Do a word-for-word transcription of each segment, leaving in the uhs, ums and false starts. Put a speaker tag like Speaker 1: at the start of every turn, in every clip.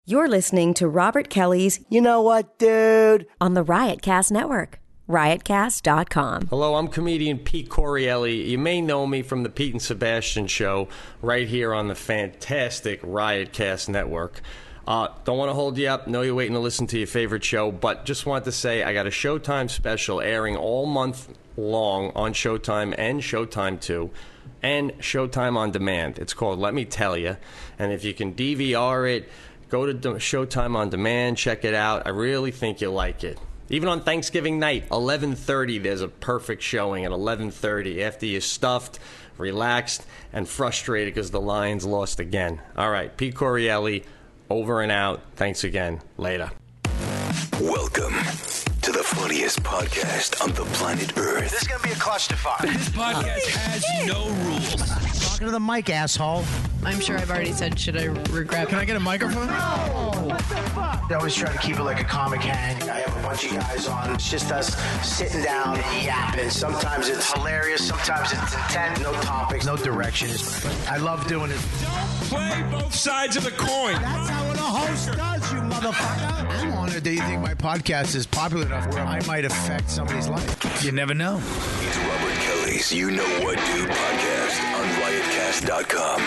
Speaker 1: You're listening to Robert Kelly's
Speaker 2: You Know What, Dude?
Speaker 1: on the Riotcast Network. riot cast dot com.
Speaker 3: Hello, I'm comedian Pete Corielli. You may know me from the Pete and Sebastian Show right here on the fantastic Riotcast Network. Uh, don't want to hold you up. Know you're waiting to listen to your favorite show, but just wanted to say I got a Showtime special airing all month long on Showtime and Showtime two. And Showtime On Demand. It's called Let Me Tell You. And if you can D V R it, go to Showtime On Demand, check it out. I really think you'll like it. Even on Thanksgiving night, eleven thirty, there's a perfect showing at eleven thirty after you're stuffed, relaxed, and frustrated because the Lions lost again. All right, Pete Corielli, over and out. Thanks again. Later.
Speaker 4: Welcome to the funniest podcast on the planet Earth.
Speaker 5: This is going to be a clusterfuck.
Speaker 6: This podcast has no rules.
Speaker 2: Talking to the mic, asshole.
Speaker 7: I'm sure I've already said, should I regret?
Speaker 6: Can I get a microphone?
Speaker 5: What the fuck? I always try to keep it like a comic hang. I have a bunch of guys on. It's just us sitting down and yapping. Sometimes it's hilarious. Sometimes it's intent. No topics. No directions. I love doing it.
Speaker 6: Don't play both sides of the coin.
Speaker 2: That's how a host does, you motherfucker.
Speaker 5: I'm honored that you think my podcast is popular enough where I might affect somebody's life.
Speaker 6: You never know.
Speaker 4: It's Robert Kelly's You Know What Dude podcast on riotcast dot com.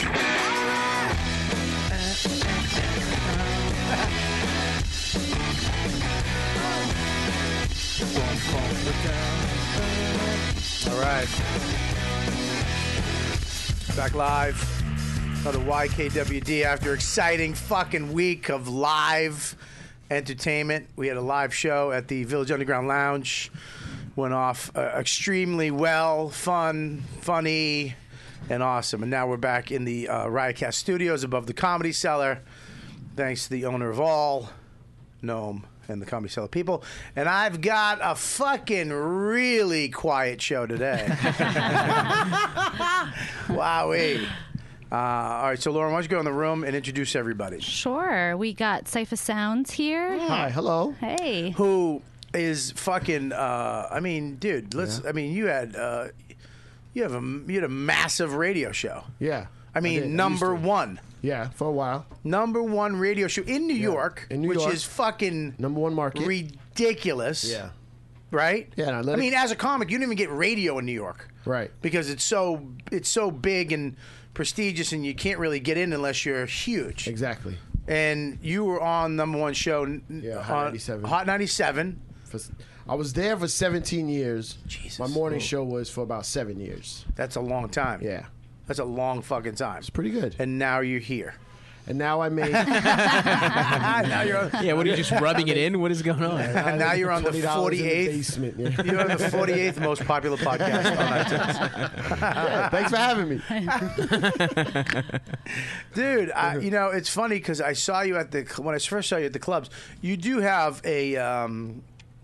Speaker 5: All right. Back live. Another Y K W D after exciting fucking week of live entertainment. We had a live show at the Village Underground Lounge. Went off uh, extremely well, fun, funny, and awesome. And now we're back in the uh, Riotcast studios above the Comedy Cellar. Thanks to the owner of all, Noam, and the Comedy Cellar people. And I've got a fucking really quiet show today. Wowee. Uh, all right, so Lauren, why don't you go in the room and introduce everybody?
Speaker 7: Sure. We got Cypher Sounds here.
Speaker 2: Hi, hello.
Speaker 7: Hey.
Speaker 5: Who is fucking? Uh, I mean, dude. Let's. I mean, you had. Uh, you have a. You had a massive radio show.
Speaker 8: Yeah.
Speaker 5: I mean,
Speaker 8: did. I
Speaker 5: number
Speaker 8: used to.
Speaker 5: one.
Speaker 8: Yeah, for a while.
Speaker 5: Number one radio show in New York,
Speaker 8: In New
Speaker 5: which
Speaker 8: York.
Speaker 5: is fucking
Speaker 8: Number one market.
Speaker 5: ridiculous.
Speaker 8: Yeah.
Speaker 5: Right.
Speaker 8: Yeah, and I let
Speaker 5: I
Speaker 8: it-
Speaker 5: mean, as a comic, you don't even get radio in New York.
Speaker 8: Right.
Speaker 5: Because it's so it's so big and prestigious, and you can't really get in unless you're huge.
Speaker 8: Exactly.
Speaker 5: And you were on number one show. n-
Speaker 8: Yeah, Hot
Speaker 5: on-
Speaker 8: ninety-seven.
Speaker 5: Hot ninety-seven.
Speaker 8: For, I was there for seventeen years.
Speaker 5: Jesus.
Speaker 8: My morning show was for about seven years.
Speaker 5: That's a long time.
Speaker 8: Yeah.
Speaker 5: That's a long fucking time.
Speaker 8: It's pretty good.
Speaker 5: And now you're here.
Speaker 8: And now I made
Speaker 5: now you're on,
Speaker 9: Yeah, what are you just rubbing it in? What is going on?
Speaker 5: and now you're on the
Speaker 8: twenty dollars in
Speaker 5: forty-eighth.
Speaker 8: basement. Yeah.
Speaker 5: You're on the forty-eighth most popular podcast on iTunes.
Speaker 8: Yeah, thanks for having me.
Speaker 5: Dude, I, you know, it's funny because I saw you at the, when I first saw you at the clubs, you do have a, um,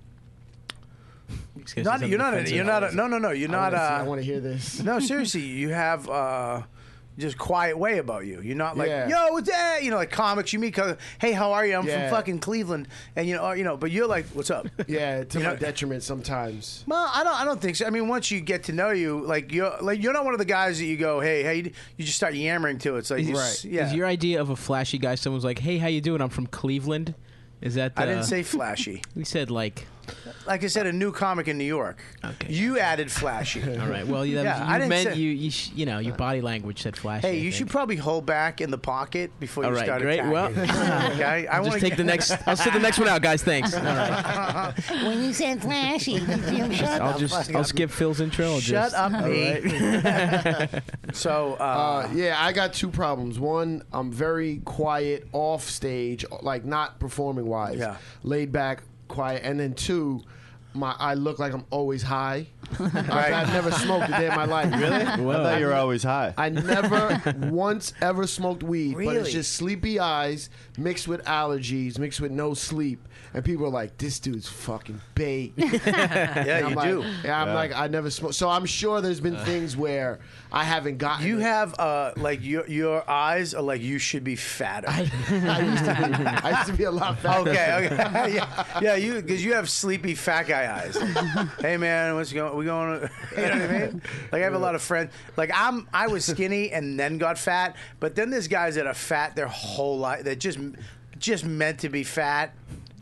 Speaker 5: not, you're not, a, you're not, a, no, no, no, you're
Speaker 8: I
Speaker 5: not
Speaker 8: wanna see- I
Speaker 5: a,
Speaker 8: want to hear this.
Speaker 5: no, seriously, you have, uh, just quiet way about you. You're not like,
Speaker 8: Yeah.
Speaker 5: yo, what's that? You know, like comics, you meet, hey, how are you? I'm
Speaker 8: Yeah.
Speaker 5: from fucking Cleveland. And, you know, you know, but you're like, what's up?
Speaker 8: Yeah, to
Speaker 5: You
Speaker 8: my
Speaker 5: know-
Speaker 8: detriment sometimes.
Speaker 5: Well, I don't. I don't think so. I mean, once you get to know you, like you're like you're not one of the guys that you go, hey, hey, you just start yammering to. It's like,
Speaker 9: Is,
Speaker 5: you
Speaker 8: Right.
Speaker 5: s- yeah.
Speaker 9: is your idea of a flashy guy? Someone's like, "Hey, how you doing? I'm from Cleveland." Is that? Uh,
Speaker 5: I didn't say flashy.
Speaker 9: We said like.
Speaker 5: Like I said, a new comic in New York.
Speaker 9: Okay.
Speaker 5: You added flashy.
Speaker 9: All right. Well, you, that
Speaker 5: Yeah,
Speaker 9: was,
Speaker 5: I
Speaker 9: you
Speaker 5: didn't
Speaker 9: meant
Speaker 5: say-
Speaker 9: you. You, sh- you know, your body language said flashy.
Speaker 5: Hey,
Speaker 9: I
Speaker 5: you
Speaker 9: think.
Speaker 5: should probably hold back in the pocket before
Speaker 9: All
Speaker 5: you
Speaker 9: right,
Speaker 5: start
Speaker 9: great. Well,
Speaker 5: attacking. okay, I
Speaker 9: I'll
Speaker 5: want
Speaker 9: just take the next. I'll sit the next one out, guys. Thanks. All right.
Speaker 2: When you said flashy, shut
Speaker 9: I'll just. I'll skip Phil's intro. I'll
Speaker 5: Shut
Speaker 9: just,
Speaker 5: up,
Speaker 9: all
Speaker 5: Pete.
Speaker 9: right.
Speaker 5: So, uh,
Speaker 8: Uh, yeah, I got two problems. One, I'm very quiet off stage, like not performing wise.
Speaker 5: Yeah.
Speaker 8: Laid back, quiet. And then two, my I look like I'm always high. Like, I've never smoked a day in my life. Really?
Speaker 10: I thought you were always high.
Speaker 8: I never once ever smoked weed, but
Speaker 5: Really?
Speaker 8: it's just sleepy eyes mixed with allergies, mixed with no sleep. And people are like, this dude's fucking baked.
Speaker 5: yeah,
Speaker 8: I'm
Speaker 5: you
Speaker 8: like,
Speaker 5: do.
Speaker 8: Yeah, I'm
Speaker 10: Yeah.
Speaker 8: like, I never smoked. So I'm sure there's been things where I haven't gotten
Speaker 5: You
Speaker 8: it.
Speaker 5: have uh, like your your eyes are like you should be fatter.
Speaker 8: I, I used to be. I used to be a lot fatter.
Speaker 5: Okay, okay, yeah, yeah, you because you have sleepy fat guy eyes. Hey man, what's going? going? We going? You know what I mean? Like I have a lot of friends. Like I'm, I was skinny and then got fat, but then there's guys that are fat their whole life. They're just, just meant to be fat.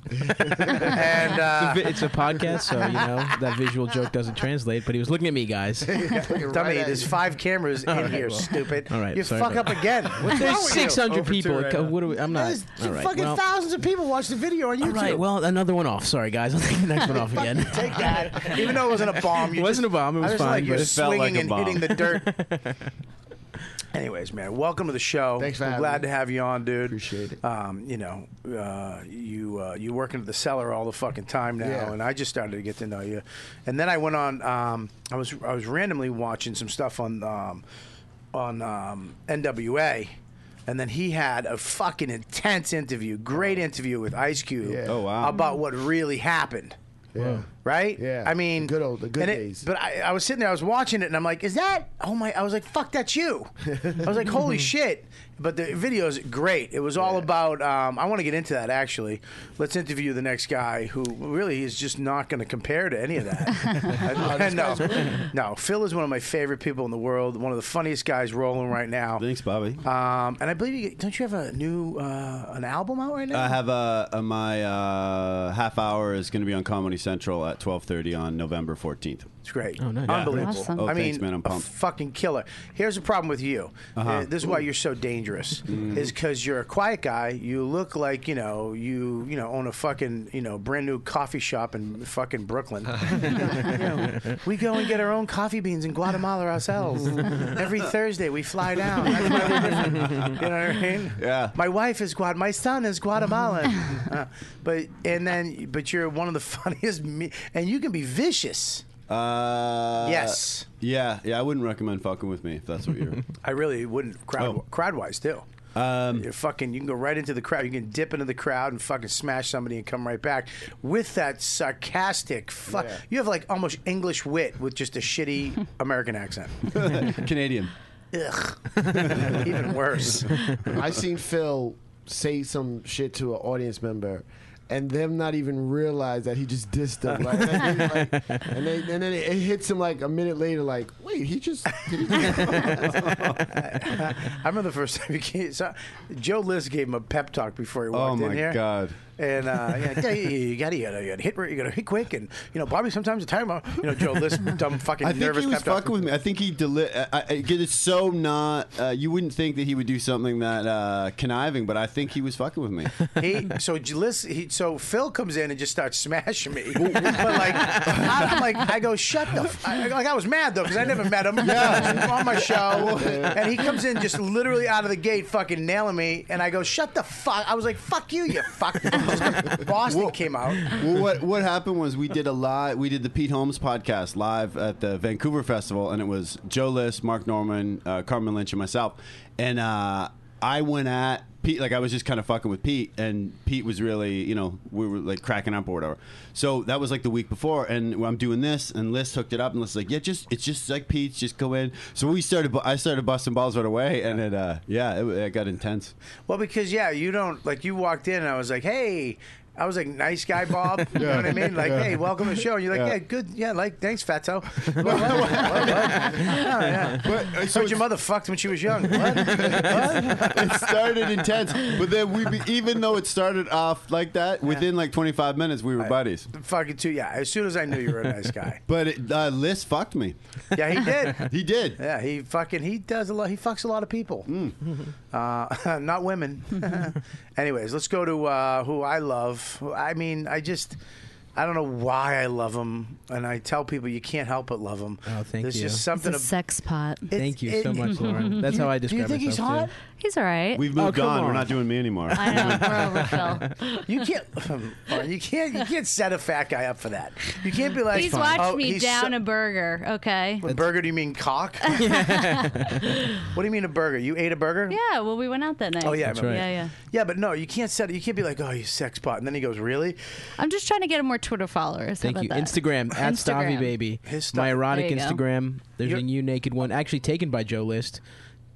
Speaker 5: and uh,
Speaker 9: it's a podcast, so you know that visual joke doesn't translate. But he was looking at me, guys.
Speaker 5: Dummy,
Speaker 8: right
Speaker 5: there's five cameras in
Speaker 9: All right,
Speaker 5: here,
Speaker 9: well.
Speaker 5: stupid.
Speaker 9: All right,
Speaker 5: you
Speaker 9: sorry
Speaker 5: fuck
Speaker 9: about
Speaker 5: up again. What's wrong
Speaker 9: There's
Speaker 5: with you?
Speaker 9: six hundred
Speaker 3: Over two
Speaker 9: people.
Speaker 3: right now.
Speaker 9: What do we, I'm not.
Speaker 5: There's
Speaker 9: All right,
Speaker 5: fucking
Speaker 9: well,
Speaker 5: thousands of people watch the video on YouTube.
Speaker 9: all right, well, another one off. Sorry, guys. I'll take the next one off again.
Speaker 5: Take that. Even though it wasn't a bomb. You
Speaker 9: It wasn't
Speaker 5: just,
Speaker 9: a bomb, it was
Speaker 5: I just
Speaker 9: fine,
Speaker 5: like you're
Speaker 9: but it
Speaker 10: felt like
Speaker 5: swinging
Speaker 10: a
Speaker 5: and
Speaker 10: bomb.
Speaker 5: hitting the dirt. Anyways, man, welcome to the show.
Speaker 8: Thanks for
Speaker 5: I'm
Speaker 8: having
Speaker 5: glad
Speaker 8: me.
Speaker 5: to have you on, dude.
Speaker 8: Appreciate it.
Speaker 5: Um, you know, uh, you uh, you work into the cellar all the fucking time now,
Speaker 8: Yeah.
Speaker 5: and I just started to get to know you. And then I went on. Um, I was I was randomly watching some stuff on um, on um, N W A. And then he had a fucking intense interview, great interview with Ice Cube
Speaker 8: Yeah.
Speaker 10: Oh, wow.
Speaker 5: about what really happened.
Speaker 8: Yeah.
Speaker 5: Right?
Speaker 8: Yeah.
Speaker 5: I mean,
Speaker 8: The good old- the good
Speaker 5: and it-
Speaker 8: days.
Speaker 5: But I, I was sitting there, I was watching it, and I'm like, "Is that? Oh my!" I was like, "Fuck, that's you." I was like, "Holy shit!" But the video is great. It was all about. Um, I want to get into that actually. Let's interview the next guy who really is just not going to compare to any of that. I- no, no. Phil is one of my favorite people in the world. One of the funniest guys rolling right now.
Speaker 10: Thanks, Bobby.
Speaker 5: Um, and I believe you don't you have a new uh, an album out right now?
Speaker 10: I have uh, uh, my uh, half hour is going to be on Comedy Central at twelve thirty on November fourteenth.
Speaker 5: It's great.
Speaker 9: Oh, nice.
Speaker 5: Unbelievable.
Speaker 7: Awesome.
Speaker 10: Oh,
Speaker 5: I mean,
Speaker 10: thanks, man. I'm
Speaker 5: a
Speaker 10: pumped.
Speaker 5: fucking killer. Here's the problem with you.
Speaker 10: Uh-huh.
Speaker 5: Uh, this is why you're so dangerous.
Speaker 10: Mm-hmm.
Speaker 5: Is because you're a quiet guy. You look like you know you you know own a fucking you know brand new coffee shop in fucking Brooklyn. You know, we go and get our own coffee beans in Guatemala ourselves. Every Thursday we fly down. That's why we're different. You know what I mean?
Speaker 10: Yeah.
Speaker 5: My wife is Guat. My son is Guatemalan. uh, but and then but you're one of the funniest. Me- and you can be vicious.
Speaker 10: Uh,
Speaker 5: Yes.
Speaker 10: Yeah, yeah. I wouldn't recommend fucking with me if that's what you're.
Speaker 5: I really wouldn't crowd
Speaker 10: Oh.
Speaker 5: crowd wise too.
Speaker 10: Um,
Speaker 5: You're fucking. You can go right into the crowd. You can dip into the crowd and fucking smash somebody and come right back with that sarcastic. Fu-
Speaker 8: Yeah.
Speaker 5: You have like almost English wit with just a shitty American accent.
Speaker 10: Canadian.
Speaker 5: Ugh. Even worse.
Speaker 8: I seen Phil say some shit to an audience member, and them not even realize that he just dissed them. Like, and, then, like, and, then, and then it hits him like a minute later. Like, wait, he just. Did he
Speaker 5: I remember the first time he came. So Joe List gave him a pep talk before he
Speaker 10: Oh
Speaker 5: walked in
Speaker 10: my
Speaker 5: here.
Speaker 10: God.
Speaker 5: And uh, yeah, yeah, you got to you gotta hit you got to hit quick, and you know Bobby sometimes the time uh, you know Joe List dumb fucking
Speaker 10: I think
Speaker 5: nervous
Speaker 10: he was
Speaker 5: pep talk.
Speaker 10: fucking with me. I think he deli- I, I, it's so not. Uh, you wouldn't think that he would do something that uh, conniving, but I think he was fucking with me.
Speaker 5: He so List, he so Phil comes in and just starts smashing me, but like I, I'm like I go shut the f-. I, like I was mad though because I never met him yeah. on my show, and he comes in just literally out of the gate fucking nailing me, and I go shut the fuck. I was like fuck you, you fuck. Boston
Speaker 10: Well-
Speaker 5: came out.
Speaker 10: Well, what what happened was we did a live. We did the Pete Holmes podcast live at the Vancouver Festival, and it was Joe List, Mark Norman, uh, Carmen Lynch, and myself. And uh, I went at Pete, like I was just kind of fucking with Pete, and Pete was really, you know, we were like cracking up or whatever. So that was like the week before, and I'm doing this, and List hooked it up, and List was like, yeah, just it's just like Pete's, just go in. So we started, I started busting balls right away, and it, uh, yeah, it, it got intense.
Speaker 5: Well, because yeah, you don't like you walked in and I was like, hey. I was like, nice guy, Bob. You know what I mean? Like,
Speaker 10: Yeah.
Speaker 5: hey, welcome to the show. And you're like,
Speaker 10: Yeah.
Speaker 5: yeah, good. Yeah, like, thanks, Fatso. What, what, what, what, what? Oh, yeah.
Speaker 10: But, uh, so
Speaker 5: Heard your
Speaker 10: it's-
Speaker 5: mother fucked when she was young. What? What?
Speaker 10: It started intense, but then we, be, even though it started off like that, within like twenty-five minutes we were buddies.
Speaker 5: Fucking too, yeah. As soon as I knew you were a nice guy.
Speaker 10: But it, uh, List fucked me.
Speaker 5: Yeah, he did.
Speaker 10: He did.
Speaker 5: Yeah, he fucking, he does a lot. He fucks a lot of people. Uh, not women. Anyways, let's go to uh, who I love. I mean, I just, I don't know why I love him. And I tell people you can't help but love him.
Speaker 9: Oh, thank
Speaker 5: There's
Speaker 9: you.
Speaker 5: just
Speaker 7: It's
Speaker 5: something
Speaker 7: a
Speaker 5: ab-
Speaker 7: sex pot.
Speaker 9: Thank you
Speaker 5: it-
Speaker 9: so much, Lauren. That's how I
Speaker 5: Do
Speaker 9: describe
Speaker 5: you think he's
Speaker 9: myself,
Speaker 5: hot?
Speaker 9: too.
Speaker 7: He's all right.
Speaker 10: We've moved
Speaker 9: Oh, come
Speaker 10: on.
Speaker 9: on.
Speaker 10: We're not doing me anymore.
Speaker 7: I know. We're over Phil.
Speaker 5: You can't, you can't, you can't set a fat guy up for that. You can't be like,
Speaker 7: He's watched
Speaker 5: oh,
Speaker 7: me
Speaker 5: he's
Speaker 7: down
Speaker 5: so-
Speaker 7: a burger, okay?
Speaker 5: A burger? Do you mean cock? What do you mean a burger? You ate a burger?
Speaker 7: Yeah, well, we went out that night.
Speaker 5: Oh yeah, I
Speaker 9: That's
Speaker 5: remember.
Speaker 9: right.
Speaker 7: Yeah, yeah.
Speaker 5: Yeah, but no, you can't set it. You can't be like, oh, you sex pot, and then he goes, really?
Speaker 7: I'm just trying to get him more Twitter followers. How
Speaker 9: Thank you.
Speaker 7: about that?
Speaker 9: Instagram, at
Speaker 7: Instagram.
Speaker 9: Stavy Baby.
Speaker 5: His
Speaker 9: My
Speaker 5: stuff-
Speaker 9: erotic
Speaker 7: There you go.
Speaker 9: Instagram. There's
Speaker 5: You're-
Speaker 9: a new naked one, actually taken by Joe List.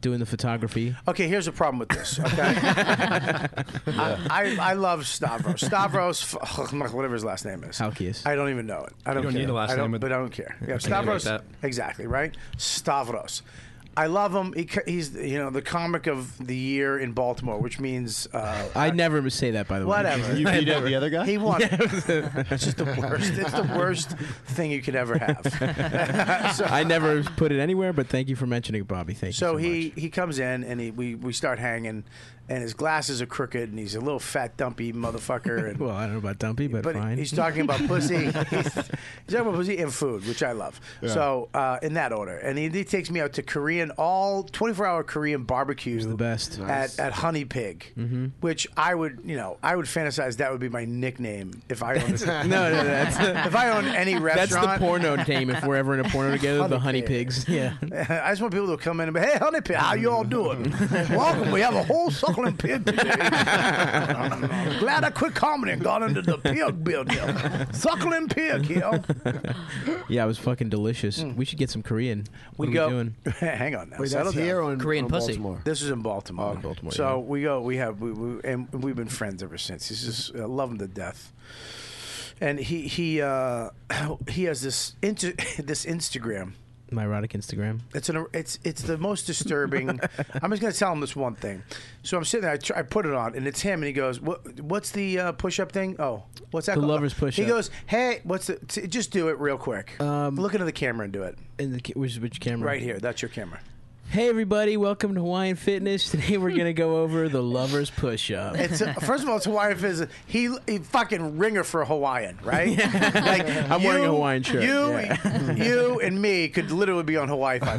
Speaker 9: doing the photography.
Speaker 5: Okay, here's the problem with this. Okay, I, I I love Stavros. Stavros, whatever his last name is.
Speaker 9: Halkias.
Speaker 5: I don't even know it. I don't,
Speaker 11: don't
Speaker 5: care.
Speaker 11: need a last
Speaker 5: I don't,
Speaker 11: name with-
Speaker 5: but I don't care. Yeah,
Speaker 11: Okay,
Speaker 5: Stavros.
Speaker 11: like
Speaker 5: Exactly right. Stavros. I love him. He, he's you know the comic of the year in Baltimore, which means uh,
Speaker 9: I never say that, by the way.
Speaker 5: whatever.
Speaker 10: You beat out the other guy?
Speaker 5: He won. It's just the worst. It's the worst thing you could ever have. So-
Speaker 9: I never put it anywhere, but thank you for mentioning it, Bobby. Thank
Speaker 5: So
Speaker 9: you so
Speaker 5: he,
Speaker 9: much.
Speaker 5: he comes in and he, we, we start hanging, and his glasses are crooked, and he's a little fat, dumpy motherfucker. And,
Speaker 9: Well, I don't know about Dumpy, but,
Speaker 5: but
Speaker 9: fine.
Speaker 5: he's talking about pussy. he's, he's talking about pussy and food, which I love. So uh, in that order, and he, he takes me out to Korean, all twenty-four hour Korean barbecue.
Speaker 9: the best.
Speaker 5: At, at Honey Pig, mm-hmm. which I would, you know, I would fantasize that would be my nickname if I owned
Speaker 9: no, no, no, that's
Speaker 5: if I owned any
Speaker 9: that's
Speaker 5: restaurant.
Speaker 9: the porno name. If we're ever in a porno together,
Speaker 5: Honey
Speaker 9: the Honey
Speaker 5: Pig.
Speaker 9: Pigs. Yeah.
Speaker 5: I just want people to come in and be, hey, Honey Pig, how you all doing? Welcome. We have a whole suckling pig today. Glad I quit comedy and got into the pig business. Suckling pig, yo.
Speaker 9: Yeah, it was fucking delicious. We should get some Korean. What
Speaker 5: Hmm. We
Speaker 9: are
Speaker 5: go.
Speaker 9: we doing?
Speaker 5: Hang on now.
Speaker 8: Wait,
Speaker 5: Settle
Speaker 8: that's
Speaker 5: down.
Speaker 8: here on
Speaker 12: Korean
Speaker 8: on
Speaker 12: pussy.
Speaker 8: Baltimore?
Speaker 5: This is in Baltimore.
Speaker 9: Oh, Baltimore,
Speaker 5: So
Speaker 9: yeah.
Speaker 5: we go. We have we, we and we've been friends ever since. He's just I love him to death. And he he uh, he has this inter, this Instagram.
Speaker 9: My erotic Instagram.
Speaker 5: It's an it's it's the most disturbing. I'm just gonna tell him this one thing. So I'm sitting there. I, tr- I put it on, and it's him. And he goes, "What? What's the uh, push-up thing? Oh, what's that?
Speaker 9: The
Speaker 5: called?"
Speaker 9: lover's push-up.
Speaker 5: He goes, "Hey, what's the? T- just do it real quick.
Speaker 9: Um,
Speaker 5: Look into the camera and do it
Speaker 9: In the, ca- which, which camera?
Speaker 5: right here. That's your camera.
Speaker 9: Hey everybody, welcome to Hawaiian Fitness. Today we're gonna go over the lovers push-up.
Speaker 5: It's a, first of all, it's Hawaiian Fizz. He, he fucking ringer for Hawaiian, right? Like
Speaker 9: I'm wearing a Hawaiian shirt,
Speaker 5: You,
Speaker 9: yeah.
Speaker 5: you, and me could literally be on Hawaii Five.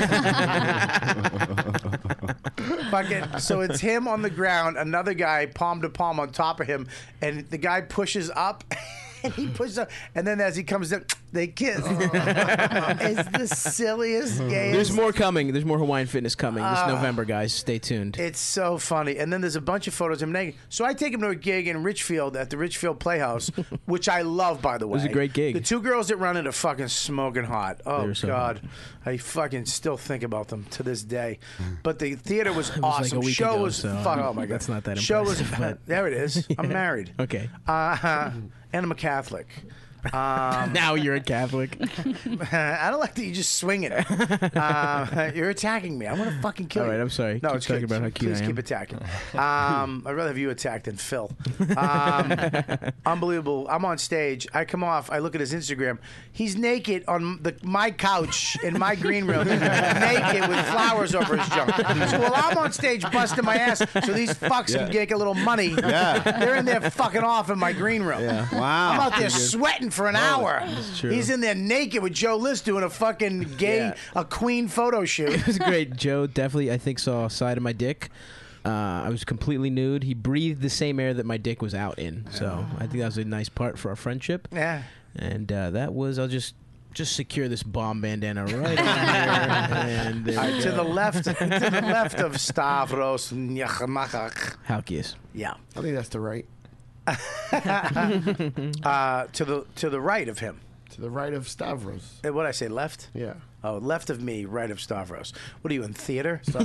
Speaker 5: Fucking. So it's him on the ground, another guy palm to palm on top of him, and the guy pushes up. And he pushes up, and then as he comes down, they kiss. It's the silliest game.
Speaker 9: There's more coming. There's more Hawaiian Fitness coming this
Speaker 5: Uh,
Speaker 9: November, guys. Stay tuned.
Speaker 5: It's so funny. And then there's a bunch of photos of him naked. So I take him to a gig in Richfield at the Richfield Playhouse, which I love, by the way.
Speaker 9: was a great gig.
Speaker 5: The two girls that run it are fucking smoking hot. Oh,
Speaker 9: were so
Speaker 5: God. I fucking still think about them to this day. But the theater was
Speaker 9: It was like
Speaker 5: awesome.
Speaker 9: a week
Speaker 5: Show
Speaker 9: ago,
Speaker 5: was
Speaker 9: so
Speaker 5: fun. Oh, my God.
Speaker 9: that's not that
Speaker 5: Show was
Speaker 9: impressive, but-
Speaker 5: There it is. I'm married.
Speaker 9: Okay.
Speaker 5: Uh, and I'm a Catholic. Um,
Speaker 9: Now you're a Catholic.
Speaker 5: I don't like that you just swing it. Uh, you're attacking me. I want to fucking kill
Speaker 9: All right,
Speaker 5: you.
Speaker 9: I'm sorry.
Speaker 5: No,
Speaker 9: Keep
Speaker 5: it's
Speaker 9: talking
Speaker 5: good.
Speaker 9: about how cute
Speaker 5: Please
Speaker 9: I am.
Speaker 5: keep attacking. Um, I'd rather have you attacked than Phil. Um, unbelievable. I'm on stage. I come off. I look at his Instagram. He's naked on the my couch in my green room, naked with flowers over his junk. So while I'm on stage busting my ass, so these fucks
Speaker 10: Yeah.
Speaker 5: can get a little money.
Speaker 10: Yeah.
Speaker 5: They're in there fucking off in my green room.
Speaker 9: Yeah.
Speaker 10: Wow.
Speaker 5: I'm out there sweating for an hour.
Speaker 9: true.
Speaker 5: He's in there naked with Joe List doing a fucking gay,
Speaker 9: Yeah.
Speaker 5: a Queen photo shoot.
Speaker 9: It was great. Joe definitely, I think, saw a side of my dick. Uh, I was completely nude. He breathed the same air that my dick was out in. So I think that was a nice part for our friendship.
Speaker 5: Yeah.
Speaker 9: And uh, that was, I'll just just secure this bomb bandana right on here. And there
Speaker 5: All
Speaker 9: we
Speaker 5: right, to
Speaker 9: go.
Speaker 5: the left, to the left of Stavros Nyakhamachach.
Speaker 9: Halkias.
Speaker 5: Yeah.
Speaker 8: I think that's the right.
Speaker 5: Uh, to the to the right of him.
Speaker 8: To the right of Stavros.
Speaker 5: What did I say? Left?
Speaker 8: Yeah.
Speaker 5: Oh, left of me, right of Stavros. What are you in theater? Is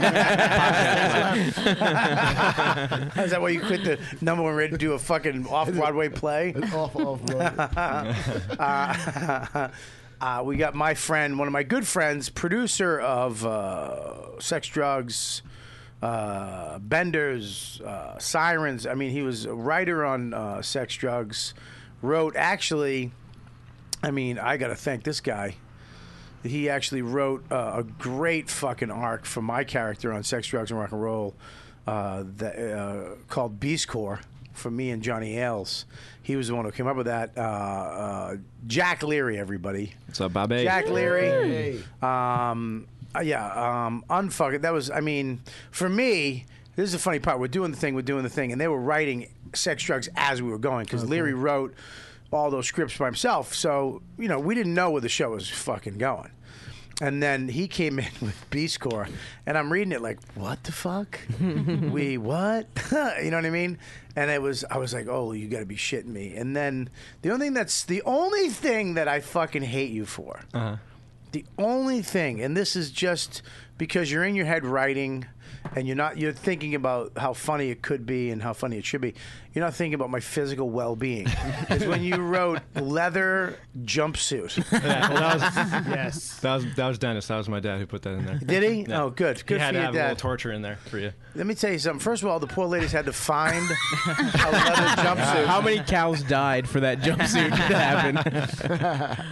Speaker 5: that why you quit the number one rated to do a fucking off Broadway play?
Speaker 8: Off, off Broadway.
Speaker 5: uh, uh, we got my friend, one of my good friends, producer of uh, Sex, Drugs, uh, Benders, uh, Sirens. I mean, he was a writer on uh, Sex, Drugs. Wrote, actually, I mean, I got to thank this guy. He actually wrote uh, a great fucking arc for my character on Sex, Drugs, and Rock and Roll uh, that, uh, called Beast Corps for me and Johnny Ailes. He was the one who came up with that. Uh, uh, Jack Leary, everybody.
Speaker 11: What's up, Bobby?
Speaker 5: Jack Leary. Um, uh, yeah, um, unfuck it. That was, I mean, for me, this is the funny part. We're doing the thing, we're doing the thing, and they were writing Sex, Drugs as we were going because Leary wrote all those scripts by himself. So, you know, we didn't know where the show was fucking going. And then he came in with Beast Corps, and I'm reading it like, what the fuck? we what? You know what I mean? And it was, I was like, oh, you got to be shitting me. And then the only thing that's the only thing that I fucking hate you for,
Speaker 11: Uh-huh.
Speaker 5: The only thing, and this is just because you're in your head writing, and you're not you're thinking about how funny it could be and how funny it should be. You're not thinking about my physical well-being. Is when you wrote leather jumpsuit.
Speaker 11: Yeah, well, that was,
Speaker 8: Yes.
Speaker 11: that was that was Dennis. That was my dad who put that in there.
Speaker 5: Did he?
Speaker 11: Yeah.
Speaker 5: Oh, good. Good
Speaker 11: he had
Speaker 5: for
Speaker 11: to
Speaker 5: your
Speaker 11: have a little
Speaker 5: dad.
Speaker 11: torture in there for you.
Speaker 5: Let me tell you something. First of all, the poor ladies had to find a leather jumpsuit.
Speaker 9: How many cows died for that jumpsuit to happen?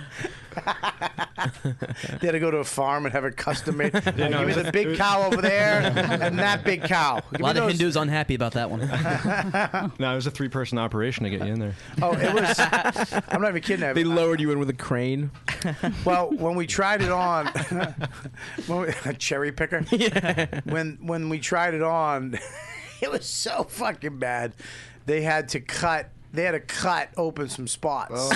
Speaker 5: They had to go to a farm and have it custom made.
Speaker 11: Yeah, no,
Speaker 5: Give
Speaker 11: it
Speaker 5: me
Speaker 11: was
Speaker 5: the
Speaker 11: a-
Speaker 5: big cow over there and that big cow. Give
Speaker 12: A lot
Speaker 5: me
Speaker 12: of
Speaker 5: those-
Speaker 12: Hindus unhappy about that one.
Speaker 11: No, it was a three-person operation to get you in there.
Speaker 5: Oh, it was. I'm not even kidding.
Speaker 9: They lowered you in with a crane.
Speaker 5: Well, when we tried it on, when we, a cherry picker.
Speaker 9: Yeah.
Speaker 5: When when we tried it on, it was so fucking bad. They had to cut. They had to cut open some spots.
Speaker 10: Wow.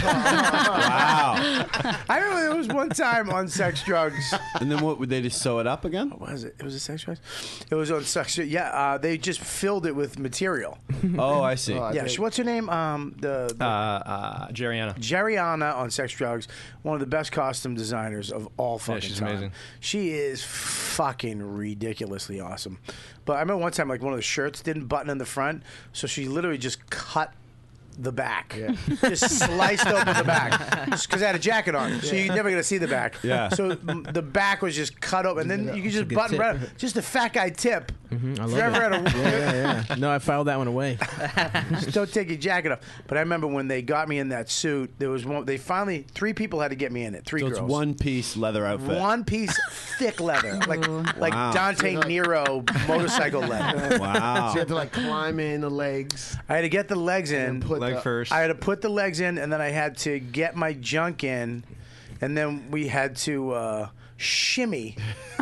Speaker 5: I remember there was one time on Sex Drugs.
Speaker 10: And then what, would they just sew it up again?
Speaker 5: What was it? It was a Sex Drugs? It was on Sex Yeah, uh, they just filled it with material.
Speaker 10: Oh, I see.
Speaker 8: Oh, I
Speaker 5: Yeah,
Speaker 8: think-
Speaker 5: what's her name? Um, the, the
Speaker 11: Uh, uh, Jerriana.
Speaker 5: Jerriana on Sex Drugs, one of the best costume designers of all fucking
Speaker 11: she's
Speaker 5: time.
Speaker 11: amazing.
Speaker 5: She is fucking ridiculously awesome. But I remember one time, like, one of the shirts didn't button in the front, so she literally just cut the back.
Speaker 8: Yeah.
Speaker 5: Just sliced open the back. Because I had a jacket on, so you're never going to see the back.
Speaker 10: Yeah.
Speaker 5: So m- the back was just cut open, and then you could just
Speaker 9: good
Speaker 5: button
Speaker 9: tip.
Speaker 5: right Just a fat guy tip.
Speaker 9: Mhm, I
Speaker 5: If
Speaker 9: love
Speaker 5: you ever
Speaker 9: it.
Speaker 5: had a-
Speaker 9: Yeah, yeah, yeah. No, I filed that one away.
Speaker 5: Just don't take your jacket off. But I remember when they got me in that suit, there was one. They finally three people had to get me in it. Three
Speaker 10: So
Speaker 5: girls.
Speaker 10: it's one piece leather outfit.
Speaker 5: One piece thick leather, like like
Speaker 10: Wow.
Speaker 5: Dante Nero motorcycle leather.
Speaker 10: Wow.
Speaker 8: So you have to like climb in the legs.
Speaker 5: I had to get the legs in.
Speaker 8: And put
Speaker 11: Leg
Speaker 8: the,
Speaker 11: first.
Speaker 5: I had to put the legs in, and then I had to get my junk in, and then we had to uh, shimmy.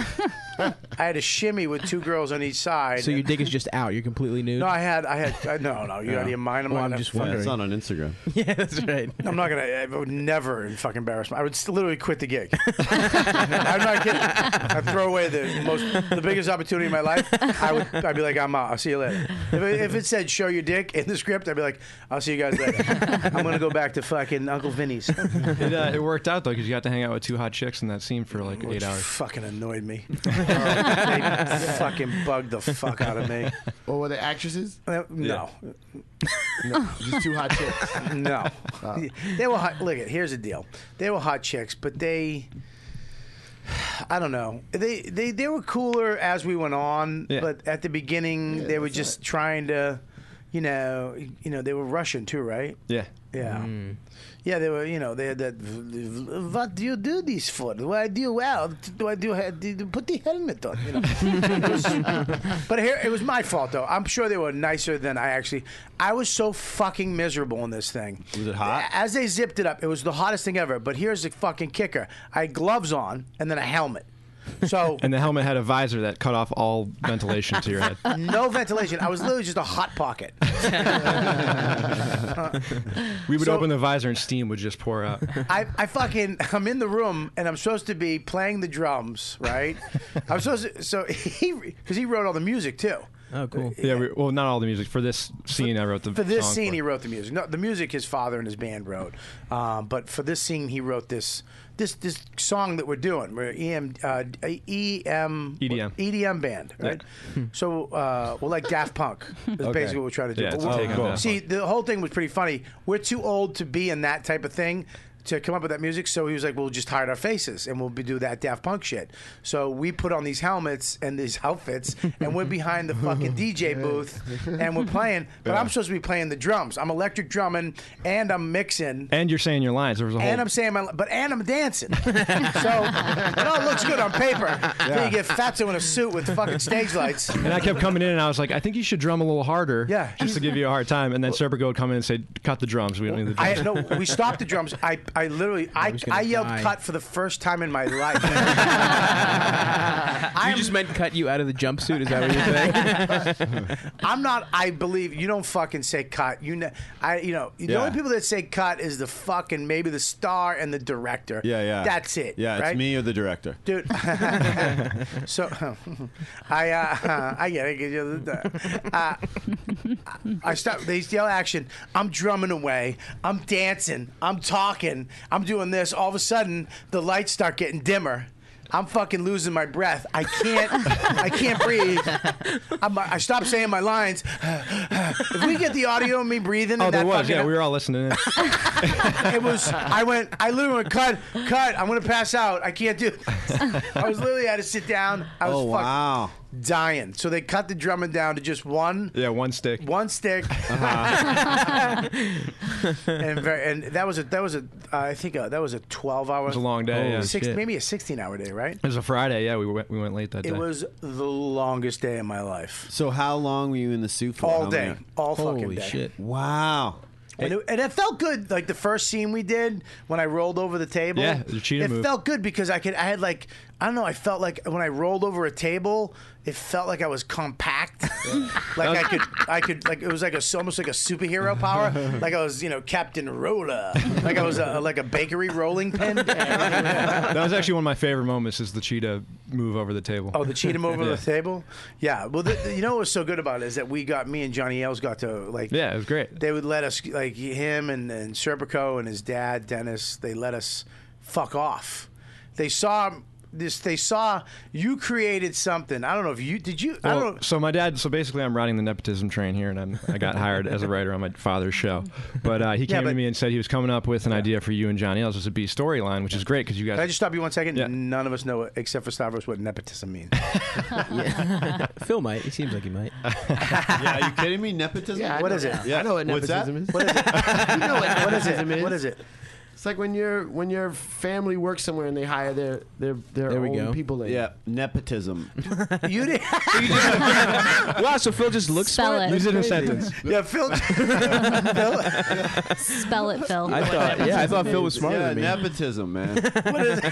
Speaker 5: I had to shimmy with two girls on each side.
Speaker 9: So your dick is just out. You're completely nude.
Speaker 5: no, I had, I had, uh, no, no. You out of your mind? I'm
Speaker 9: Well,
Speaker 5: not
Speaker 9: I'm
Speaker 5: gonna
Speaker 9: just
Speaker 5: fuck-
Speaker 10: Yeah,
Speaker 9: wondering.
Speaker 10: it's not on Instagram.
Speaker 9: Yeah, that's right.
Speaker 5: I'm not gonna. I would never fucking embarrass. My, I would st- literally quit the gig. I'm not kidding. I'd throw away the most, the biggest opportunity in my life. I would. I'd be like, I'm out. I'll see you later. If it, if it said "show your dick" in the script, I'd be like, I'll see you guys later. I'm gonna go back to fucking Uncle Vinny's.
Speaker 11: It, uh, it worked out though because you got to hang out with two hot chicks in that scene for like
Speaker 5: Which
Speaker 11: eight hours.
Speaker 5: fucking annoyed me. They fucking bugged the fuck out of me.
Speaker 8: Or were they actresses?
Speaker 5: Uh, No,
Speaker 8: No, just two hot chicks.
Speaker 5: no. They were hot. Look, at here's the deal. They were hot chicks, but they. I don't know. They they they were cooler as we went on,
Speaker 11: Yeah.
Speaker 5: but at the beginning
Speaker 8: Yeah,
Speaker 5: they were
Speaker 8: that's
Speaker 5: just
Speaker 8: right.
Speaker 5: trying to, you know, you know they were Russian too, right?
Speaker 11: Yeah.
Speaker 5: Yeah. Yeah, they were, you know, they had that. What do you do this for? Why do you, well, do I do, do you put the helmet on? You know. It was- but here, it was my fault, though. I'm sure they were nicer than I actually. I was so fucking miserable in this thing.
Speaker 10: Was it hot?
Speaker 5: As they zipped it up, it was the hottest thing ever. But here's the fucking kicker I had gloves on and then a helmet. So.
Speaker 11: And the helmet had a visor that cut off all ventilation to your head.
Speaker 5: No ventilation. I was literally just a hot pocket.
Speaker 11: We would
Speaker 5: So-
Speaker 11: open the visor and steam would just pour out.
Speaker 5: I, I fucking I'm in the room and I'm supposed to be playing the drums, right? I'm supposed to, so he because he wrote all the music too.
Speaker 9: Oh, cool.
Speaker 11: Yeah, we, well, not all the music. For this scene, I wrote the
Speaker 5: For this
Speaker 11: song
Speaker 5: scene,
Speaker 11: for.
Speaker 5: he wrote the music. No, the music his father and his band wrote. Um, but for this scene, he wrote this this this song that we're doing. We're E M uh, E M
Speaker 11: E D M.
Speaker 5: E D M band, right? So uh, we're like Daft Punk. Is
Speaker 10: Okay.
Speaker 5: basically what we're trying to do.
Speaker 11: Yeah,
Speaker 5: But
Speaker 11: it's a
Speaker 5: we're-
Speaker 11: take on Daft
Speaker 5: See, the whole thing was pretty funny. We're too old to be in that type of thing. To come up with that music, so he was like, "We'll just hide our faces and we'll be, do that Daft Punk shit." So we put on these helmets and these outfits, and we're behind the fucking D J booth, and we're playing. But I'm supposed to be playing the drums. I'm electric drumming, and I'm mixing,
Speaker 11: And you're saying your lines. There was a whole.
Speaker 5: and I'm saying my, but and I'm dancing. So it all looks good on paper. Then you get Fatso in a suit with fucking stage lights.
Speaker 11: and I kept coming in, and I was like, I think you should drum a little harder.
Speaker 5: Yeah.
Speaker 11: Just to give you a hard time. And then Serpico would come in and say, cut the drums. We don't need the
Speaker 5: I
Speaker 11: drums.
Speaker 5: no, we stopped the drums. I, I literally, I,
Speaker 9: was gonna
Speaker 5: I yelled
Speaker 9: die.
Speaker 5: "cut" for the first time in my life.
Speaker 9: You just meant cut you out of the jumpsuit. Is that what you're saying?
Speaker 5: I'm not. I believe you don't fucking say cut. You know, I. You know, the
Speaker 10: Yeah.
Speaker 5: only people that say cut is the fucking maybe the star and the director.
Speaker 10: Yeah, yeah.
Speaker 5: That's it.
Speaker 10: Yeah, it's
Speaker 5: right?
Speaker 10: me or the director.
Speaker 5: Dude, so I uh, I get it. Uh, I start. They yell action. I'm drumming away. I'm dancing. I'm talking. I'm doing this. All of a sudden, the lights start getting dimmer. I'm fucking losing my breath. I can't. I can't breathe. I'm, I stop saying my lines. If we get the audio of me breathing,
Speaker 11: Oh,
Speaker 5: and
Speaker 11: there
Speaker 5: that
Speaker 11: was.
Speaker 5: fucking,
Speaker 11: Yeah, we were all listening in.
Speaker 5: it was. I went. I literally went. Cut. Cut. I'm gonna pass out. I can't do. I was literally had to sit down. I was
Speaker 10: Oh,
Speaker 5: fucking
Speaker 10: wow.
Speaker 5: dying. So they cut the drumming down to just one.
Speaker 11: Yeah, one stick.
Speaker 5: One stick.
Speaker 11: Uh-huh.
Speaker 5: and very, and that was a that was a uh, I think a, that was a twelve hour.
Speaker 11: It was a long day, yeah.
Speaker 5: Six,
Speaker 11: Shit.
Speaker 5: maybe a sixteen hour day, right?
Speaker 11: It was a Friday. Yeah, we went, we went late that day.
Speaker 5: It was the longest day of my life.
Speaker 10: So how long were you in the suit for?
Speaker 5: All
Speaker 10: How
Speaker 5: day,
Speaker 10: many-
Speaker 5: all fucking
Speaker 9: Holy
Speaker 5: day.
Speaker 9: shit.
Speaker 10: Wow.
Speaker 5: And it, and it felt good. Like the first scene we did when I rolled over the table.
Speaker 11: Yeah, the cheetah
Speaker 5: It
Speaker 11: move.
Speaker 5: felt good because I could. I had like I don't know. I felt like when I rolled over a table, it felt like I was compact. Like I could. I could. Like it was like a almost like a superhero power. Like I was, you know, Captain Roller. Like I was a, like a bakery rolling pin.
Speaker 11: That was actually one of my favorite moments. Is the cheetah move over the table?
Speaker 5: Oh, the cheetah move over
Speaker 11: Yeah.
Speaker 5: the table. Yeah. Well, the, the- you know what was so good about it is that we got me and Johnny Ailes got to like.
Speaker 11: Yeah, it was great.
Speaker 5: They would let us, like him and, and Serpico and his dad, Dennis, they let us fuck off. They saw this, they saw you created something. I don't know if you, did you, I
Speaker 11: Well,
Speaker 5: don't know.
Speaker 11: so my dad. So basically, I'm riding the nepotism train here, and I'm, I got hired as a writer on my father's show. But uh, he
Speaker 5: Yeah,
Speaker 11: came
Speaker 5: but-
Speaker 11: to me and said he was coming up with an idea for you and Johnny Ailes as a B storyline, which is great because you guys.
Speaker 5: Can I just stop you one second?
Speaker 11: Yeah.
Speaker 5: None of us know, except for Stavros, what nepotism means.
Speaker 9: Phil might. He seems like he might.
Speaker 10: Yeah, are you kidding me? Nepotism?
Speaker 8: Yeah, I
Speaker 5: What
Speaker 8: know-
Speaker 5: is it?
Speaker 10: Yeah.
Speaker 8: I know what
Speaker 10: What's that?
Speaker 8: nepotism is.
Speaker 5: What is it?
Speaker 8: You know what
Speaker 5: What is it?
Speaker 8: nepotism is.
Speaker 5: What is it?
Speaker 8: It's like when your when your family works somewhere and they hire their their their
Speaker 9: There we
Speaker 8: own
Speaker 9: go.
Speaker 8: people in.
Speaker 10: Yeah, nepotism.
Speaker 5: You did.
Speaker 9: Wow, so Phil just looks
Speaker 7: Spell
Speaker 9: smart.
Speaker 7: it.
Speaker 11: Use it in a
Speaker 8: Crazy.
Speaker 11: sentence.
Speaker 5: Yeah, Phil. Phil.
Speaker 7: Spell it, Phil.
Speaker 9: I thought, yeah, I thought Phil was smarter
Speaker 10: Yeah,
Speaker 9: than me.
Speaker 10: nepotism, man.
Speaker 5: What is it?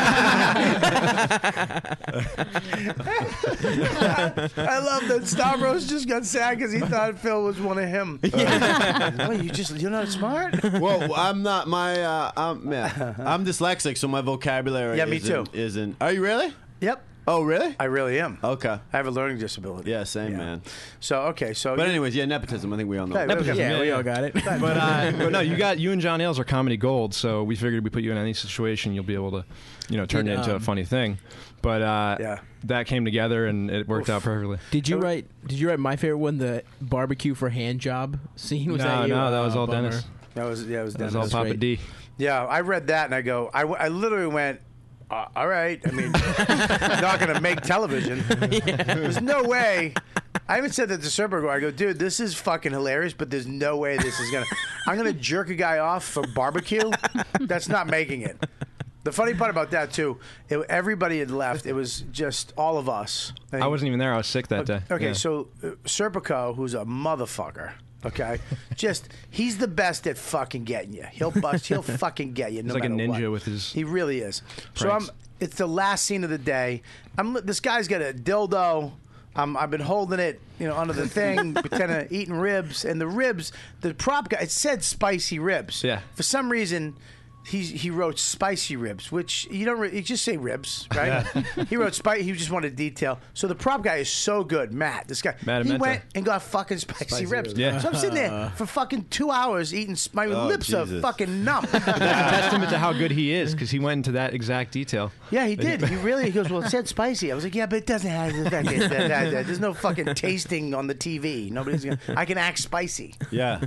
Speaker 5: I love that Stavros just got sad because he thought Phil was one of him. Wait, you just you're not smart.
Speaker 10: Well, I'm not my. Uh, I'm, yeah, I'm dyslexic, so my vocabulary.
Speaker 5: Yeah, me
Speaker 10: isn't,
Speaker 5: too.
Speaker 10: Isn't. Are you really?
Speaker 5: Yep,
Speaker 10: Oh, really?
Speaker 5: I really am.
Speaker 10: Okay.
Speaker 5: I have a learning disability.
Speaker 10: Yeah, same, man.
Speaker 5: So okay, so
Speaker 10: But
Speaker 5: you-
Speaker 10: anyways, yeah, nepotism. I think we all know.
Speaker 5: Hey,
Speaker 11: Nepotism,
Speaker 5: okay.
Speaker 9: Yeah,
Speaker 11: yeah,
Speaker 9: we
Speaker 11: yeah.
Speaker 9: all got it.
Speaker 11: But, uh, but no, you got you and John Ailes are comedy gold, so we figured we put you in any situation, you'll be able to, you know, turn
Speaker 9: Did,
Speaker 11: it into a
Speaker 9: um,
Speaker 11: funny thing. But uh,
Speaker 5: Yeah.
Speaker 11: that came together and it worked out perfectly.
Speaker 9: Did you write? Did you write my favorite one? The barbecue for hand job scene. Was
Speaker 11: no,
Speaker 9: that you?
Speaker 11: no, that was
Speaker 9: Oh,
Speaker 11: all
Speaker 9: bummer.
Speaker 11: Dennis.
Speaker 5: that was yeah, it was
Speaker 11: That was
Speaker 5: Dennis.
Speaker 11: all Papa
Speaker 9: great.
Speaker 11: D.
Speaker 5: Yeah, I read that and I go, I, w- I literally went, uh, all right. I mean, I'm not going to make television. There's no way. I even said that to Serpico. I go, dude, this is fucking hilarious, but there's no way this is going to. I'm going to jerk a guy off for barbecue. That's not making it. The funny part about that, too, it, everybody had left. It was just all of us.
Speaker 11: I wasn't even there. I was sick that day.
Speaker 5: Okay,
Speaker 11: Yeah.
Speaker 5: so uh, Serpico, who's a motherfucker, okay, just he's the best at fucking getting you. He'll bust. He'll fucking get you. No
Speaker 11: He's like a
Speaker 5: matter
Speaker 11: ninja
Speaker 5: what.
Speaker 11: with his
Speaker 5: He really is. So
Speaker 11: pranks.
Speaker 5: I'm. It's the last scene of the day. I'm. This guy's got a dildo. Um, I've been holding it, you know, under the thing, pretending eating ribs, and the ribs. The prop guy. It said spicy ribs.
Speaker 11: Yeah.
Speaker 5: For some reason. He, he wrote spicy ribs, which you don't. Re- you just say ribs, right? He wrote spicy. He just wanted detail. So the prop guy is so good, Matt. This guy.
Speaker 11: Matt
Speaker 5: he
Speaker 11: Amenta.
Speaker 5: went and got fucking spicy,
Speaker 8: Spicy
Speaker 5: ribs.
Speaker 8: ribs.
Speaker 11: Yeah.
Speaker 5: So I'm sitting there for fucking two hours eating. s- My
Speaker 10: Oh,
Speaker 5: lips are
Speaker 10: Jesus.
Speaker 5: fucking numb.
Speaker 11: That's a testament to how good he is because he went into that exact detail.
Speaker 5: Yeah, he did. He really. He goes, well, it said spicy. I was like, yeah, but it doesn't have. That, that, that, that. There's no fucking tasting on the T V. Nobody's gonna. I can act spicy,
Speaker 10: Yeah.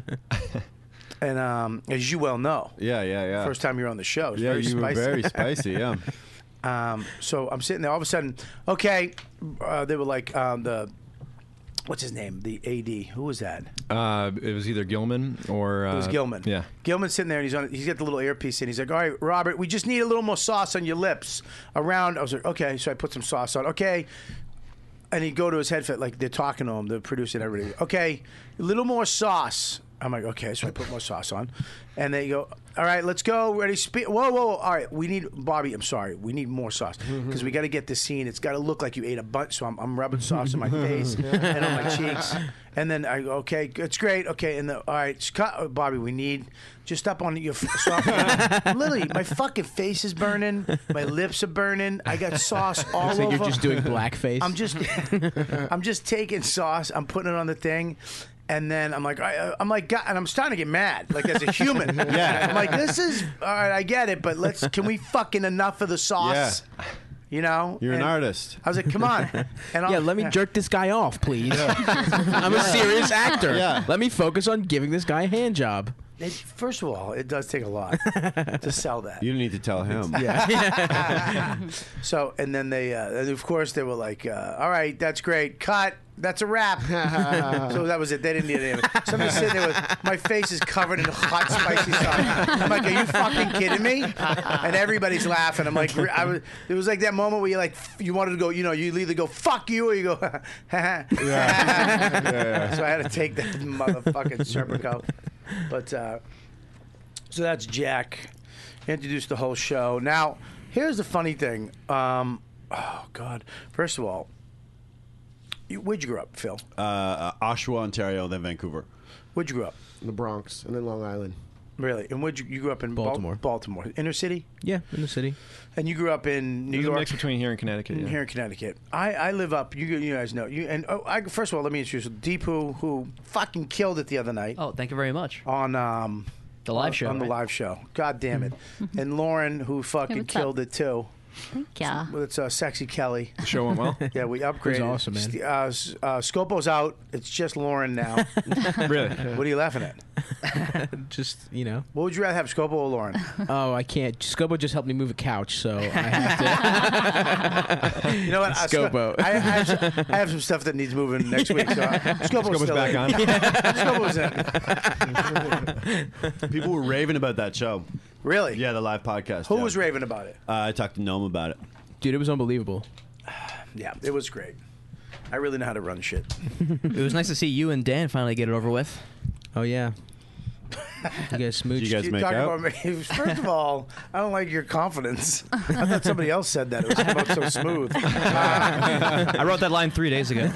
Speaker 5: and um, as you well know,
Speaker 10: Yeah, yeah, yeah.
Speaker 5: first time you're on the show, it's
Speaker 10: yeah,
Speaker 5: very
Speaker 10: you
Speaker 5: spicy.
Speaker 10: were very spicy. Yeah.
Speaker 5: Um, so I'm sitting there. All of a sudden, okay, uh, they were like um, the what's his name, the A D. Who was that?
Speaker 11: Uh, it was either Gilman or uh,
Speaker 5: It was Gilman.
Speaker 11: Yeah.
Speaker 5: Gilman's sitting there and he's on. He's got the little earpiece in. He's like, "All right, Robert, we just need a little more sauce on your lips around." I was like, "Okay," so I put some sauce on. Okay. And he'd go to his headset, like they're talking to him, the producer and everybody. Okay, a little more sauce I'm like, okay, so I put more sauce on. And they go, all right, let's go. Ready? Spe- whoa, whoa, whoa. All right, we need, Bobby, I'm sorry. We need more sauce. Because we got to get this scene. It's got to look like you ate a bunch. So I'm, I'm rubbing sauce on my face and on my cheeks. And then I go, okay, it's great. Okay, and the, all right, Scott, Bobby, we need just up on your sauce. Literally, my fucking face is burning. My lips are burning. I got sauce all
Speaker 9: Looks like
Speaker 5: over.
Speaker 9: you're just doing blackface.
Speaker 5: I'm just, I'm just taking sauce. I'm putting it on the thing. And then I'm like, I, I'm like, God, and I'm starting to get mad, like as a human.
Speaker 10: Yeah.
Speaker 5: I'm like, this is all right. I get it, but let's. Can we fucking enough of the sauce?
Speaker 10: Yeah.
Speaker 5: You know.
Speaker 10: You're
Speaker 5: And
Speaker 10: an artist.
Speaker 5: I was like, come on. And
Speaker 9: yeah, let me jerk this guy off, please. I'm a serious actor.
Speaker 10: Yeah.
Speaker 9: Let me focus on giving this guy a hand job.
Speaker 5: It, first of all, it does take a lot to sell that.
Speaker 10: You don't need to tell him.
Speaker 9: Yeah.
Speaker 5: So, and then they, uh, and of course, they were like, uh, all right, that's great. Cut. That's a wrap. So that was it. They didn't need it. Somebody's sitting there with my face is covered in hot, spicy sauce. I'm like, are you fucking kidding me? And everybody's laughing. I'm like, I was, it was like that moment where you like, you wanted to go, you know, you either go, fuck you, or you go, ha ha.
Speaker 10: Yeah. Yeah, yeah.
Speaker 5: So I had to take that motherfucking Serpico. But, uh, so that's Jack. Introduced the whole show. Now, here's the funny thing. Um, oh, God. First of all, you, where'd you grow up, Phil?
Speaker 10: Uh, uh, Oshawa, Ontario, then Vancouver.
Speaker 5: Where'd you grow up?
Speaker 8: In the Bronx and then Long Island.
Speaker 5: Really? And where'd you, you grew up in Bal-
Speaker 9: Baltimore.
Speaker 5: Baltimore. Inner city?
Speaker 9: Yeah, in the city.
Speaker 5: And you grew up in New
Speaker 11: There's
Speaker 5: York?
Speaker 11: a mix between here and Connecticut. Yeah.
Speaker 5: Here in Connecticut. I, I live up, you, you guys know. You and oh, I, first of all, let me introduce Deepu, who fucking killed it the other night.
Speaker 12: Oh, thank you very much.
Speaker 5: On um,
Speaker 12: The live
Speaker 5: on,
Speaker 12: show,
Speaker 5: On the
Speaker 12: right?
Speaker 5: live show. God damn it. And Lauren, who fucking
Speaker 7: what's
Speaker 5: killed
Speaker 7: up?
Speaker 5: it too.
Speaker 7: Thank ya.
Speaker 5: Well, it's uh, Sexy Kelly.
Speaker 11: The show went well.
Speaker 5: Yeah, we upgraded.
Speaker 9: awesome, man.
Speaker 5: St- Uh, s- uh, Scopo's out. It's just Lauren now.
Speaker 11: Really?
Speaker 5: What are you laughing at?
Speaker 9: Just, you know.
Speaker 5: What would you rather have, Scopo or Lauren?
Speaker 9: Oh, I can't. Scopo just helped me move a couch, so I have to.
Speaker 5: You know what? Uh, Sco-
Speaker 9: Scopo.
Speaker 5: I, I, have some, I have some stuff that needs moving next week. So uh, Scopo's,
Speaker 11: Scopo's
Speaker 5: still
Speaker 11: back
Speaker 5: in.
Speaker 11: on.
Speaker 5: Scopo's in.
Speaker 10: People were raving about that show.
Speaker 5: Really?
Speaker 10: Yeah, the live podcast.
Speaker 5: Who
Speaker 10: yeah.
Speaker 5: was raving about it?
Speaker 10: Uh, I talked to Noam about it.
Speaker 9: Dude, it was unbelievable.
Speaker 5: Yeah, it was great. I really know how to run shit.
Speaker 12: It was nice to see you and Dan finally get it over with.
Speaker 9: Oh, yeah. You guys smooched.
Speaker 10: Did you guys
Speaker 5: You're
Speaker 10: make
Speaker 5: talking
Speaker 10: out?
Speaker 5: about me. First of all, I don't like your confidence. I thought somebody else said that. It was about so smooth.
Speaker 12: I wrote that line three days ago.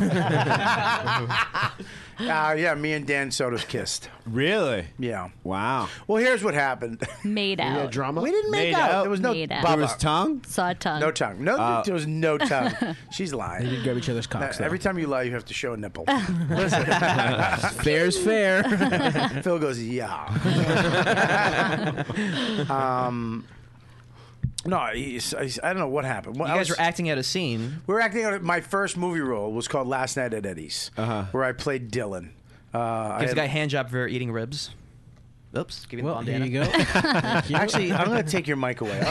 Speaker 5: Uh, yeah, me and Dan Soder's kissed.
Speaker 10: Really?
Speaker 5: Yeah.
Speaker 10: Wow.
Speaker 5: Well, here's what happened.
Speaker 7: Made
Speaker 8: You had
Speaker 7: out.
Speaker 8: drama?
Speaker 5: We didn't make
Speaker 10: Made
Speaker 5: out.
Speaker 10: out?
Speaker 5: There was no
Speaker 7: Made out.
Speaker 5: Bubba.
Speaker 10: There was tongue?
Speaker 7: Saw a tongue.
Speaker 5: No tongue. No,
Speaker 10: Uh,
Speaker 5: there was no tongue. She's
Speaker 9: They
Speaker 5: lying.
Speaker 9: did grab each other's
Speaker 5: Now,
Speaker 9: cocks, though.
Speaker 5: every time you lie, you have to show a nipple. Listen.
Speaker 9: Fair's fair.
Speaker 5: Phil goes, yeah. um, no, he's, he's, I don't know what happened.
Speaker 12: You
Speaker 5: I
Speaker 12: guys
Speaker 5: was-
Speaker 12: were acting out a scene.
Speaker 5: we were acting out. My first movie role was called Last Night at Eddie's,
Speaker 10: Uh-huh.
Speaker 5: where I played Dylan. Uh, I
Speaker 12: Gives
Speaker 5: had-
Speaker 12: a guy a hand job for eating ribs. Oops, give me the
Speaker 9: Well,
Speaker 12: bomb,
Speaker 9: here
Speaker 12: Dana.
Speaker 9: you go. Thank you.
Speaker 5: Actually, I'm going to take your mic away.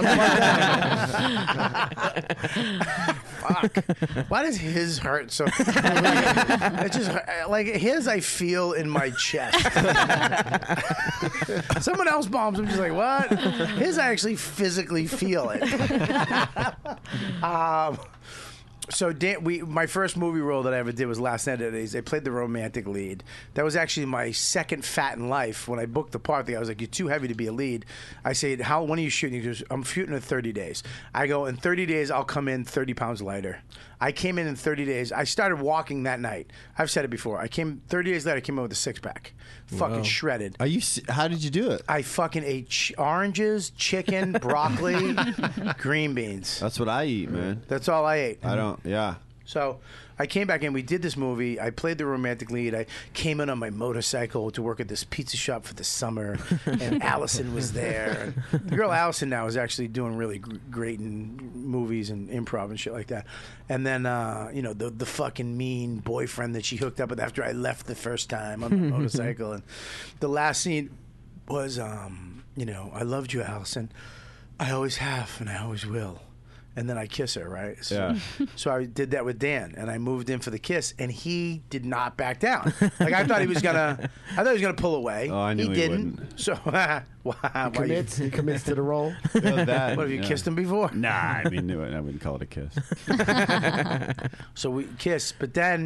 Speaker 5: Fuck. Why does his hurt so? It's just like his. I feel in my chest. Someone else bombs. I'm just like, what? His, I actually physically feel it. um. So Dan, we my first movie role that I ever did was Last Night at Eddie's. I played the romantic lead. That was actually my second Fat in Life. When I booked the part, I was like, "You're too heavy to be a lead." I said, "How? When are you shooting?" He goes, "I'm shooting in thirty days." I go, "In thirty days, I'll come in thirty pounds lighter." I came in in thirty days. I started walking that night. I've said it before. I came thirty days later. I came in with a six pack, fucking
Speaker 10: Wow.
Speaker 5: shredded.
Speaker 10: Are you? s- How did you do it?
Speaker 5: I fucking ate ch- oranges, chicken, broccoli, green beans.
Speaker 10: That's what I eat, man.
Speaker 5: That's all I ate.
Speaker 10: I don't. Yeah.
Speaker 5: So I came back in. We did this movie. I played the romantic lead. I came in on my motorcycle to work at this pizza shop for the summer, and Allison was there. And the girl Allison now is actually doing really gr- great in movies and improv and shit like that. And then, uh, you know, the the fucking mean boyfriend that she hooked up with after I left the first time on the motorcycle. And the last scene was, um, you know, I loved you, Allison. I always have, and I always will. And then I kiss her, right? So,
Speaker 10: Yeah.
Speaker 5: so I did that with Dan, and I moved in for the kiss, and he did not back down. Like I thought he was gonna, I thought he was gonna pull away.
Speaker 10: Oh, I knew he
Speaker 5: didn't.
Speaker 10: wouldn't.
Speaker 5: So, wow,
Speaker 8: He
Speaker 5: why you-
Speaker 8: commits. He commits to the role.
Speaker 10: It was bad.
Speaker 5: what have you
Speaker 10: Yeah.
Speaker 5: kissed him before?
Speaker 10: Nah, I mean, I wouldn't call it a kiss.
Speaker 5: So we kissed, but then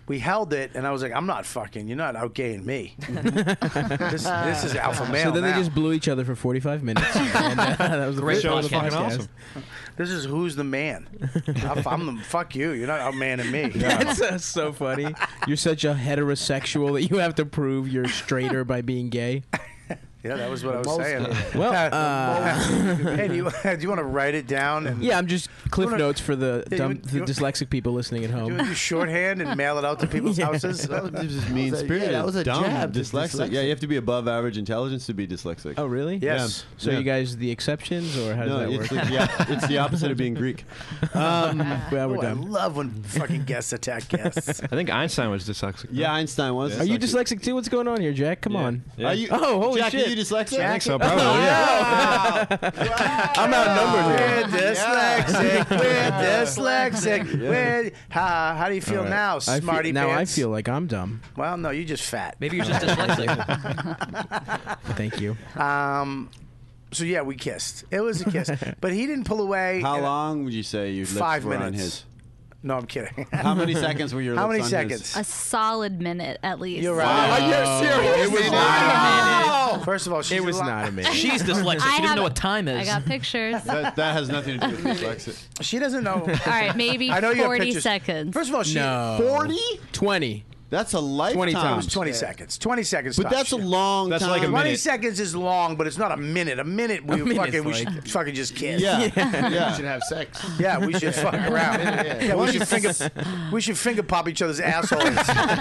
Speaker 5: we held it, and I was like, I'm not fucking. You're not outgaying me. this, this is alpha male
Speaker 9: So then
Speaker 5: now.
Speaker 9: they just blew each other for forty-five minutes. and, uh, that was the
Speaker 12: Great
Speaker 9: first
Speaker 12: show.
Speaker 9: of the
Speaker 12: Fucking
Speaker 9: podcast.
Speaker 12: awesome.
Speaker 5: This is who's the man. I'm, I'm the fuck you. You're not outmanning me.
Speaker 9: That's uh, so funny. You're such a heterosexual that you have to prove you're straighter by being gay.
Speaker 5: Yeah, that was what I was
Speaker 8: Most
Speaker 5: saying.
Speaker 8: of
Speaker 9: Well, uh,
Speaker 5: hey, do you, do you want to write it down? And
Speaker 9: yeah, I'm just cliff
Speaker 5: wanna-
Speaker 9: notes for the
Speaker 5: Yeah,
Speaker 9: dumb,
Speaker 5: you-
Speaker 9: the
Speaker 5: you-
Speaker 9: dyslexic people listening at
Speaker 5: do you
Speaker 9: home.
Speaker 5: want to do shorthand and mail it out to people's
Speaker 9: Yeah.
Speaker 5: houses?
Speaker 10: That was just mean
Speaker 8: that-
Speaker 10: spirited.
Speaker 8: yeah, that was a
Speaker 10: dumb,
Speaker 8: jab to
Speaker 10: dyslexic.
Speaker 8: dyslexic.
Speaker 10: Yeah, you have to be above average intelligence to be dyslexic.
Speaker 9: Oh, really?
Speaker 5: Yes.
Speaker 9: So
Speaker 10: Yeah.
Speaker 9: you guys the exceptions, or how does
Speaker 10: No,
Speaker 9: that
Speaker 10: it's
Speaker 9: work?
Speaker 10: the, yeah, it's the opposite of being Greek. Um,
Speaker 9: Well, we're
Speaker 5: Oh, I
Speaker 9: done.
Speaker 5: love when fucking guests attack guests.
Speaker 11: I think Einstein was dyslexic.
Speaker 10: yeah, Einstein was.
Speaker 9: Are you dyslexic too? What's going on here, Jack? Come
Speaker 11: Yeah.
Speaker 9: on.
Speaker 11: Yeah.
Speaker 10: Are you?
Speaker 9: Oh, holy
Speaker 10: Jack,
Speaker 9: shit.
Speaker 10: are you dyslexic?
Speaker 11: I think so, probably.
Speaker 10: Wow.
Speaker 9: I'm outnumbered here.
Speaker 5: We're dyslexic. We're dyslexic. We're, how, how do you feel
Speaker 9: All right.
Speaker 5: now,
Speaker 9: I feel-
Speaker 5: smarty
Speaker 9: now I
Speaker 5: pants?
Speaker 9: feel like I'm dumb.
Speaker 5: Well, no, you're just fat.
Speaker 12: Maybe you're just dyslexic.
Speaker 9: Thank you.
Speaker 5: Um, so yeah, we kissed. It was a kiss, but he didn't pull away.
Speaker 10: How
Speaker 5: and-
Speaker 10: long would you say your lips
Speaker 5: Five
Speaker 10: were on
Speaker 5: minutes.
Speaker 10: his?
Speaker 5: No, I'm kidding.
Speaker 10: How many seconds were your
Speaker 5: How
Speaker 10: lips
Speaker 5: many
Speaker 10: on
Speaker 5: seconds?
Speaker 7: A solid minute at least.
Speaker 5: You're right.
Speaker 10: Wow.
Speaker 5: Are you serious?
Speaker 9: It was
Speaker 5: not a minute. First of all, she's
Speaker 9: It was
Speaker 5: a lot-
Speaker 9: not a minute.
Speaker 12: She's dyslexic.
Speaker 7: I
Speaker 12: She doesn't
Speaker 7: have-
Speaker 12: know what time is.
Speaker 7: I got pictures. All
Speaker 10: That, that has nothing to do with dyslexia.
Speaker 5: She doesn't know.
Speaker 7: right, maybe
Speaker 5: I know you have
Speaker 7: forty
Speaker 5: pictures.
Speaker 7: seconds.
Speaker 5: First of all, she
Speaker 9: No.
Speaker 10: forty?
Speaker 9: twenty.
Speaker 10: That's a lifetime.
Speaker 9: twenty
Speaker 5: It
Speaker 9: times.
Speaker 5: was twenty seconds. twenty seconds.
Speaker 10: But
Speaker 5: tops,
Speaker 10: that's a
Speaker 5: yeah.
Speaker 10: long
Speaker 11: That's
Speaker 10: time.
Speaker 11: like a
Speaker 5: twenty
Speaker 11: minute.
Speaker 5: seconds is long, but it's not a minute. A minute, we
Speaker 9: A minute's
Speaker 5: fucking we
Speaker 9: like-
Speaker 5: should fucking just kiss.
Speaker 10: Yeah.
Speaker 8: You
Speaker 10: yeah.
Speaker 8: should have sex.
Speaker 5: Yeah, we should fuck around.
Speaker 8: Yeah.
Speaker 5: Yeah, we should finger, we should finger pop each other's assholes.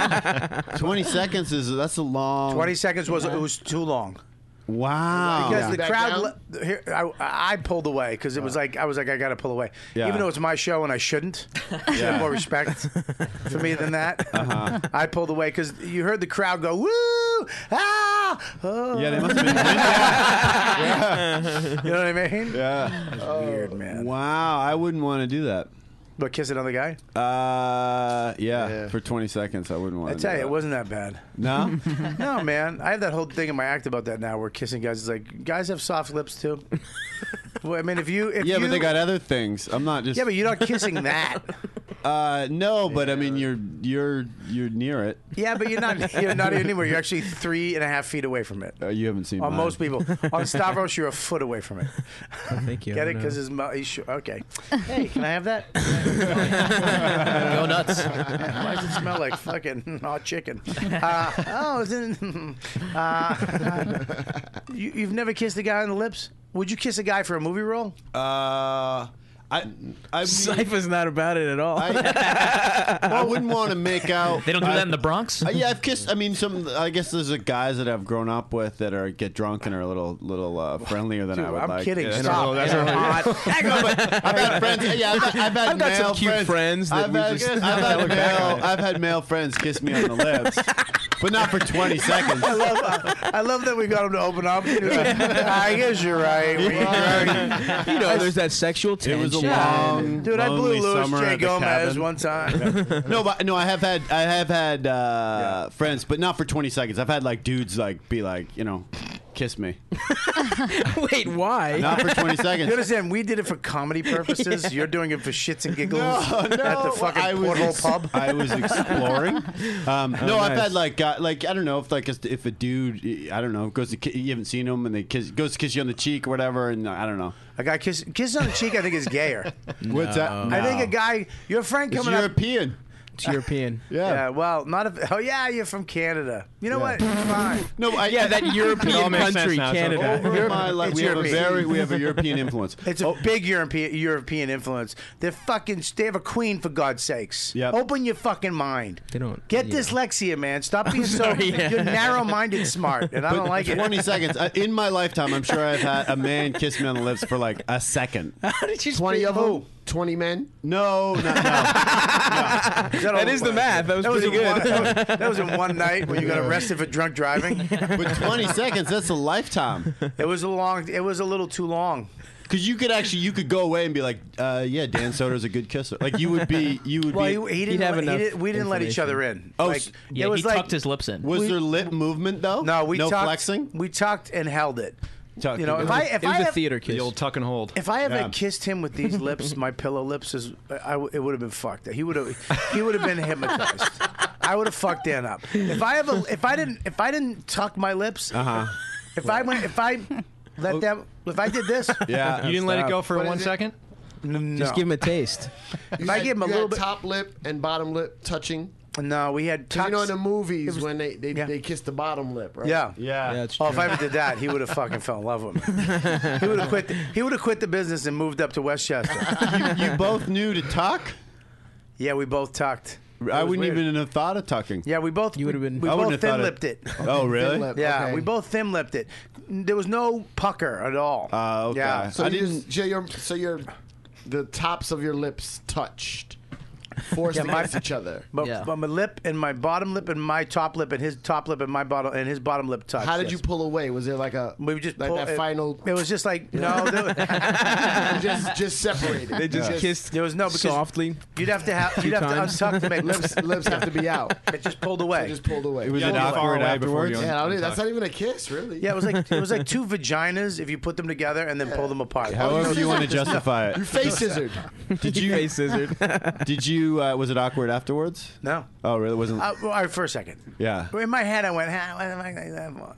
Speaker 10: twenty seconds is that's a long.
Speaker 5: Twenty seconds was it was too long
Speaker 10: Wow.
Speaker 5: because the
Speaker 8: Back
Speaker 5: crowd.
Speaker 8: down?
Speaker 5: Le- here, I, I pulled away because it was like I was like I got to pull away,
Speaker 10: Yeah.
Speaker 5: even though it's my show and I shouldn't. You should have more respect for me than that.
Speaker 10: Uh-huh.
Speaker 5: I pulled away because you heard the crowd go woo ah. Oh.
Speaker 10: Yeah, they must have been. yeah.
Speaker 5: You know what I mean?
Speaker 10: Yeah.
Speaker 5: It's weird, man.
Speaker 10: Wow, I wouldn't want to do that.
Speaker 5: But kiss another guy?
Speaker 10: Uh, yeah,
Speaker 8: Yeah.
Speaker 10: for twenty seconds, I wouldn't want
Speaker 5: I
Speaker 10: to.
Speaker 5: tell
Speaker 10: do
Speaker 5: you,
Speaker 10: that.
Speaker 5: it wasn't that bad.
Speaker 10: No.
Speaker 5: No, man. I have that whole thing in my act about that now, where kissing guys is like, guys have soft lips too. Well, I mean, if you, if
Speaker 10: yeah,
Speaker 5: you,
Speaker 10: but they got other things. I'm not just.
Speaker 5: yeah, but you're not kissing that.
Speaker 10: Uh, no, but I mean, you're you're you're near it.
Speaker 5: Yeah, but you're not. You're not anywhere. You're actually three and a half feet away from it.
Speaker 10: Uh, you haven't seen.
Speaker 5: On
Speaker 10: mine.
Speaker 5: most people, on Stavros, you're a foot away from it.
Speaker 9: Oh, thank you.
Speaker 5: Get
Speaker 9: I
Speaker 5: it?
Speaker 9: don't
Speaker 5: Because
Speaker 9: know.
Speaker 5: his mouth. He's sure. Okay. Hey, can I have that?
Speaker 12: Go nuts.
Speaker 5: Why does it smell like fucking hot chicken? Uh, oh, is it? Uh, you, you've never kissed a guy on the lips? Would you kiss a guy for a movie role?
Speaker 10: Uh, I I mean,
Speaker 9: Cypher's not about it at all.
Speaker 10: I, I wouldn't want to make out.
Speaker 12: They don't do
Speaker 10: I-
Speaker 12: that in the Bronx?
Speaker 10: Uh, yeah, I've kissed. I mean, some. I guess there's a guys that I've grown up with that are get drunk and are a little little uh, friendlier than
Speaker 5: Dude,
Speaker 10: I would
Speaker 5: I'm
Speaker 10: like.
Speaker 5: kidding.
Speaker 10: Yeah,
Speaker 5: Stop.
Speaker 11: that's
Speaker 5: You're
Speaker 11: a-
Speaker 5: hot.
Speaker 10: Hang on, but I've had friends. Yeah, I've, had- I've had
Speaker 9: I've got some
Speaker 10: male
Speaker 9: cute friends that
Speaker 10: I've
Speaker 9: we
Speaker 10: had,
Speaker 9: just
Speaker 10: I've
Speaker 9: never
Speaker 10: had
Speaker 9: look back
Speaker 10: male.
Speaker 9: on it.
Speaker 10: I've had male friends kiss me on the lips, but not for twenty seconds.
Speaker 5: I love, I love that we got him to open up. He was like, I guess you're right. You're right.
Speaker 9: You know, there's that sexual
Speaker 10: It
Speaker 9: tension.
Speaker 10: was a long,
Speaker 5: Dude, I blew
Speaker 10: lonely
Speaker 5: Louis
Speaker 10: summer
Speaker 5: J.
Speaker 10: at the
Speaker 5: Gomez
Speaker 10: cabin.
Speaker 5: one time.
Speaker 10: No, but no, I have had I have had uh, friends, but not for twenty seconds. I've had like dudes like be like, you know, kiss me.
Speaker 9: Wait, why?
Speaker 10: Not for twenty
Speaker 5: You
Speaker 10: seconds.
Speaker 5: understand? We did it for comedy purposes. You're doing it for shits and giggles
Speaker 10: No, no,
Speaker 5: at the fucking
Speaker 10: I was
Speaker 5: porthole
Speaker 10: ex-
Speaker 5: pub.
Speaker 10: I was exploring. Um, no, I've
Speaker 9: nice.
Speaker 10: had like uh, like I don't know if like if a dude I don't know goes to ki- you haven't seen him and they kiss goes to kiss you on the cheek or whatever and I don't know.
Speaker 5: A guy kiss kiss on the cheek. I think is gayer.
Speaker 10: What's that?
Speaker 5: I think a guy, your friend
Speaker 10: It's
Speaker 5: coming up.
Speaker 10: European.
Speaker 9: It's European.
Speaker 10: Yeah.
Speaker 5: Yeah, well, not if. Oh yeah, you're from Canada. You know what? Fine.
Speaker 10: No, I,
Speaker 9: Yeah, that
Speaker 11: It all
Speaker 9: European
Speaker 11: makes sense
Speaker 9: country,
Speaker 11: now, so-
Speaker 9: Canada.
Speaker 10: Over my life,
Speaker 5: It's
Speaker 10: we have a
Speaker 5: European.
Speaker 10: very we have a European influence.
Speaker 5: It's a
Speaker 10: Oh,
Speaker 5: big European European influence. They're fucking. They have a queen for God's sakes.
Speaker 10: Yep.
Speaker 5: Open your fucking mind.
Speaker 9: They don't.
Speaker 5: Get
Speaker 9: yeah.
Speaker 5: dyslexia, man. Stop being so.
Speaker 9: sorry, yeah.
Speaker 5: You're narrow-minded smart, and I don't like it.
Speaker 10: twenty seconds. Uh, In my lifetime, I'm sure I've had a man kiss me on the lips for like a second.
Speaker 9: How did you
Speaker 8: Twenty
Speaker 9: speak-
Speaker 8: of them. Twenty men.
Speaker 10: No, no, no.
Speaker 9: That is the math. That was
Speaker 5: That was,
Speaker 9: pretty
Speaker 5: in
Speaker 9: good.
Speaker 5: one, that, was, that was in one night when you got arrested for drunk driving.
Speaker 10: But twenty seconds, that's a lifetime.
Speaker 5: It was a long. It was a little too long.
Speaker 10: Because you could actually, you could go away and be like, uh, yeah, Dan Soder's a good kisser. Like you would be, you would
Speaker 5: Well,
Speaker 10: be.
Speaker 5: he, he didn't.
Speaker 9: have
Speaker 5: let- he
Speaker 9: enough
Speaker 5: did, we didn't let each
Speaker 9: information.
Speaker 5: other in.
Speaker 10: Oh,
Speaker 5: like,
Speaker 10: s-
Speaker 12: Yeah,
Speaker 5: it was
Speaker 12: he
Speaker 5: like,
Speaker 12: tucked his lips in.
Speaker 10: was
Speaker 5: we-
Speaker 10: there lip movement though?
Speaker 5: No, we
Speaker 10: no
Speaker 5: tucked,
Speaker 10: flexing.
Speaker 5: We tucked and held it.
Speaker 10: Tucked
Speaker 5: You know,
Speaker 10: and
Speaker 5: if
Speaker 10: held
Speaker 5: I
Speaker 10: it.
Speaker 5: if
Speaker 9: It was
Speaker 5: I
Speaker 9: a
Speaker 5: have,
Speaker 9: theater kiss.
Speaker 11: The old tuck and hold.
Speaker 5: if I ever
Speaker 10: Yeah.
Speaker 5: kissed him with these lips, my pillow lips, is I, w- it would have been fucked. He would have he would have been hypnotized. I would have fucked Dan up. If I ever, if I didn't, if I didn't tuck my lips,
Speaker 10: Uh huh.
Speaker 5: if I went, if I let them, if I did this,
Speaker 10: Yeah.
Speaker 11: You didn't let it go for
Speaker 8: What
Speaker 11: one
Speaker 8: is it?
Speaker 11: second?
Speaker 5: no.
Speaker 9: Just give him a taste.
Speaker 5: If I give him a
Speaker 8: You
Speaker 5: little
Speaker 8: had
Speaker 5: bit,
Speaker 8: top lip and bottom lip touching.
Speaker 5: no, we had
Speaker 8: 'Cause
Speaker 5: tucks.
Speaker 8: you know in the movies
Speaker 5: It was-
Speaker 8: when they they,
Speaker 5: yeah.
Speaker 8: they kiss the bottom lip, right?
Speaker 5: yeah.
Speaker 10: Yeah.
Speaker 9: Yeah, it's
Speaker 5: Oh,
Speaker 9: true.
Speaker 5: if I ever did that, he would have fucking fell in love with me. He would have quit. The, he would have quit the business and moved up to Westchester.
Speaker 10: you, you both knew to tuck?
Speaker 5: Yeah, we both tucked. It
Speaker 10: I
Speaker 5: was
Speaker 10: wouldn't
Speaker 5: weird.
Speaker 10: even have thought of tucking.
Speaker 5: Yeah, we both.
Speaker 9: You would have been-
Speaker 5: We
Speaker 10: I
Speaker 5: both
Speaker 10: wouldn't have thought
Speaker 5: thin
Speaker 10: it-
Speaker 5: lipped it.
Speaker 10: Oh, really?
Speaker 8: Thin lip,
Speaker 5: Yeah,
Speaker 8: okay.
Speaker 5: we both thin lipped it. There was no pucker at all.
Speaker 10: Oh, okay.
Speaker 5: Yeah.
Speaker 8: So
Speaker 10: I
Speaker 8: you
Speaker 10: didn't-
Speaker 8: just, so your so your the tops of your lips touched, forced
Speaker 5: Yeah, my-
Speaker 8: against each other.
Speaker 5: But,
Speaker 12: Yeah.
Speaker 5: but my lip and my bottom lip and my top lip and his top lip and my bottom and his bottom lip touched.
Speaker 8: How did
Speaker 5: yes.
Speaker 8: you pull away? Was there like a
Speaker 5: We just
Speaker 8: like
Speaker 5: pull-
Speaker 8: that
Speaker 5: it,
Speaker 8: final?
Speaker 5: It was just like no, there,
Speaker 8: just just separated.
Speaker 9: They just
Speaker 8: Yeah.
Speaker 9: kissed
Speaker 5: there was no because
Speaker 9: softly.
Speaker 5: you'd have to have you'd have
Speaker 9: times.
Speaker 5: to untuck to make
Speaker 8: lips lips have to be out.
Speaker 5: It just pulled away.
Speaker 8: It just pulled away.
Speaker 10: Was
Speaker 11: You
Speaker 10: it
Speaker 11: had to be far
Speaker 10: awkward
Speaker 11: away before
Speaker 10: afterwards?
Speaker 11: you
Speaker 8: yeah, I don't,
Speaker 11: untuck.
Speaker 8: that's not even a kiss, really.
Speaker 5: Yeah, it was like it was like two vaginas if you put them together and then pull them apart.
Speaker 10: However you want to justify
Speaker 8: You
Speaker 10: it.
Speaker 8: face scissored.
Speaker 10: Did you?
Speaker 9: Face scissored.
Speaker 10: Did you? Uh, was it awkward afterwards?
Speaker 5: No.
Speaker 10: Oh, really? Wasn't?
Speaker 5: Uh, well, all right, for a second.
Speaker 10: Yeah.
Speaker 5: In my head, I went, "Ha, what am I like that for?"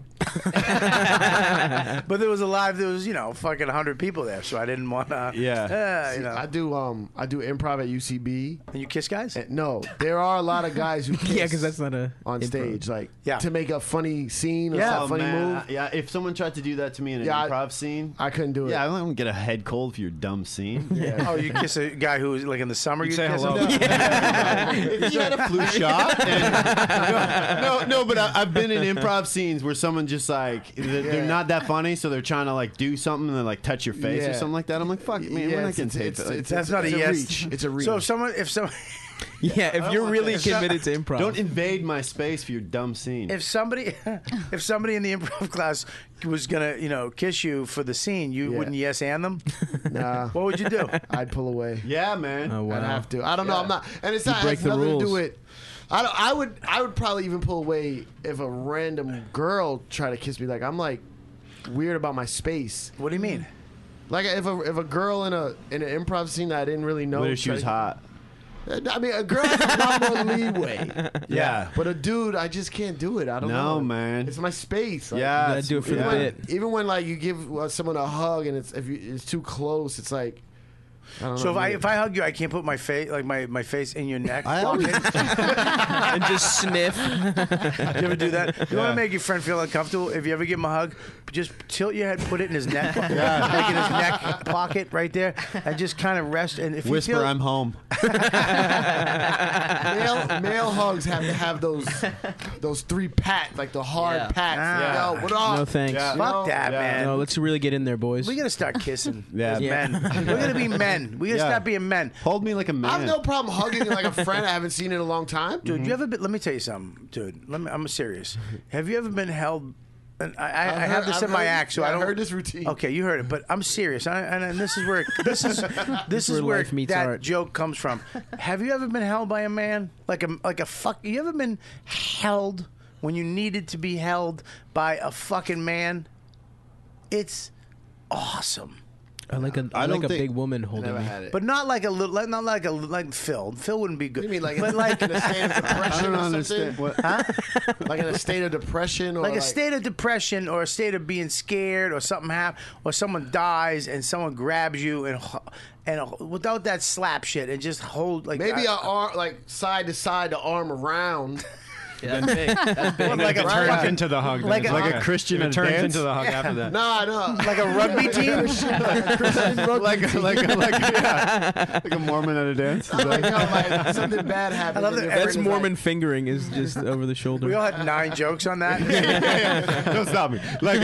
Speaker 5: But there was a live. There was, you know, fucking hundred people there, so I didn't want to.
Speaker 10: Yeah.
Speaker 5: Uh, you
Speaker 8: See,
Speaker 5: know.
Speaker 8: I do um I do improv at U C B.
Speaker 5: And you kiss guys?
Speaker 8: And no, there are a lot of guys who kiss
Speaker 9: Yeah, because that's not a
Speaker 8: on
Speaker 9: improv.
Speaker 8: stage, like
Speaker 5: Yeah.
Speaker 8: to make a funny scene or
Speaker 5: Yeah.
Speaker 8: some
Speaker 10: Oh,
Speaker 8: funny
Speaker 10: man.
Speaker 8: move.
Speaker 10: Yeah. If someone tried to do that to me in an
Speaker 8: Yeah, I-
Speaker 10: improv scene,
Speaker 8: I couldn't do it.
Speaker 10: yeah, I don't get a head cold for your dumb scene.
Speaker 8: Yeah.
Speaker 5: Oh, you kiss a guy who was like in the summer.
Speaker 11: You'd
Speaker 5: You
Speaker 11: say
Speaker 5: kiss
Speaker 11: hello.
Speaker 5: him?
Speaker 10: If you had a flu shot, and, no, no, no, but I, I've been in improv scenes where someone just like they're, they're
Speaker 8: Yeah.
Speaker 10: not that funny, so they're trying to like do something and they like touch your face or
Speaker 8: Yeah.
Speaker 10: something like that. I'm like, fuck, man,
Speaker 8: Yeah,
Speaker 10: we're not
Speaker 8: it's-
Speaker 10: getting
Speaker 8: it's-
Speaker 10: paid
Speaker 8: it's-
Speaker 10: for that.
Speaker 8: it's-
Speaker 5: That's not
Speaker 8: It's
Speaker 5: a
Speaker 8: a
Speaker 5: yes.
Speaker 8: reach. It's a reach.
Speaker 5: So if someone, if someone,
Speaker 9: Yeah, if you're really
Speaker 5: If some-
Speaker 9: committed to improv.
Speaker 10: Don't invade my space for your dumb scene.
Speaker 5: if somebody, if somebody in the improv class was gonna, you know, kiss you for the scene, you
Speaker 8: Yeah.
Speaker 5: wouldn't yes and them.
Speaker 8: Nah,
Speaker 5: What would you do?
Speaker 8: I'd pull away.
Speaker 10: yeah, man.
Speaker 9: Oh, wow.
Speaker 8: I'd have to. I don't know. I'm not. And it's not
Speaker 9: break
Speaker 8: has
Speaker 9: the
Speaker 8: nothing to do
Speaker 9: rules.
Speaker 8: with. I don't, I would. I would probably even pull away if a random girl tried to kiss me. Like I'm like weird about my space.
Speaker 5: What do you mean?
Speaker 8: Like if a if a girl in a in an improv scene that I didn't really know.
Speaker 10: What if she was
Speaker 8: tried-
Speaker 10: hot?
Speaker 8: I mean, a girl has a lot more leeway.
Speaker 10: Yeah.
Speaker 8: But a dude, I just can't do it. I don't know.
Speaker 10: No, man.
Speaker 8: It's my space. Like,
Speaker 10: Yeah,
Speaker 9: You gotta
Speaker 10: it's-
Speaker 9: do it for
Speaker 10: yeah.
Speaker 9: the bit.
Speaker 8: Even when like you give uh, someone a hug and it's if you, it's too close, it's like. I don't
Speaker 5: So
Speaker 8: know,
Speaker 5: if I
Speaker 8: man.
Speaker 5: if I hug you, I can't put my face like my, my face in your neck.
Speaker 10: I always-
Speaker 9: and just sniff.
Speaker 5: You ever do that? You want to make your friend feel uncomfortable? If you ever give him a hug, just tilt your head, put it in his neck, make it his neck pocket right there, and just kind of rest. And if
Speaker 10: Whisper,
Speaker 5: you feel,
Speaker 10: I'm home.
Speaker 8: male male hugs have to have those those three pat like the hard
Speaker 12: Yeah.
Speaker 8: pats.
Speaker 5: Ah.
Speaker 8: Yo, what up?
Speaker 9: No thanks.
Speaker 10: Yeah.
Speaker 5: fuck
Speaker 8: No,
Speaker 5: that,
Speaker 10: yeah.
Speaker 5: man.
Speaker 9: No, let's really get in there, boys.
Speaker 5: We gotta start kissing.
Speaker 10: Yeah.
Speaker 5: as
Speaker 9: Yeah.
Speaker 5: men. We're gonna be men. We gotta
Speaker 10: Yeah.
Speaker 5: start being men.
Speaker 10: Hold me like a man.
Speaker 8: I have no problem hugging like a friend I haven't seen in a long time.
Speaker 5: Dude, you ever been? Let me tell you something, dude. Let me. I'm serious. Have you ever been held? And I, I, I
Speaker 8: I've
Speaker 5: have
Speaker 8: heard-
Speaker 5: this
Speaker 8: I've
Speaker 5: in my
Speaker 8: heard-
Speaker 5: act, so
Speaker 8: yeah,
Speaker 5: I
Speaker 8: I
Speaker 5: don't.
Speaker 8: heard this routine.
Speaker 5: Okay, you heard it, but I'm serious, I, and, and this is where this is this is
Speaker 9: where
Speaker 5: where
Speaker 9: life meets
Speaker 5: that
Speaker 9: art.
Speaker 5: joke comes from. Have you ever been held by a man like a like a fuck? You ever been held when you needed to be held by a fucking man? It's awesome.
Speaker 9: I like a, I
Speaker 10: I
Speaker 9: like
Speaker 10: don't
Speaker 9: a
Speaker 10: think-
Speaker 9: big woman holding
Speaker 8: Never
Speaker 9: me.
Speaker 8: had it.
Speaker 5: But not like a little, like- not like a like Phil. Phil wouldn't be good.
Speaker 8: What do you mean, like,
Speaker 5: but like
Speaker 8: in a state of depression?
Speaker 10: I don't
Speaker 8: or
Speaker 10: understand.
Speaker 8: something?
Speaker 10: What?
Speaker 8: Like in a state of depression, or
Speaker 5: like a state of depression or a state of being scared or something happens or someone dies and someone grabs you and and without that slap shit and just hold like
Speaker 8: maybe
Speaker 5: I,
Speaker 8: a arm, like side to side, the arm around.
Speaker 12: Yeah, that's big. That's big.
Speaker 11: And
Speaker 5: like
Speaker 11: then
Speaker 5: a
Speaker 11: if it turns
Speaker 5: fucking-
Speaker 11: into the hug. then
Speaker 5: like
Speaker 11: it's
Speaker 5: a-
Speaker 10: Like a
Speaker 11: okay.
Speaker 10: Christian
Speaker 11: If
Speaker 10: at
Speaker 11: it
Speaker 10: a
Speaker 11: turns
Speaker 10: dance?
Speaker 11: into the hug after that.
Speaker 8: No, no.
Speaker 5: like a rugby team.
Speaker 8: like a Christian rugby
Speaker 10: like a,
Speaker 8: team.
Speaker 10: like a, like a, yeah. like a Mormon at a dance. Is
Speaker 8: like,
Speaker 10: that-
Speaker 8: how, like something bad happens.
Speaker 5: I love
Speaker 8: and
Speaker 5: that
Speaker 8: your
Speaker 9: That's
Speaker 8: friend is
Speaker 9: Mormon
Speaker 8: like-
Speaker 9: fingering is just over the shoulder.
Speaker 5: We all had nine jokes on that.
Speaker 10: yeah, yeah. Don't stop me. Like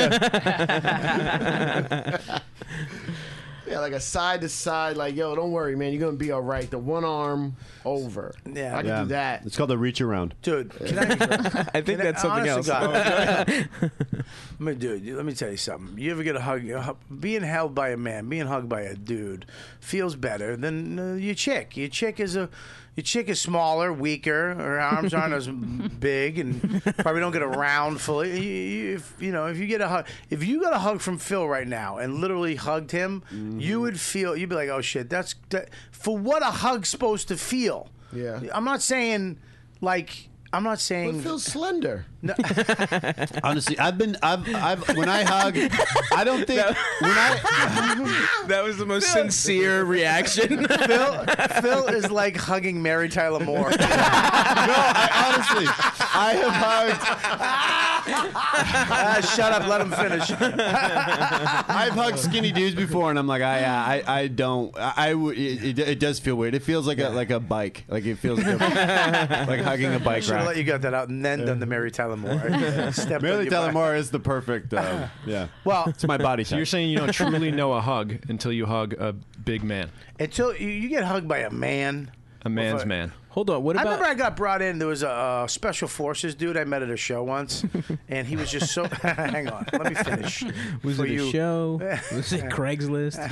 Speaker 10: a,
Speaker 8: Yeah, like a side to side, like, yo, don't worry, man, you're gonna be all right. The one arm over.
Speaker 5: Yeah.
Speaker 8: I can
Speaker 10: yeah.
Speaker 8: do that.
Speaker 10: It's called the reach around.
Speaker 5: Dude, can I?
Speaker 9: I think
Speaker 5: can I-
Speaker 9: that's something
Speaker 5: honest to
Speaker 9: else.
Speaker 5: God. I mean, dude, let me tell you something. You ever get a hug? a hu- Being held by a man, being hugged by a dude, feels better than uh, your chick. Your chick is a, your chick is smaller, weaker. Her arms aren't as big, and probably don't get around fully. You, you, if, you know, if you get a hug, if you got a hug from Phil right now and literally hugged him, you would feel. You'd be like, oh shit, that's that, for what a hug's supposed to feel.
Speaker 8: Yeah.
Speaker 5: I'm not saying like I'm not saying.
Speaker 8: But Phil's slender.
Speaker 5: No.
Speaker 10: Honestly, I've been, I've, I've, when I hug, I don't think when I.
Speaker 9: That was the most sincere reaction.
Speaker 5: Phil, Phil is like hugging Mary Tyler Moore.
Speaker 10: No, I, honestly, I have hugged.
Speaker 5: Ah, shut up, let him finish.
Speaker 10: I've hugged skinny dudes before, and I'm like, I, I, I don't. I, I would. It, it, it does feel weird. It feels like a like a bike. Like it feels like, a, like hugging a bike
Speaker 5: Should have
Speaker 10: rack.
Speaker 5: let you get that out and then done the Mary Tyler Moore. Stepped on
Speaker 10: Mary
Speaker 5: your
Speaker 10: Tyler
Speaker 5: butt.
Speaker 10: Moore is the perfect. Uh, yeah.
Speaker 5: Well,
Speaker 10: it's my body
Speaker 11: So
Speaker 10: type.
Speaker 11: you're saying you don't truly know a hug until you hug a big man,
Speaker 5: Until you, you get hugged by a man.
Speaker 11: a man's
Speaker 5: Well,
Speaker 11: man.
Speaker 9: Hold on. What
Speaker 5: I
Speaker 9: about?
Speaker 5: remember I got brought in. There was a uh, special forces dude I met at a show once, and he was just so. Hang on, let me finish.
Speaker 9: Was
Speaker 5: For
Speaker 9: it a
Speaker 5: you.
Speaker 9: show? Was it Craigslist?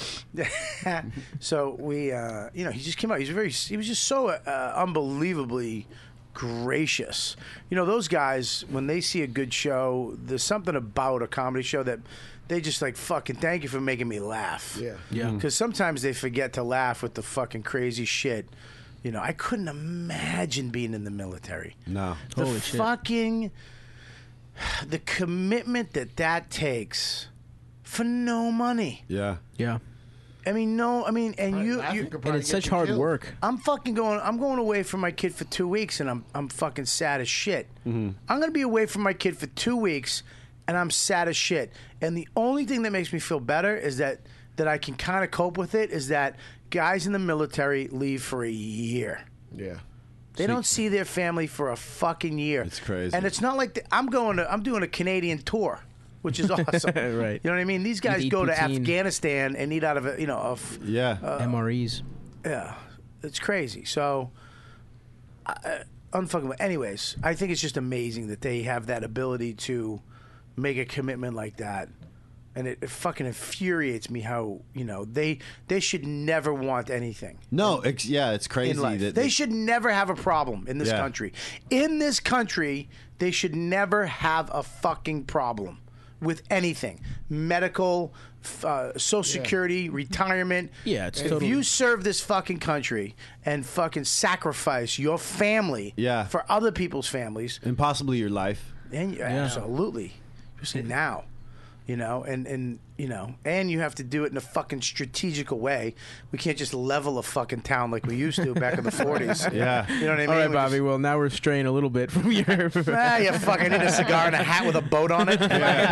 Speaker 5: So we, uh, you know, he just came out. He's very. He was just so uh, unbelievably gracious. You know, those guys when they see a good show, there's something about a comedy show that. They just like fucking thank you for making me laugh.
Speaker 8: Yeah.
Speaker 9: Yeah.
Speaker 5: Because sometimes they forget to laugh with the fucking crazy shit. You know, I couldn't imagine being in the military.
Speaker 10: No.
Speaker 5: The
Speaker 9: Holy shit.
Speaker 5: fucking the commitment that that takes for no money.
Speaker 10: Yeah.
Speaker 9: Yeah.
Speaker 5: I mean, no. I mean, and
Speaker 8: Right,
Speaker 5: you,
Speaker 8: laughing
Speaker 5: you
Speaker 8: could
Speaker 9: And
Speaker 8: probably
Speaker 9: it's
Speaker 8: get
Speaker 9: such
Speaker 8: you
Speaker 9: hard
Speaker 8: killed.
Speaker 9: work.
Speaker 5: I'm fucking going. I'm going away from my kid for two weeks, and I'm I'm fucking sad as shit. I'm gonna be away from my kid for two weeks, and I'm sad as shit. And the only thing that makes me feel better is that that I can kind of cope with it is that guys in the military leave for a year.
Speaker 8: Yeah.
Speaker 5: They don't see their family for a fucking year.
Speaker 10: It's crazy.
Speaker 5: And it's not like the, I'm going to. I'm doing a Canadian tour, which is awesome.
Speaker 9: Right.
Speaker 5: You know what I mean? These guys
Speaker 9: eat
Speaker 5: go to
Speaker 9: poutine.
Speaker 5: Afghanistan and eat out of a you know of
Speaker 10: Yeah.
Speaker 9: M R Es.
Speaker 5: yeah, it's crazy. So, uh, unfucking. Anyways, I think it's just amazing that they have that ability to make a commitment like that, and it, it fucking infuriates me how you know they they should never want anything.
Speaker 10: no. It's, yeah. It's crazy
Speaker 5: In life.
Speaker 10: that
Speaker 5: They should never have a problem in this
Speaker 10: Yeah.
Speaker 5: country. In this country, they should never have a fucking problem with anything. Medical, f- uh, Social Security, retirement.
Speaker 9: Yeah, it's
Speaker 5: if
Speaker 9: totally-
Speaker 5: you serve this fucking country and fucking sacrifice your family
Speaker 10: Yeah.
Speaker 5: for other people's families,
Speaker 10: and possibly your life.
Speaker 5: and you, absolutely, especially now, you know, and and you know, and you have to do it in a fucking strategical way. We can't just level a fucking town like we used to back in the forties.
Speaker 10: Yeah.
Speaker 5: You know what I mean?
Speaker 9: All right,
Speaker 5: We
Speaker 9: Bobby. Well, now we're straying a little bit from your.
Speaker 5: Just, ah, you fucking need a cigar and a hat with a boat on it.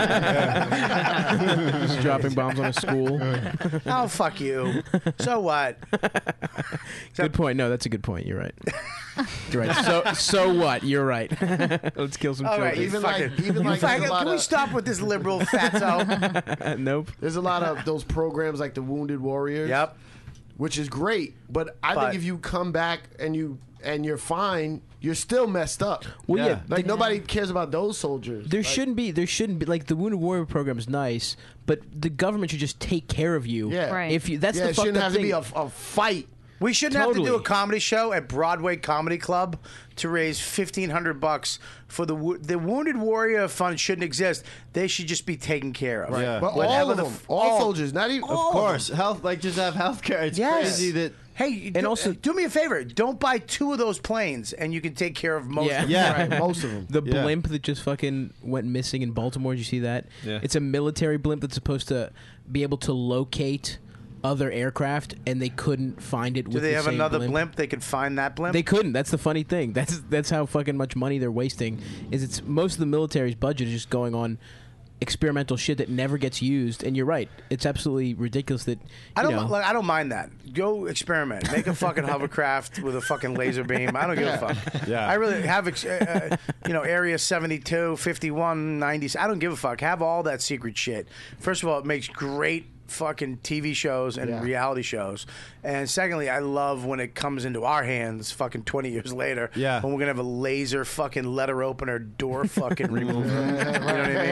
Speaker 9: Just dropping bombs on a school.
Speaker 5: Oh, fuck you. So what?
Speaker 9: Good point. No, that's a good point. You're right. You're right. So, so what? You're right. Let's kill some
Speaker 5: All
Speaker 9: children.
Speaker 5: right, you
Speaker 8: Even
Speaker 5: fucking,
Speaker 8: like- even
Speaker 5: you
Speaker 8: like there's
Speaker 5: fucking-
Speaker 8: a lot
Speaker 5: can we
Speaker 8: of-
Speaker 5: stop with this liberal fatso?
Speaker 9: nope.
Speaker 8: There's a lot of those programs like the Wounded Warriors.
Speaker 5: Yep.
Speaker 8: Which is great, but I
Speaker 5: But-
Speaker 8: think if you come back and you and you're fine, you're still messed up.
Speaker 9: Well, yeah,
Speaker 8: like
Speaker 9: the-
Speaker 8: nobody cares about those soldiers.
Speaker 9: There
Speaker 8: Like,
Speaker 9: shouldn't be. There shouldn't be. Like the Wounded Warrior program is nice, but the government should just take care of you.
Speaker 8: Yeah.
Speaker 7: Right.
Speaker 9: If you, that's
Speaker 8: yeah,
Speaker 9: the
Speaker 8: it
Speaker 9: fucked
Speaker 8: shouldn't
Speaker 9: up
Speaker 8: have
Speaker 9: thing.
Speaker 8: to be a, a fight.
Speaker 5: We shouldn't have to do a
Speaker 9: Totally.
Speaker 5: comedy show at Broadway Comedy Club to raise fifteen hundred bucks for the wo- the Wounded Warrior Fund. Shouldn't exist. They should just be taken care of.
Speaker 10: Yeah.
Speaker 8: But
Speaker 5: Whatever
Speaker 8: all of
Speaker 5: the
Speaker 8: them,
Speaker 5: f-
Speaker 8: all,
Speaker 5: all-
Speaker 8: soldiers, not even.
Speaker 10: Of course, health like just have health care. It's
Speaker 5: Yes.
Speaker 10: crazy that
Speaker 5: Hey,
Speaker 9: And
Speaker 5: do,
Speaker 9: also-
Speaker 5: do me a favor. Don't buy two of those planes, and you can take care of most.
Speaker 9: Yeah.
Speaker 5: of them.
Speaker 10: yeah,
Speaker 8: Right, most of them.
Speaker 9: The
Speaker 10: Yeah.
Speaker 9: blimp that just fucking went missing in Baltimore. Did you see that?
Speaker 11: Yeah.
Speaker 9: It's a military blimp that's supposed to be able to locate other aircraft, and they couldn't find it.
Speaker 5: Do
Speaker 9: with
Speaker 5: they
Speaker 9: the
Speaker 5: have
Speaker 9: same
Speaker 5: another
Speaker 9: blimp.
Speaker 5: blimp? They can find that blimp.
Speaker 9: They couldn't. That's the funny thing. That's that's how fucking much money they're wasting. Is it's most of the military's budget is just going on experimental shit that never gets used. And you're right. It's absolutely ridiculous that you
Speaker 5: I don't
Speaker 9: know,
Speaker 5: like, I don't mind that. Go experiment. Make a fucking hovercraft with a fucking laser beam. I don't give a fuck.
Speaker 10: Yeah.
Speaker 5: I really have ex- uh, uh, you know Area seventy-two, fifty-one, ninety. I don't give a fuck. Have all that secret shit. First of all, it makes great fucking T V shows and
Speaker 8: Yeah.
Speaker 5: reality shows. And secondly, I love when it comes into our hands fucking twenty years later.
Speaker 10: Yeah.
Speaker 5: When we're going to have a laser fucking letter opener door fucking removal. You know what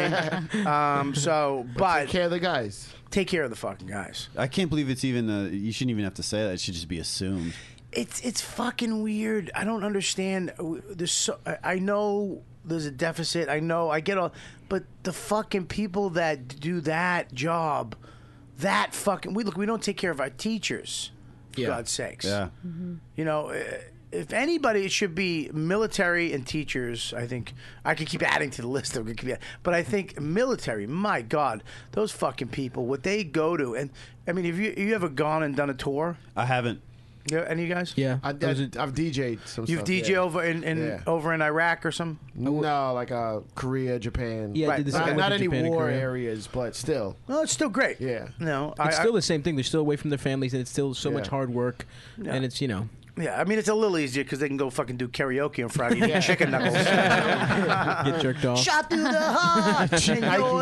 Speaker 5: I mean? Um, so, but
Speaker 8: Take care of the guys.
Speaker 5: take care of the fucking guys.
Speaker 10: I can't believe it's even. Uh, you shouldn't even have to say that. It should just be assumed.
Speaker 5: It's it's fucking weird. I don't understand. There's so I- I know there's a deficit. I know I get all, but the fucking people that do that job, that fucking we look. We don't take care of our teachers. For
Speaker 9: Yeah.
Speaker 5: God's sakes.
Speaker 10: Yeah.
Speaker 5: You know, uh, if anybody, it should be military and teachers. I think I could keep adding to the list. Of, but I think military. My God, those fucking people, what they go to, and I mean, have you you ever gone and done a tour?
Speaker 10: I haven't.
Speaker 5: Yeah, any of you guys?
Speaker 9: Yeah,
Speaker 8: I, I, I've D J'd some
Speaker 5: You've
Speaker 8: stuff.
Speaker 5: D J'd
Speaker 8: yeah.
Speaker 5: over in, in
Speaker 8: Yeah.
Speaker 5: over in Iraq or something?
Speaker 8: No, like uh, Korea, Japan.
Speaker 9: Yeah, I did the same. I
Speaker 8: not,
Speaker 9: went
Speaker 8: not
Speaker 9: to
Speaker 8: any
Speaker 9: Japan and
Speaker 8: war
Speaker 9: Korea.
Speaker 8: areas, but still.
Speaker 5: Well, it's still great.
Speaker 8: Yeah.
Speaker 5: No,
Speaker 9: It's
Speaker 5: I,
Speaker 9: still
Speaker 5: I,
Speaker 9: the same thing. They're still away from their families, and it's still so
Speaker 8: Yeah.
Speaker 9: much hard work.
Speaker 5: Yeah.
Speaker 9: And it's you know.
Speaker 5: yeah. I mean, it's a little easier because they can go fucking do karaoke on Friday and eat chicken knuckles.
Speaker 9: Get jerked off.
Speaker 5: Shot through the heart in your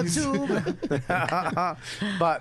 Speaker 5: tube. But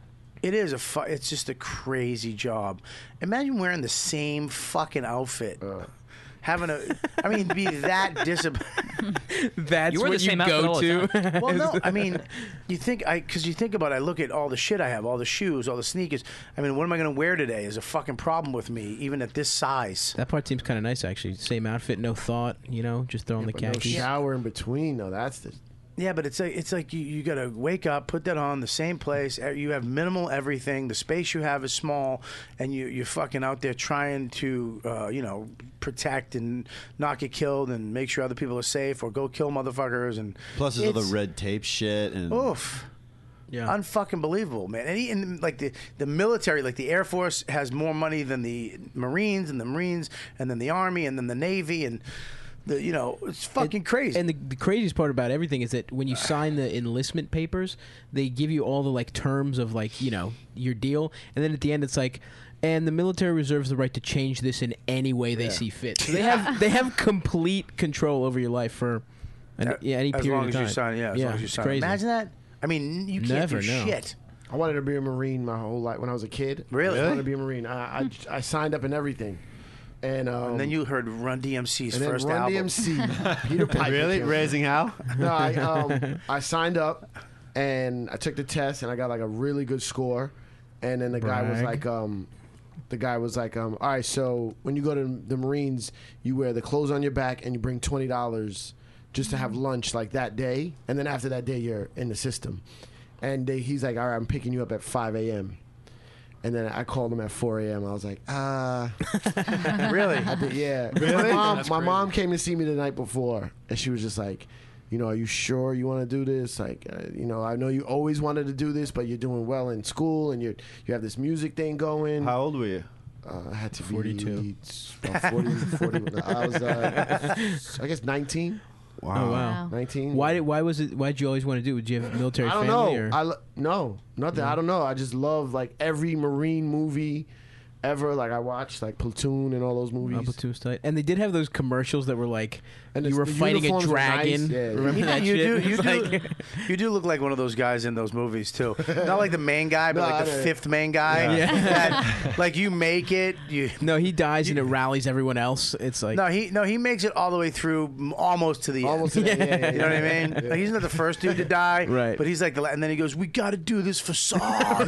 Speaker 5: it is a fu- it's just a crazy job. Imagine wearing the same fucking outfit. Having a, I mean, be that disciplined.
Speaker 9: That's
Speaker 12: You wear
Speaker 9: what
Speaker 12: the
Speaker 9: you
Speaker 12: same outfit
Speaker 9: go
Speaker 12: all the
Speaker 9: to.
Speaker 5: Well, no, I mean, you think I because you think about it, I look at all the shit I have, all the shoes, all the sneakers. I mean, what am I going to wear today? Is a fucking problem with me, even at this size.
Speaker 9: That part seems kind of nice, actually. Same outfit, no thought. You know, just throwing the
Speaker 8: But no
Speaker 9: khakis.
Speaker 8: shower in between, though. That's the.
Speaker 5: Yeah, but it's like it's like you, you got to wake up, put that on, the same place. e- You have minimal everything. The space you have is small, and you you're fucking out there trying to uh, you know protect and not get killed and make sure other people are safe or go kill motherfuckers and
Speaker 10: Plus, there's all
Speaker 5: it's-
Speaker 10: the red tape shit and.
Speaker 5: Oof.
Speaker 9: Yeah.
Speaker 5: Unfucking believable, man. And, he, and like the, the military, like the Air Force has more money than the Marines and the Marines and then the Army and then the Navy and the you know it's fucking crazy.
Speaker 9: And the, the craziest part about everything is that when you sign the enlistment papers, they give you all the like terms of like you know your deal, and then at the end it's like, and the military reserves the right to change this in any way they
Speaker 5: Yeah.
Speaker 9: see fit. So they have they have complete control over your life for an,
Speaker 5: Uh,
Speaker 9: yeah, any
Speaker 5: as
Speaker 9: period
Speaker 5: long
Speaker 9: of
Speaker 5: as
Speaker 9: time.
Speaker 5: you sign, yeah, as long as you
Speaker 9: it's
Speaker 5: sign.
Speaker 9: crazy.
Speaker 5: Imagine that. I mean, you can't
Speaker 9: Never
Speaker 5: do
Speaker 9: know.
Speaker 5: shit.
Speaker 8: I wanted to be a Marine my whole life when I was a kid.
Speaker 5: Really?
Speaker 8: I wanted to be a Marine. I I, I signed up and everything, and um,
Speaker 5: And then you heard Run D M C's
Speaker 8: and then
Speaker 5: first
Speaker 8: Run
Speaker 5: album.
Speaker 8: D M C, Peter Piper.
Speaker 10: Really?
Speaker 8: came.
Speaker 10: Raising Hell?
Speaker 8: No, I, um, I signed up and I took the test and I got like a really good score. And then the guy was
Speaker 9: Brag.
Speaker 8: like, um, the guy was like, um, all right, so when you go to the Marines, you wear the clothes on your back and you bring twenty dollars just to have lunch like that day. And then after that day, you're in the system. And they, he's like, all right, I'm picking you up at five a.m. And then I called him at four a.m. I was like, ah.
Speaker 5: Really?
Speaker 8: I did, yeah.
Speaker 5: Really?
Speaker 8: My mom,
Speaker 5: That's
Speaker 8: my
Speaker 5: crazy.
Speaker 8: mom came to see me the night before, and she was just like, you know, are you sure you want to do this? Like, uh, you know, I know you always wanted to do this, but you're doing well in school, and you you have this music thing going.
Speaker 10: How old were you?
Speaker 8: Uh, I had to
Speaker 9: forty-two.
Speaker 8: be about forty, forty. I was, uh, I guess, nineteen.
Speaker 9: Oh wow.
Speaker 8: nineteen.
Speaker 9: Why did why was it? Why did you always want to do it? Did you have a military
Speaker 8: I don't
Speaker 9: family?
Speaker 8: know.
Speaker 9: Or?
Speaker 8: I lo- no, nothing. I don't know. I just love like every Marine movie ever. Like I watched like Platoon and all those movies.
Speaker 9: Oh, Platoon's tight. And they did have those commercials that were like
Speaker 8: And
Speaker 9: you
Speaker 8: the-
Speaker 9: were
Speaker 8: the
Speaker 9: fighting a
Speaker 8: uniforms were
Speaker 9: dragon.
Speaker 8: nice. Yeah.
Speaker 9: Remember
Speaker 5: You,
Speaker 9: that
Speaker 5: you
Speaker 9: shit?
Speaker 5: do, you
Speaker 9: It's
Speaker 5: do,
Speaker 9: like-
Speaker 5: you do look like one of those guys in those movies too. Not like the main guy, but
Speaker 8: No,
Speaker 5: like the
Speaker 8: I know.
Speaker 5: fifth main guy.
Speaker 9: Yeah.
Speaker 5: That, like you make it. You
Speaker 9: no, he dies and it rallies everyone else. It's like
Speaker 5: no, he no, he makes it all the way through, m- almost to the
Speaker 8: Almost
Speaker 5: end.
Speaker 8: to the- yeah, yeah,
Speaker 5: You know what I
Speaker 8: yeah.
Speaker 5: mean? Like, he's not the first dude to die,
Speaker 9: Right.
Speaker 5: But he's like the, la- and then he goes, "We got to do this for Sarge."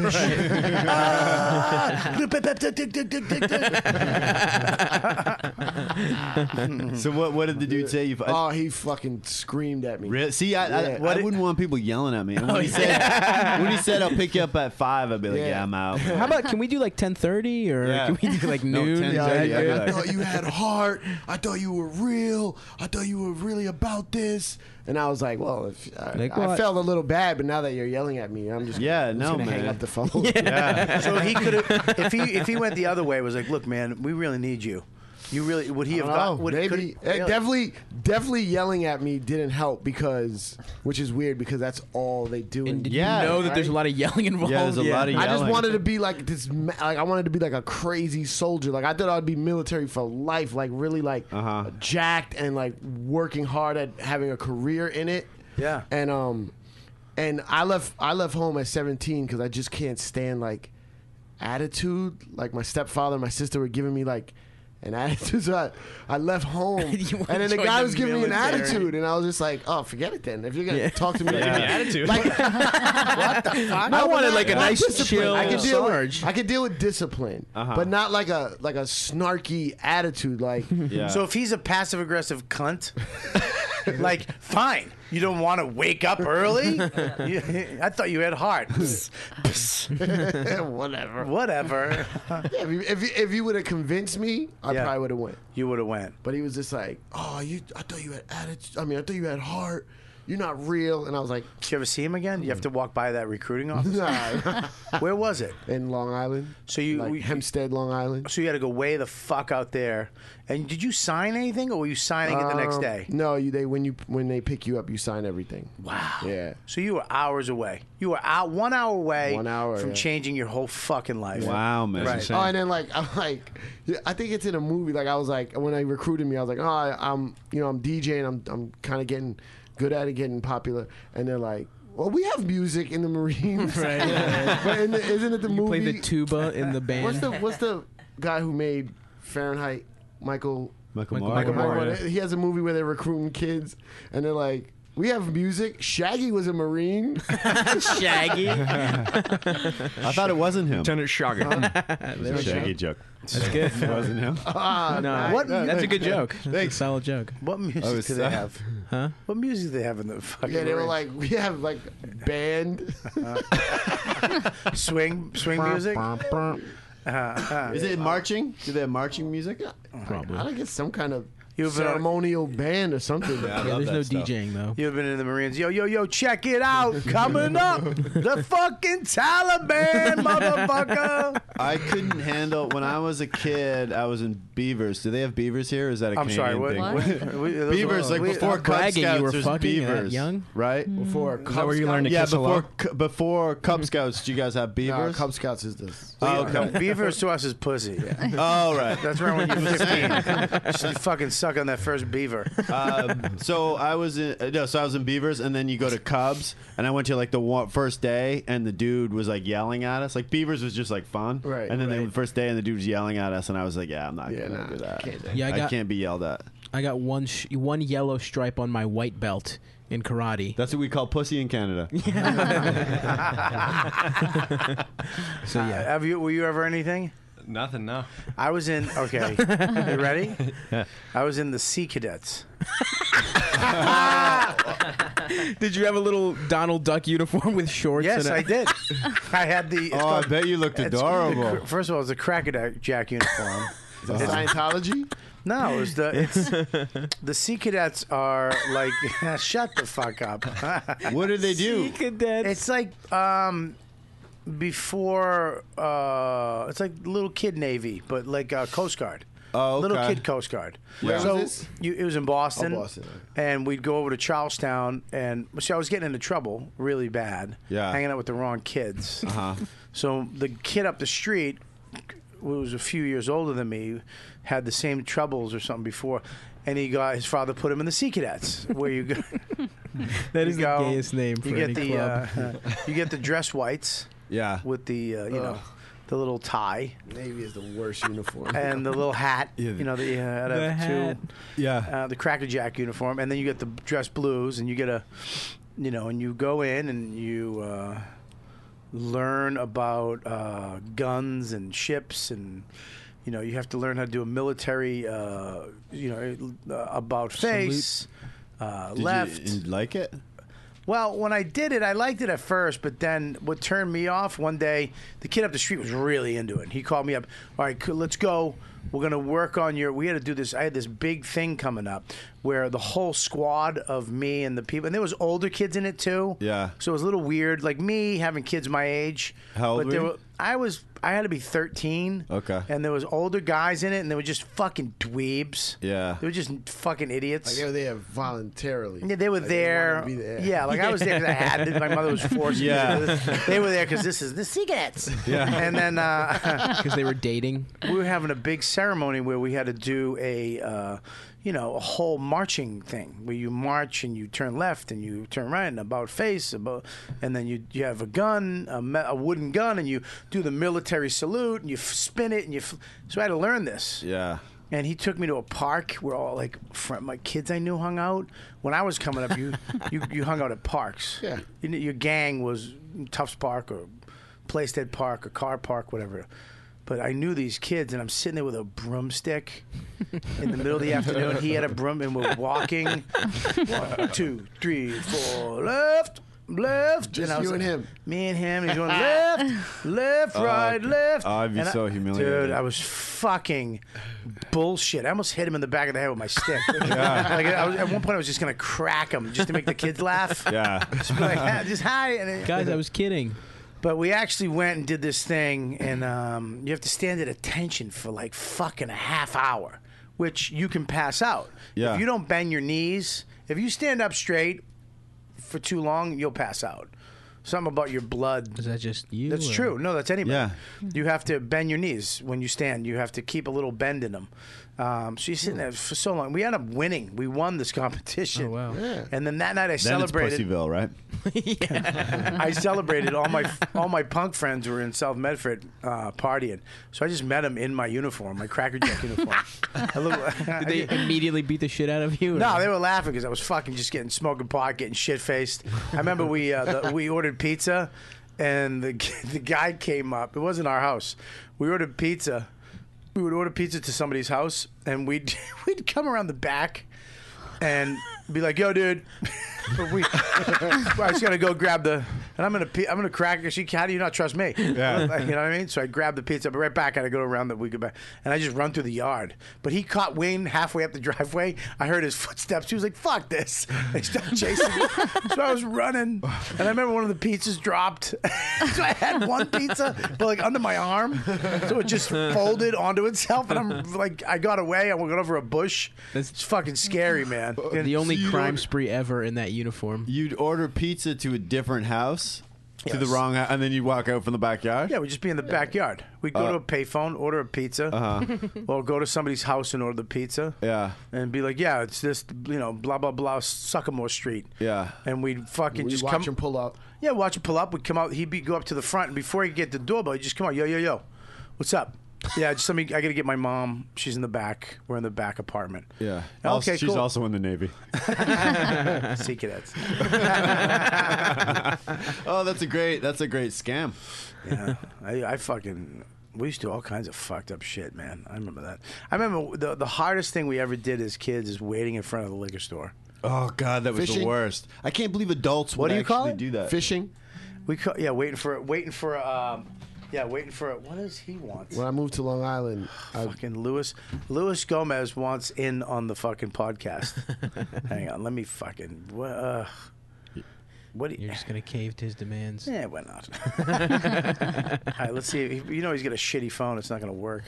Speaker 5: Ah!
Speaker 10: So what? What did the dude say? You?
Speaker 8: Oh, he fucking screamed at me.
Speaker 10: Really? See, I, I,
Speaker 8: Yeah.
Speaker 10: I wouldn't want people yelling at me. And when he said, when he said, "I'll pick you up at five," I'd be like, "Yeah,
Speaker 8: Yeah.
Speaker 10: I'm out."
Speaker 9: how about can we do like ten thirty or
Speaker 10: Yeah.
Speaker 9: can we do like
Speaker 10: No,
Speaker 9: noon?
Speaker 10: ten
Speaker 9: Is that
Speaker 10: thirty, I'd be
Speaker 9: good?
Speaker 10: like-
Speaker 8: I thought you had heart. I thought you were real. I thought you were really about this. And I was like, well, if, I,
Speaker 9: Like
Speaker 8: I
Speaker 9: what?
Speaker 8: felt a little bad, but now that you're yelling at me, I'm just
Speaker 10: Yeah,
Speaker 8: I'm just
Speaker 10: no,
Speaker 8: gonna hang
Speaker 10: man.
Speaker 8: up the phone.
Speaker 10: Yeah.
Speaker 5: So he could have, if he if he went the other way, was like, "Look, man, we really need you." You really would he
Speaker 8: I
Speaker 5: have
Speaker 8: don't
Speaker 5: got?
Speaker 8: know.
Speaker 5: Would,
Speaker 8: Maybe
Speaker 5: could,
Speaker 8: Eh, definitely, definitely yelling at me didn't help because, which is weird because that's all they do.
Speaker 9: And
Speaker 8: in-
Speaker 9: did
Speaker 10: Yeah,
Speaker 9: you know that
Speaker 8: right?
Speaker 9: there's a lot of yelling involved?
Speaker 10: Yeah, there's a lot of
Speaker 8: I just
Speaker 10: yelling.
Speaker 8: wanted to be like this. ma- Like I wanted to be like a crazy soldier. Like I thought I'd be military for life. Like really like
Speaker 10: Uh-huh.
Speaker 8: jacked and like working hard at having a career in it.
Speaker 5: Yeah.
Speaker 8: And um, and I left. I left home at seventeen because I just can't stand like attitude. Like my stepfather and my sister were giving me like an attitude. So I, I left home, and
Speaker 9: You wanna
Speaker 8: then the
Speaker 9: join
Speaker 8: guy
Speaker 9: the
Speaker 8: was giving me an
Speaker 9: military.
Speaker 8: attitude, and I was just like, "Oh, forget it then. If you're gonna
Speaker 9: Yeah.
Speaker 8: talk to me, like,
Speaker 11: Give me attitude.
Speaker 8: like what the fuck?
Speaker 9: I wanted
Speaker 8: but
Speaker 9: like a
Speaker 8: not
Speaker 9: nice
Speaker 8: discipline.
Speaker 9: chill
Speaker 8: I could deal
Speaker 9: Sarge.
Speaker 8: with, I could deal with discipline,
Speaker 10: Uh-huh.
Speaker 8: but not like a like a snarky attitude. Like
Speaker 10: Yeah.
Speaker 5: So if he's a passive aggressive cunt, like, fine. You don't want to wake up early? You- I thought you had heart.
Speaker 8: Whatever.
Speaker 5: Whatever.
Speaker 8: Yeah, if you, if you, if you would have convinced me, I
Speaker 5: Yeah.
Speaker 8: probably would have went.
Speaker 5: You would have went.
Speaker 8: But he was just like, "Oh, you! I thought you had attitude. I mean, I thought you had heart. You're not real." And I was like,
Speaker 5: Did you ever see him again? You have to walk by that recruiting office?
Speaker 8: "Nah."
Speaker 5: Where was it?
Speaker 8: In Long Island.
Speaker 5: So you,
Speaker 8: like
Speaker 5: we-
Speaker 8: Hempstead, Long Island.
Speaker 5: So you had to go way the fuck out there. And did you sign anything, or were you signing it the next
Speaker 8: Um,
Speaker 5: day?
Speaker 8: No, you they when you when they pick you up, you sign everything.
Speaker 5: Wow.
Speaker 8: Yeah.
Speaker 5: So you were hours away. You were out one hour away
Speaker 8: One hour,
Speaker 5: from
Speaker 8: yeah.
Speaker 5: changing your whole fucking life.
Speaker 10: Wow, man.
Speaker 5: Right.
Speaker 8: Oh, and then like I'm like, I think it's in a movie. Like I was like when they recruited me, I was like, oh, I, I'm you know I'm DJing. I'm I'm kind of getting good at it, getting popular. And they're like, well, we have music in the Marines,
Speaker 9: Right.
Speaker 8: but in the, isn't it the
Speaker 9: You
Speaker 8: movie?
Speaker 9: play the tuba in the band.
Speaker 8: What's the what's the guy who made Fahrenheit? Michael.
Speaker 10: Michael
Speaker 9: Michael
Speaker 10: Moore.
Speaker 9: Michael Moore,
Speaker 8: Moore,
Speaker 9: yeah.
Speaker 8: He has a movie where they're recruiting kids, and they're like, "We have music." Shaggy was a Marine.
Speaker 9: Shaggy.
Speaker 10: I thought it wasn't him.
Speaker 11: Lieutenant Shaggy.
Speaker 10: It's a Shaggy joke.
Speaker 9: That's good.
Speaker 10: It wasn't him.
Speaker 8: Ah,
Speaker 9: No,
Speaker 8: nice.
Speaker 5: What-
Speaker 9: that's a good joke. That's a solid joke.
Speaker 5: What music
Speaker 10: Oh, it's
Speaker 5: do they
Speaker 10: that.
Speaker 5: have?
Speaker 9: Huh?
Speaker 5: What music do they have in the fucking
Speaker 8: Yeah, they were
Speaker 5: Marines?
Speaker 8: like, we have like band.
Speaker 5: swing swing music? Uh, uh,
Speaker 10: Is it marching? Do they have marching music?
Speaker 9: Probably.
Speaker 8: I think it's some kind of
Speaker 5: You've been-
Speaker 8: ceremonial band or something.
Speaker 10: Yeah, I
Speaker 9: Yeah,
Speaker 10: love
Speaker 9: there's no
Speaker 10: that stuff.
Speaker 9: DJing though.
Speaker 5: You've been in the Marines. Yo, yo, yo, check it out. Coming up. The fucking Taliban, motherfucker.
Speaker 10: I couldn't handle when I was a kid. I was in Beavers. Do they have Beavers here? Or is that a
Speaker 5: I'm sorry,
Speaker 10: Canadian
Speaker 5: what?
Speaker 10: thing?
Speaker 5: What? We- those
Speaker 10: Beavers,
Speaker 5: are-
Speaker 10: like
Speaker 5: we-
Speaker 10: before
Speaker 5: uh,
Speaker 10: Cub
Speaker 9: bragging you
Speaker 10: Scouts,
Speaker 9: were
Speaker 10: there's
Speaker 9: fucking that
Speaker 10: Beavers,
Speaker 9: young?
Speaker 10: right?
Speaker 8: Before
Speaker 11: Is that where you learn to
Speaker 10: Yeah,
Speaker 11: kiss
Speaker 10: before
Speaker 11: hello?
Speaker 10: Cu- before Cub Scouts, do you guys have
Speaker 8: No,
Speaker 10: Beavers?
Speaker 8: Cub Scouts is this.
Speaker 10: Oh,
Speaker 5: No,
Speaker 10: okay.
Speaker 5: Beavers to us is pussy. Yeah.
Speaker 10: Oh, right.
Speaker 5: That's right when you're fifteen. Just fucking suck on that first beaver.
Speaker 10: um, so I was in uh, no, so I was in Beavers, and then you go to Cubs, and I went to like the one, first day, and the dude was like yelling at us. Like Beavers was just like fun,
Speaker 8: Right,
Speaker 10: And then
Speaker 8: right.
Speaker 10: the first day, and the dude was yelling at us, and I was like, yeah, I'm not
Speaker 8: Yeah,
Speaker 10: gonna
Speaker 8: nah,
Speaker 10: do that.
Speaker 8: can't do
Speaker 9: Yeah, I
Speaker 10: I
Speaker 9: got
Speaker 10: can't be yelled at.
Speaker 9: I got one sh- one yellow stripe on my white belt in karate.
Speaker 10: That's what we call pussy in Canada.
Speaker 9: So yeah.
Speaker 5: Have you? Were you ever anything?
Speaker 11: Nothing, no.
Speaker 5: I was in. Okay, you ready? I was in the Sea Cadets.
Speaker 9: Did you have a little Donald Duck uniform with shorts?
Speaker 5: Yes,
Speaker 9: and a-
Speaker 5: I did. I had the. it's
Speaker 10: Oh, I
Speaker 5: called-
Speaker 10: bet you looked
Speaker 5: it's-
Speaker 10: adorable.
Speaker 5: the cr- First of all, it's a Crackerjack uniform.
Speaker 8: Is that Scientology?
Speaker 5: No, it was the it's, the Sea Cadets are like shut the fuck up.
Speaker 10: What did they do?
Speaker 5: It's like um, before uh, it's like little kid Navy, but like uh, Coast Guard.
Speaker 10: Oh, okay.
Speaker 5: Little kid Coast Guard.
Speaker 10: Where was
Speaker 5: so
Speaker 8: this?
Speaker 5: You, it was in Boston.
Speaker 8: Oh, Boston.
Speaker 5: And we'd go over to Charlestown, and so I was getting into trouble really bad.
Speaker 10: Yeah.
Speaker 5: Hanging out with the wrong kids.
Speaker 10: Uh-huh.
Speaker 5: So the kid up the street, who was a few years older than me, had the same troubles or something before, and he got his father put him in the Sea Cadets, where you go.
Speaker 9: That
Speaker 5: you
Speaker 9: is the
Speaker 5: go-
Speaker 9: gayest name for
Speaker 5: you get
Speaker 9: any
Speaker 5: the
Speaker 9: club.
Speaker 5: Uh, you get the dress whites
Speaker 10: Yeah.
Speaker 5: with the uh, you know the little tie
Speaker 8: Navy is the worst uniform.
Speaker 5: and the little hat.
Speaker 10: Yeah.
Speaker 5: You know that you had
Speaker 9: The
Speaker 5: a
Speaker 9: hat.
Speaker 5: two.
Speaker 10: Yeah.
Speaker 5: Uh, the Crackerjack uniform, and then you get the dress blues, and you get a, you know, and you go in and you uh, learn about uh, guns and ships, and you know you have to learn how to do a military, uh, you know, uh, about face, uh,
Speaker 10: Did
Speaker 5: left.
Speaker 10: you like it?
Speaker 5: Well, when I did it, I liked it at first, but then what turned me off one day, the kid up the street was really into it. He called me up. All right, cool, let's go. We're going to work on your. We had to do this. I had this big thing coming up where the whole squad of me and the people, and there was older kids in it too.
Speaker 10: Yeah.
Speaker 5: So it was a little weird, like me having kids my age.
Speaker 10: How old
Speaker 5: but
Speaker 10: were
Speaker 5: there
Speaker 10: you?
Speaker 5: were, I was. I had to be thirteen.
Speaker 10: Okay.
Speaker 5: And there was older guys in it, and they were just fucking dweebs.
Speaker 10: Yeah.
Speaker 5: They were just fucking idiots.
Speaker 8: Like they were there voluntarily.
Speaker 5: Yeah, they were
Speaker 8: Like
Speaker 5: there.
Speaker 8: wanted to be there.
Speaker 5: Yeah, like I was there because I had to. My mother was forcing
Speaker 10: Yeah.
Speaker 5: me. to do this. They were there because this is the Sea Cadets.
Speaker 10: Yeah.
Speaker 5: And then uh,
Speaker 9: Because they were dating.
Speaker 5: we were having a big ceremony where we had to do a, uh, you know, a whole marching thing where you march and you turn left and you turn right and about face, about, and then you you have a gun, a, me- a wooden gun, and you do the military salute and you f- spin it and you. F- so I had to learn this.
Speaker 10: Yeah.
Speaker 5: And he took me to a park where all like fr- my kids I knew hung out. When I was coming up, you you, you hung out at parks.
Speaker 8: Yeah.
Speaker 5: You, kn- your gang was Tufts Park or Playstead Park or Car Park, whatever. But I knew these kids, and I'm sitting there with a broomstick in the middle of the afternoon. He had a broom, and we're walking. One, two, three, four, left, left.
Speaker 8: Just
Speaker 5: and I was
Speaker 8: you and
Speaker 5: like,
Speaker 8: him.
Speaker 5: Me and him. And he's going left, left,
Speaker 10: Oh,
Speaker 5: right, left.
Speaker 10: oh, I'd be
Speaker 5: And
Speaker 10: so
Speaker 5: I,
Speaker 10: humiliated.
Speaker 5: Dude, I was fucking bullshit. I almost hit him in the back of the head with my stick.
Speaker 10: Yeah.
Speaker 5: Like, I was, at one point, I was just going to crack him just to make the kids laugh.
Speaker 10: Yeah.
Speaker 5: Just, be like, "Ah, just hi. And it-
Speaker 9: Guys, I was kidding.
Speaker 5: But we actually went and did this thing, and um, you have to stand at attention for like fucking a half hour, which you can pass out.
Speaker 10: Yeah.
Speaker 5: If you don't bend your knees, if you stand up straight for too long, you'll pass out. Something about your blood.
Speaker 9: Is that just you?
Speaker 5: That's
Speaker 9: or-
Speaker 5: true. No, that's anybody.
Speaker 10: Yeah.
Speaker 5: You have to bend your knees when you stand. You have to keep a little bend in them. Um, so you're sitting there for so long. We ended up winning. We won this competition.
Speaker 9: Oh, wow.
Speaker 8: Yeah.
Speaker 5: And then that night I
Speaker 10: Then it's
Speaker 5: celebrated.
Speaker 10: Pussyville, right?
Speaker 5: I celebrated. All my all my punk friends were in South Medford uh, partying, so I just met them in my uniform, my Cracker Jack uniform. I look,
Speaker 9: Did they immediately beat the shit out of you? or-
Speaker 5: no, they were laughing because I was fucking just getting smoking pot, getting shit faced. I remember we uh, the, we ordered pizza, and the the guy came up. It wasn't our house. We ordered pizza. We would order pizza to somebody's house, and we'd we'd come around the back and be like, "Yo, dude." But we, I just gotta go grab the, and I'm gonna, pe- I'm gonna crack. She, how do you not trust me?
Speaker 10: Yeah.
Speaker 5: Like, you know what I mean. So I grabbed the pizza, but right back, I had to go around the, we go back, and I just run through the yard. But he caught Wayne halfway up the driveway. I heard his footsteps. He was like, "Fuck this!" They started chasing me. So I was running, and I remember one of the pizzas dropped. So I had one pizza, but like under my arm, so it just folded onto itself, and I'm like, I got away. I went over a bush. It's fucking scary, man.
Speaker 9: The only
Speaker 10: So you
Speaker 9: crime
Speaker 10: don't-
Speaker 9: spree ever in that uniform.
Speaker 10: You'd order pizza to a different house, to the
Speaker 5: Yes.
Speaker 10: wrong house, and then you'd walk out from the backyard?
Speaker 5: Yeah, we'd just be in the backyard. We'd go
Speaker 10: Uh,
Speaker 5: to a payphone, order a pizza,
Speaker 10: Uh-huh.
Speaker 5: or go to somebody's house and order the pizza.
Speaker 10: Yeah.
Speaker 5: And be like, yeah, it's this, you know, blah, blah, blah, Sycamore Street.
Speaker 10: Yeah.
Speaker 5: And we'd fucking
Speaker 8: We
Speaker 5: just
Speaker 8: watch
Speaker 5: come.
Speaker 8: him pull up.
Speaker 5: Yeah, watch him pull up. We'd come out. He'd be, go up to the front, and before he'd get the doorbell, he'd just come out, yo, yo, yo, what's up? Yeah, just let me, I got to get my mom. She's in the back. We're in the back apartment.
Speaker 10: Yeah.
Speaker 5: Okay,
Speaker 10: Also, she's
Speaker 5: cool.
Speaker 10: also in the Navy.
Speaker 5: Sea cadets.
Speaker 10: Oh, that's a great, that's a great scam.
Speaker 5: Yeah, I, I fucking. We used to do all kinds of fucked up shit, man. I remember that. I remember the the hardest thing we ever did as kids is waiting in front of the liquor store.
Speaker 10: Oh God, that was the
Speaker 8: Fishing?
Speaker 10: worst. I can't believe adults
Speaker 5: What
Speaker 10: would
Speaker 5: do you call
Speaker 10: actually
Speaker 5: it?
Speaker 10: do that.
Speaker 8: Fishing.
Speaker 5: We ca- yeah, waiting for waiting for um, yeah, waiting for what does he want?
Speaker 8: When I moved to Long Island, I,
Speaker 5: Fucking Louis Louis Gomez wants in on the fucking podcast. Hang on, let me fucking what? Uh, what? Do you,
Speaker 9: You're just gonna cave to his demands.
Speaker 5: yeah, why not? All right, let's see. You know he's got a shitty phone. It's not gonna work.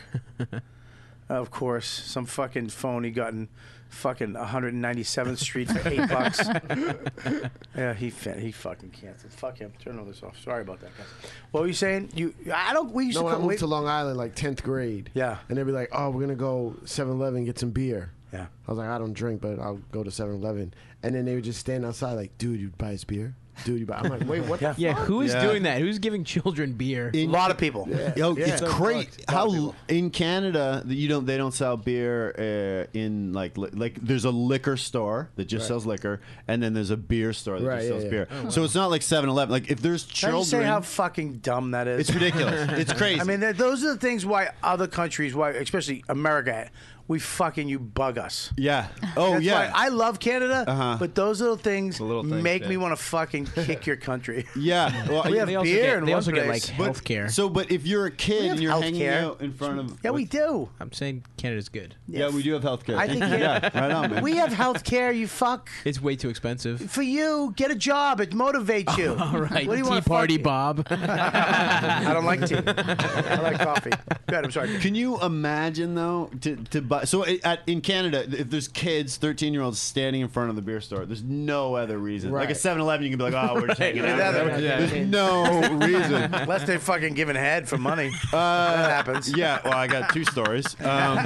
Speaker 5: Of course, some fucking phone he got in fucking one hundred ninety-seventh Street for eight bucks. Yeah, he fa- he fucking canceled. Fuck him. Turn all this off. Sorry about that, guys. What were you saying? You, I don't. We used
Speaker 8: no,
Speaker 5: to
Speaker 8: when I
Speaker 5: call,
Speaker 8: moved
Speaker 5: wait,
Speaker 8: to Long Island, like tenth grade.
Speaker 5: Yeah.
Speaker 8: And they'd be like, "Oh, we're gonna go seven eleven and get some beer."
Speaker 5: Yeah.
Speaker 8: I was like, "I don't drink, but I'll go to seven eleven." And then they would just stand outside, like, "Dude, you buy us beer? Dude, you buy?" I'm like, "Wait, what?"
Speaker 5: Yeah.
Speaker 8: the
Speaker 9: Yeah,
Speaker 8: fuck?
Speaker 9: who is
Speaker 10: Yeah.
Speaker 9: doing that? Who's giving children beer?
Speaker 5: a lot of people.
Speaker 10: Yo,
Speaker 8: Yeah.
Speaker 10: it's
Speaker 8: So
Speaker 10: great
Speaker 8: fucked. A lot of
Speaker 10: how
Speaker 8: people.
Speaker 10: in Canada that you don't they don't sell beer uh, in like li- like there's a liquor store that just
Speaker 8: Right.
Speaker 10: sells liquor, and then there's a beer store that
Speaker 8: Right,
Speaker 10: just
Speaker 8: yeah,
Speaker 10: sells
Speaker 8: yeah.
Speaker 10: beer.
Speaker 8: Oh,
Speaker 10: So it's not like seven eleven. Like if there's
Speaker 5: Can I just say
Speaker 10: children,
Speaker 5: how fucking dumb that is?
Speaker 10: it's ridiculous. It's crazy.
Speaker 5: I mean, th- those are the things why other countries, why especially America, we fucking you bug us.
Speaker 10: yeah. Oh
Speaker 5: That's
Speaker 10: yeah.
Speaker 5: why I love Canada,
Speaker 10: Uh-huh.
Speaker 5: but those little things
Speaker 11: little things,
Speaker 5: make
Speaker 11: yeah.
Speaker 5: me want to fucking kick your country.
Speaker 10: yeah. Well,
Speaker 5: We have
Speaker 9: They also
Speaker 5: beer
Speaker 9: get,
Speaker 5: in
Speaker 9: they
Speaker 5: one
Speaker 9: also get like
Speaker 5: place.
Speaker 10: but-
Speaker 9: health care.
Speaker 10: So, but if you're a kid
Speaker 5: have
Speaker 10: and you're hanging
Speaker 5: healthcare.
Speaker 10: out in front of
Speaker 5: Yeah, we do.
Speaker 9: I'm saying Canada's good.
Speaker 10: Yeah, we do have healthcare.
Speaker 5: I think
Speaker 10: yeah,
Speaker 5: Canada-
Speaker 10: right on, man.
Speaker 5: We have health care, you fuck.
Speaker 9: It's way too expensive.
Speaker 5: For you, get a job. It motivates you.
Speaker 9: All right,
Speaker 5: What do you
Speaker 9: Tea
Speaker 5: want
Speaker 9: Party Bob.
Speaker 5: I don't like tea. I like coffee. Good, I'm sorry.
Speaker 10: Can you imagine though to, to buy? So it- at, in Canada, if there's kids, thirteen year olds standing in front of the beer store, there's no other reason. Like a
Speaker 8: Right.
Speaker 10: seven eleven, you can be like, oh, we're just hanging out.
Speaker 5: Yeah, that-
Speaker 10: There's no reason.
Speaker 5: Unless they're fucking giving head for money. that happens.
Speaker 10: Yeah, well, I got two stories. Um,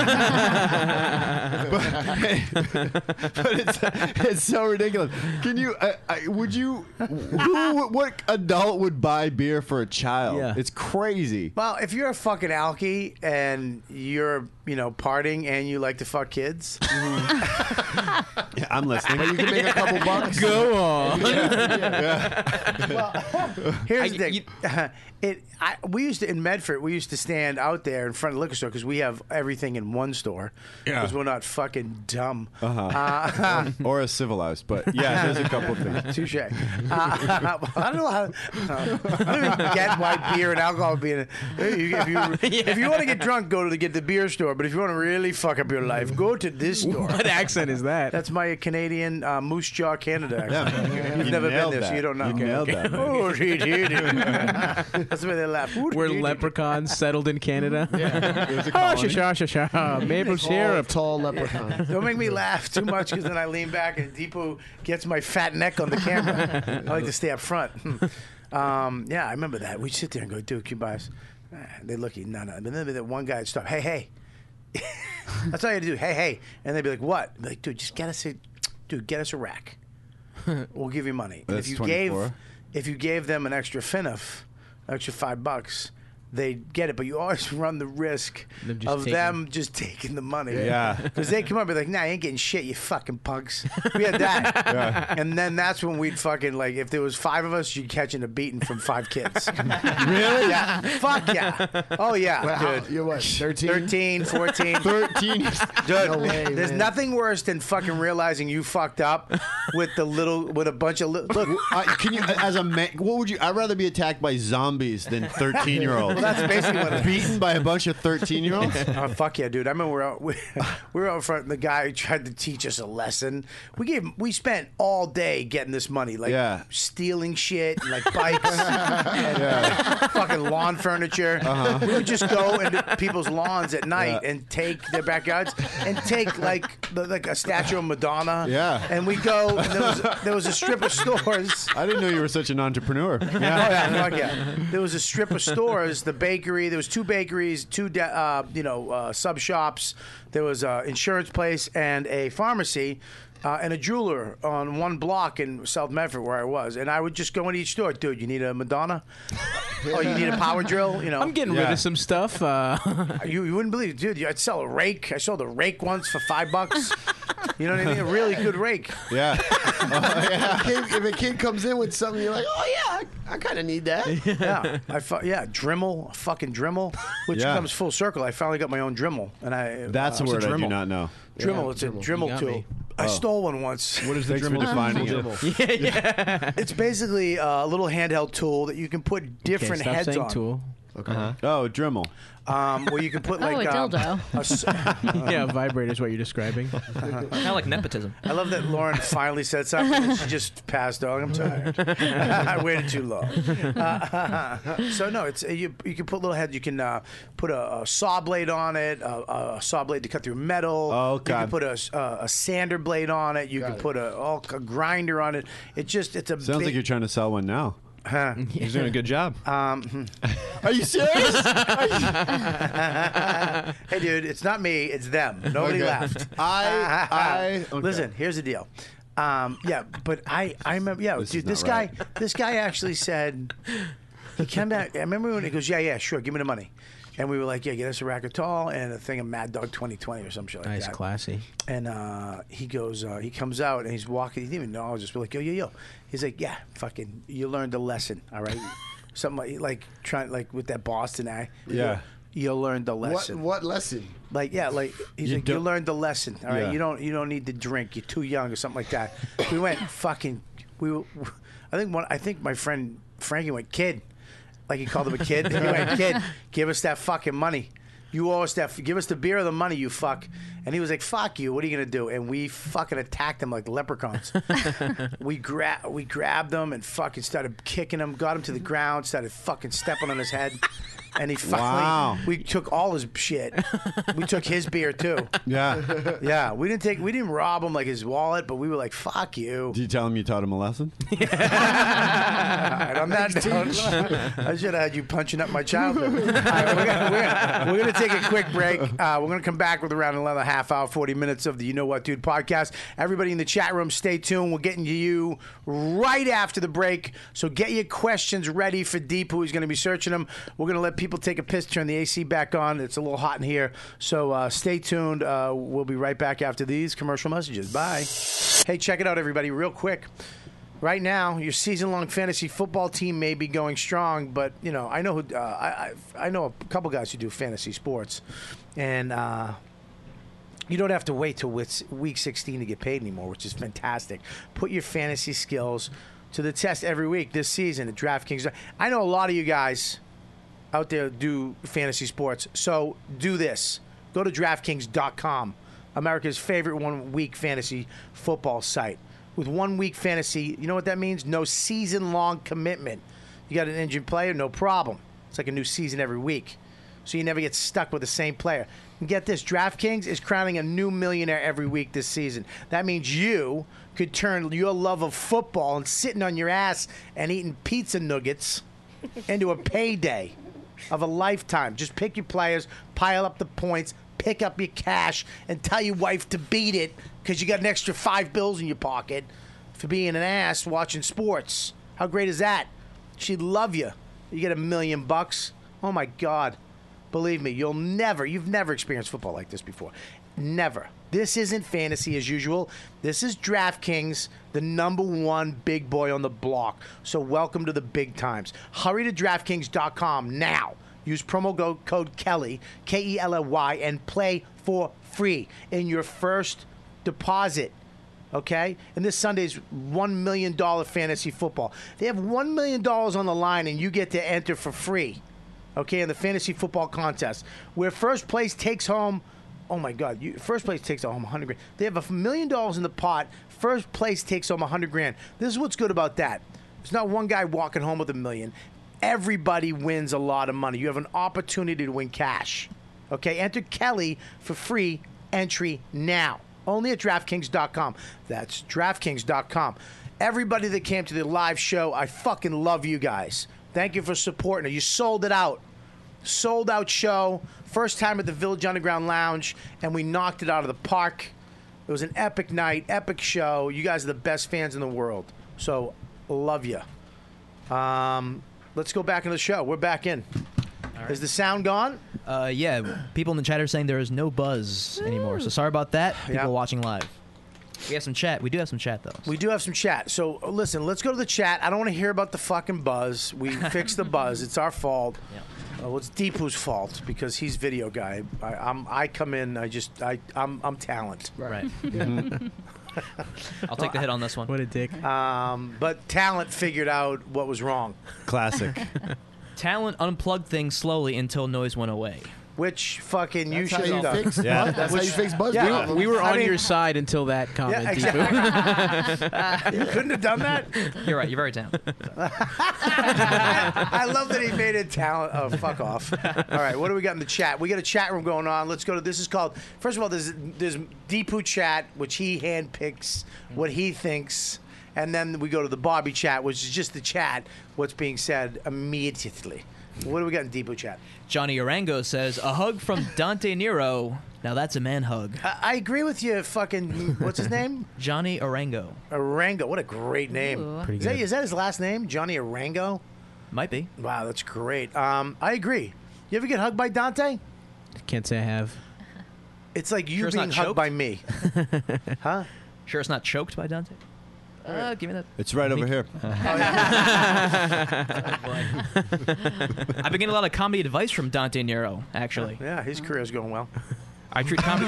Speaker 10: but, but it's it's so ridiculous. Can you? I, I, would you? Who? What adult would buy beer for a child?
Speaker 9: Yeah.
Speaker 10: It's crazy.
Speaker 5: Well, if you're a fucking alkie and you're you know, partying and you like to fuck kids.
Speaker 10: Yeah, I'm listening.
Speaker 8: But you can make a couple bucks.
Speaker 9: Go on.
Speaker 5: Here's the thing. It, I, we used to in Medford. We used to stand out there in front of the liquor store because we have everything in one store.
Speaker 10: Yeah.
Speaker 5: Because we're not fucking dumb.
Speaker 10: Uh-huh.
Speaker 5: Uh,
Speaker 10: or as civilized, but yeah, there's a couple of things.
Speaker 5: Touche. Uh, I don't know how. Uh, I don't even get why beer and alcohol being. If you, if you want to get drunk, go to the, get the beer store. But if you want to really fuck up your life, go to this store.
Speaker 9: What accent is that?
Speaker 5: That's my Canadian uh, Moose Jaw Canada accent.
Speaker 10: Yeah.
Speaker 5: You've
Speaker 10: You
Speaker 5: never been
Speaker 10: nailed
Speaker 5: there, so
Speaker 10: that.
Speaker 5: you don't know.
Speaker 10: You nailed that.
Speaker 5: Oh, gee, gee, gee. That's the way they laugh.
Speaker 9: We're leprechauns settled in Canada.
Speaker 10: There's a
Speaker 9: Oh,
Speaker 10: colony.
Speaker 9: sha sha sha sha. Maple
Speaker 8: Tall,
Speaker 9: syrup.
Speaker 8: tall leprechaun.
Speaker 5: Don't make me laugh too much because then I lean back and Deepu gets my fat neck on the camera. I like to stay up front. um, yeah, I remember that. We'd sit there and go, dude, can you buy us? Ah, They look at you, no, no. But then that one guy would stop. Hey, hey. That's all you had to do. Hey, hey. And they'd be like, what? I'd be like, dude, just get us a, dude, get us a rack. We'll give you money. And
Speaker 10: That's
Speaker 5: if you
Speaker 10: twenty-four.
Speaker 5: gave, if you gave them an extra finif, extra five bucks, they'd get it. But you always run the risk
Speaker 9: Them just
Speaker 5: of
Speaker 9: taking-
Speaker 5: them just taking the money.
Speaker 10: Yeah.
Speaker 5: Because they come up and be like, nah, you ain't getting shit, you fucking punks. We had that.
Speaker 10: Yeah.
Speaker 5: And then that's when we'd fucking, like, if there was five of us, you'd catching a beating from five kids.
Speaker 10: Really?
Speaker 5: Yeah. Fuck yeah. Oh, yeah,
Speaker 8: Well, how-
Speaker 5: dude.
Speaker 8: You're what? Thirteen.
Speaker 5: thirteen, fourteen.
Speaker 10: thirteen.
Speaker 5: Dude,
Speaker 8: No way,
Speaker 5: there's
Speaker 8: man.
Speaker 5: nothing worse than fucking realizing you fucked up with the little, with a bunch of, li- look,
Speaker 10: Uh, can you, as a man, what would you? I'd rather be attacked by zombies than thirteen-year-olds.
Speaker 5: well, that's basically what it is.
Speaker 10: Beaten by a bunch of thirteen-year-olds.
Speaker 5: Oh fuck yeah, dude! I remember we were out, we, we were out front. And the guy tried to teach us a lesson. We gave we spent all day getting this money, like
Speaker 10: Yeah.
Speaker 5: stealing shit, and like bikes, and uh, fucking lawn furniture. We would just go into people's lawns at night
Speaker 10: Uh-huh. Yeah.
Speaker 5: and take their backyards and take like the, like a statue of Madonna.
Speaker 10: Yeah.
Speaker 5: and we go. And there was there was a strip of stores.
Speaker 10: I didn't know you were such an entrepreneur.
Speaker 5: Oh, yeah, fuck yeah. There was a strip of stores, the bakery. There was two bakeries, two de- uh, you know uh, sub shops. There was an insurance place and a pharmacy. Uh, and a jeweler on one block in South Medford where I was, and I would just go in each store. Dude, you need a Madonna? Oh, you need a power drill? You know,
Speaker 9: I'm getting rid
Speaker 10: Yeah.
Speaker 9: of some stuff. Uh,
Speaker 5: you, you wouldn't believe it, dude. I'd sell a rake. I sold a rake once for five bucks. You know what I mean? A really good rake.
Speaker 10: Yeah.
Speaker 8: If, a kid, if a kid comes in with something, you're like, oh yeah, I, I kind of need that.
Speaker 5: Yeah, I fu- yeah, Dremel, a fucking Dremel, which
Speaker 10: Yeah.
Speaker 5: comes full circle. I finally got my own Dremel, and I
Speaker 10: That's
Speaker 5: uh,
Speaker 10: a
Speaker 5: it's
Speaker 10: word I do
Speaker 5: Dremel.
Speaker 10: not know.
Speaker 5: Dremel, it's a
Speaker 9: Dremel.
Speaker 5: Dremel
Speaker 9: You got
Speaker 5: tool.
Speaker 9: me.
Speaker 5: I
Speaker 10: Oh.
Speaker 5: stole one once.
Speaker 11: What is the
Speaker 10: Thanks for
Speaker 11: Dremel?
Speaker 10: defining it.
Speaker 9: yeah, yeah.
Speaker 5: It's basically a little handheld tool that you can put
Speaker 9: Okay,
Speaker 5: different
Speaker 9: stop
Speaker 5: heads
Speaker 9: saying
Speaker 5: on.
Speaker 9: tool.
Speaker 10: Oh, Dremel.
Speaker 5: Um, where you can put
Speaker 7: Oh,
Speaker 5: like
Speaker 7: a
Speaker 5: um,
Speaker 7: dildo.
Speaker 5: a s-
Speaker 9: Yeah, vibrator is what you're describing.
Speaker 12: Kind of like nepotism.
Speaker 5: I love that Lauren finally said something and she just passed on. I'm tired. I waited too long. Uh, so no, it's you. You can put little heads. You can uh, put a, a saw blade on it, a, a saw blade to cut through metal.
Speaker 10: Oh,
Speaker 5: You
Speaker 10: God.
Speaker 5: can put a, a, a sander blade on it. You
Speaker 8: Got
Speaker 5: can
Speaker 8: it.
Speaker 5: put a, all, a grinder on it. It just it's a
Speaker 10: Sounds
Speaker 5: big,
Speaker 10: like you're trying to sell one now.
Speaker 5: Huh.
Speaker 11: He's doing a good job.
Speaker 5: Um,
Speaker 10: Are you serious?
Speaker 5: hey, dude, it's not me. It's them. Nobody
Speaker 10: Okay.
Speaker 5: laughed.
Speaker 10: I, I, okay.
Speaker 5: Listen, here's the deal. Um, yeah, but I, I remember, yeah,
Speaker 10: This is
Speaker 5: dude,
Speaker 10: not
Speaker 5: this
Speaker 10: right.
Speaker 5: guy, this guy actually said, he came back. I remember when he goes, yeah, yeah, sure, give me the money. And we were like, yeah, get us a rack of tall and a thing of Mad Dog twenty twenty or some shit like
Speaker 9: Nice,
Speaker 5: that.
Speaker 9: classy.
Speaker 5: And uh, he goes, uh, he comes out and he's walking. He didn't even know. I was just like, yo, yo, yo. He's like, yeah, fucking, you learned a lesson, all right? Something like, like trying, like with that Boston eye.
Speaker 10: Yeah.
Speaker 5: You learned the
Speaker 8: What
Speaker 5: lesson.
Speaker 8: what lesson?
Speaker 5: Like yeah, like he's
Speaker 10: You
Speaker 5: like you
Speaker 10: don't-
Speaker 5: learned the lesson. All right,
Speaker 10: Yeah.
Speaker 5: you don't you don't need to drink. You're too young or something like that. We went fucking. We were, I think one. I think my friend Frankie went kid, like he called him a kid. He went kid, give us that fucking money. You owe us that. Give us the beer or the money, you fuck. And he was like, "Fuck you. What are you gonna do?" And we fucking attacked him like leprechauns. we gra- we grabbed him and fucking started kicking him. Got him to the ground. Started fucking stepping on his head. And he finally,
Speaker 10: Wow.
Speaker 5: we took all his shit. We took his beer too.
Speaker 10: Yeah.
Speaker 5: Yeah, we didn't take, we didn't rob him like his wallet, but we were like, "Fuck you."
Speaker 10: Did you tell him you taught him a lesson?
Speaker 5: right, on that note, I should have had you punching up my childhood. All right, we're gonna, we're, gonna, we're gonna take a quick break. Uh, we're gonna come back with around another half hour, forty minutes of the You Know What Dude podcast. Everybody in the chat room, stay tuned. We're getting to you right after the break. So get your questions ready for Deep, who is going to be searching them. We're gonna let people take a piss, turn the A C back on. It's a little hot in here, so uh, stay tuned. Uh, we'll be right back after these commercial messages. Bye. Hey, check it out, everybody, real quick. Right now, your season-long fantasy football team may be going strong, but you know, I know who, uh, I, I I know a couple guys who do fantasy sports, and uh, you don't have to wait till week sixteen to get paid anymore, which is fantastic. Put your fantasy skills to the test every week this season at DraftKings. I know a lot of you guys out there do fantasy sports, so do this. Go to DraftKings dot com, America's favorite one-week fantasy football site. With one-week fantasy, you know what that means? No season-long commitment. You got an injured player, no problem. It's like a new season every week. So you never get stuck with the same player. And get this, DraftKings is crowning a new millionaire every week this season. That means you could turn your love of football and sitting on your ass and eating pizza nuggets into a payday of a lifetime. Just pick your players, pile up the points, pick up your cash, and tell your wife to beat it because you got an extra five bills in your pocket for being an ass watching sports. How great is that? She'd love you. You get a million bucks. Oh, my God. Believe me, you'll never, you've never experienced football like this before. Never. This isn't fantasy as usual. This is DraftKings, the number one big boy on the block. So welcome to the big times. Hurry to DraftKings dot com now. Use promo code Kelly, K E L L Y, and play for free in your first deposit. Okay? And this Sunday's one million dollars fantasy football. They have one million dollars on the line, and you get to enter for free. Okay, in the fantasy football contest, where first place takes home, oh my God, you, first place takes home one hundred grand. They have a million dollars in the pot. First place takes home one hundred grand. This is what's good about that. There's not one guy walking home with a million. Everybody wins a lot of money. You have an opportunity to win cash. Okay, enter Kelly for free entry now. Only at DraftKings dot com. That's DraftKings dot com. Everybody that came to the live show, I fucking love you guys. Thank you for supporting it. You sold it out. Sold out show. First time at the Village Underground Lounge, and we knocked it out of the park. It was an epic night, epic show. You guys are the best fans in the world. So, love you. Um, let's go back into the show. We're back in. Right. Is the sound gone?
Speaker 12: Uh, yeah. People in the chat are saying there is no buzz anymore. So sorry about that. People
Speaker 5: Yeah.
Speaker 12: watching live. We have some chat. We do have some chat, though.
Speaker 5: We do have some chat. So, listen, let's go to the chat. I don't want to hear about the fucking buzz. We fixed the buzz. It's our fault.
Speaker 12: Yeah.
Speaker 5: Uh, well, it's Deepu's fault because he's video guy. I, I'm, I come in, I just, I, I'm, I'm talent.
Speaker 12: Right. I'll take the hit on this one.
Speaker 9: What a dick.
Speaker 5: Um, but talent figured out what was wrong.
Speaker 10: Classic.
Speaker 12: Talent unplugged things slowly until noise went away.
Speaker 5: Which fucking you
Speaker 8: That's
Speaker 5: should
Speaker 8: how
Speaker 5: have
Speaker 8: you
Speaker 5: done.
Speaker 8: fix yeah. That's
Speaker 5: Which,
Speaker 8: how you fix buzz.
Speaker 5: Yeah,
Speaker 9: We were
Speaker 5: I
Speaker 9: on
Speaker 5: mean-
Speaker 9: your side until that comment.
Speaker 5: Yeah,
Speaker 9: Deepu.
Speaker 5: exactly. You couldn't have done that.
Speaker 12: You're right. You're very talented.
Speaker 5: I love that he made it talent. Oh, fuck off. All right, what do we got in the chat? We got a chat room going on. Let's go to this. Is called. First of all, there's there's Deepu chat, which he handpicks what he thinks, and then we go to the Bobby chat, which is just the chat. What's being said immediately. What do we got in Deepu chat?
Speaker 12: Johnny Arango says, a hug from Dante Nero. Now that's a man hug.
Speaker 5: I, I agree with you. Fucking what's his name?
Speaker 12: Johnny Arango.
Speaker 5: Arango. What a great name.
Speaker 12: Ooh. Pretty
Speaker 5: Is that,
Speaker 12: good.
Speaker 5: is that his last name? Johnny Arango?
Speaker 12: Might be.
Speaker 5: Wow, that's great. Um, I agree. You ever get hugged by Dante?
Speaker 9: Can't say I have.
Speaker 5: It's like you
Speaker 12: Sure it's
Speaker 5: being
Speaker 12: not
Speaker 5: hugged
Speaker 12: choked?
Speaker 5: by me. Huh?
Speaker 12: Sure it's not choked by Dante? Uh, give me that.
Speaker 10: It's right over here.
Speaker 12: I've been getting a lot of comedy advice from Dante Nero, actually.
Speaker 5: Yeah, his career's going well.
Speaker 12: I treat comedy.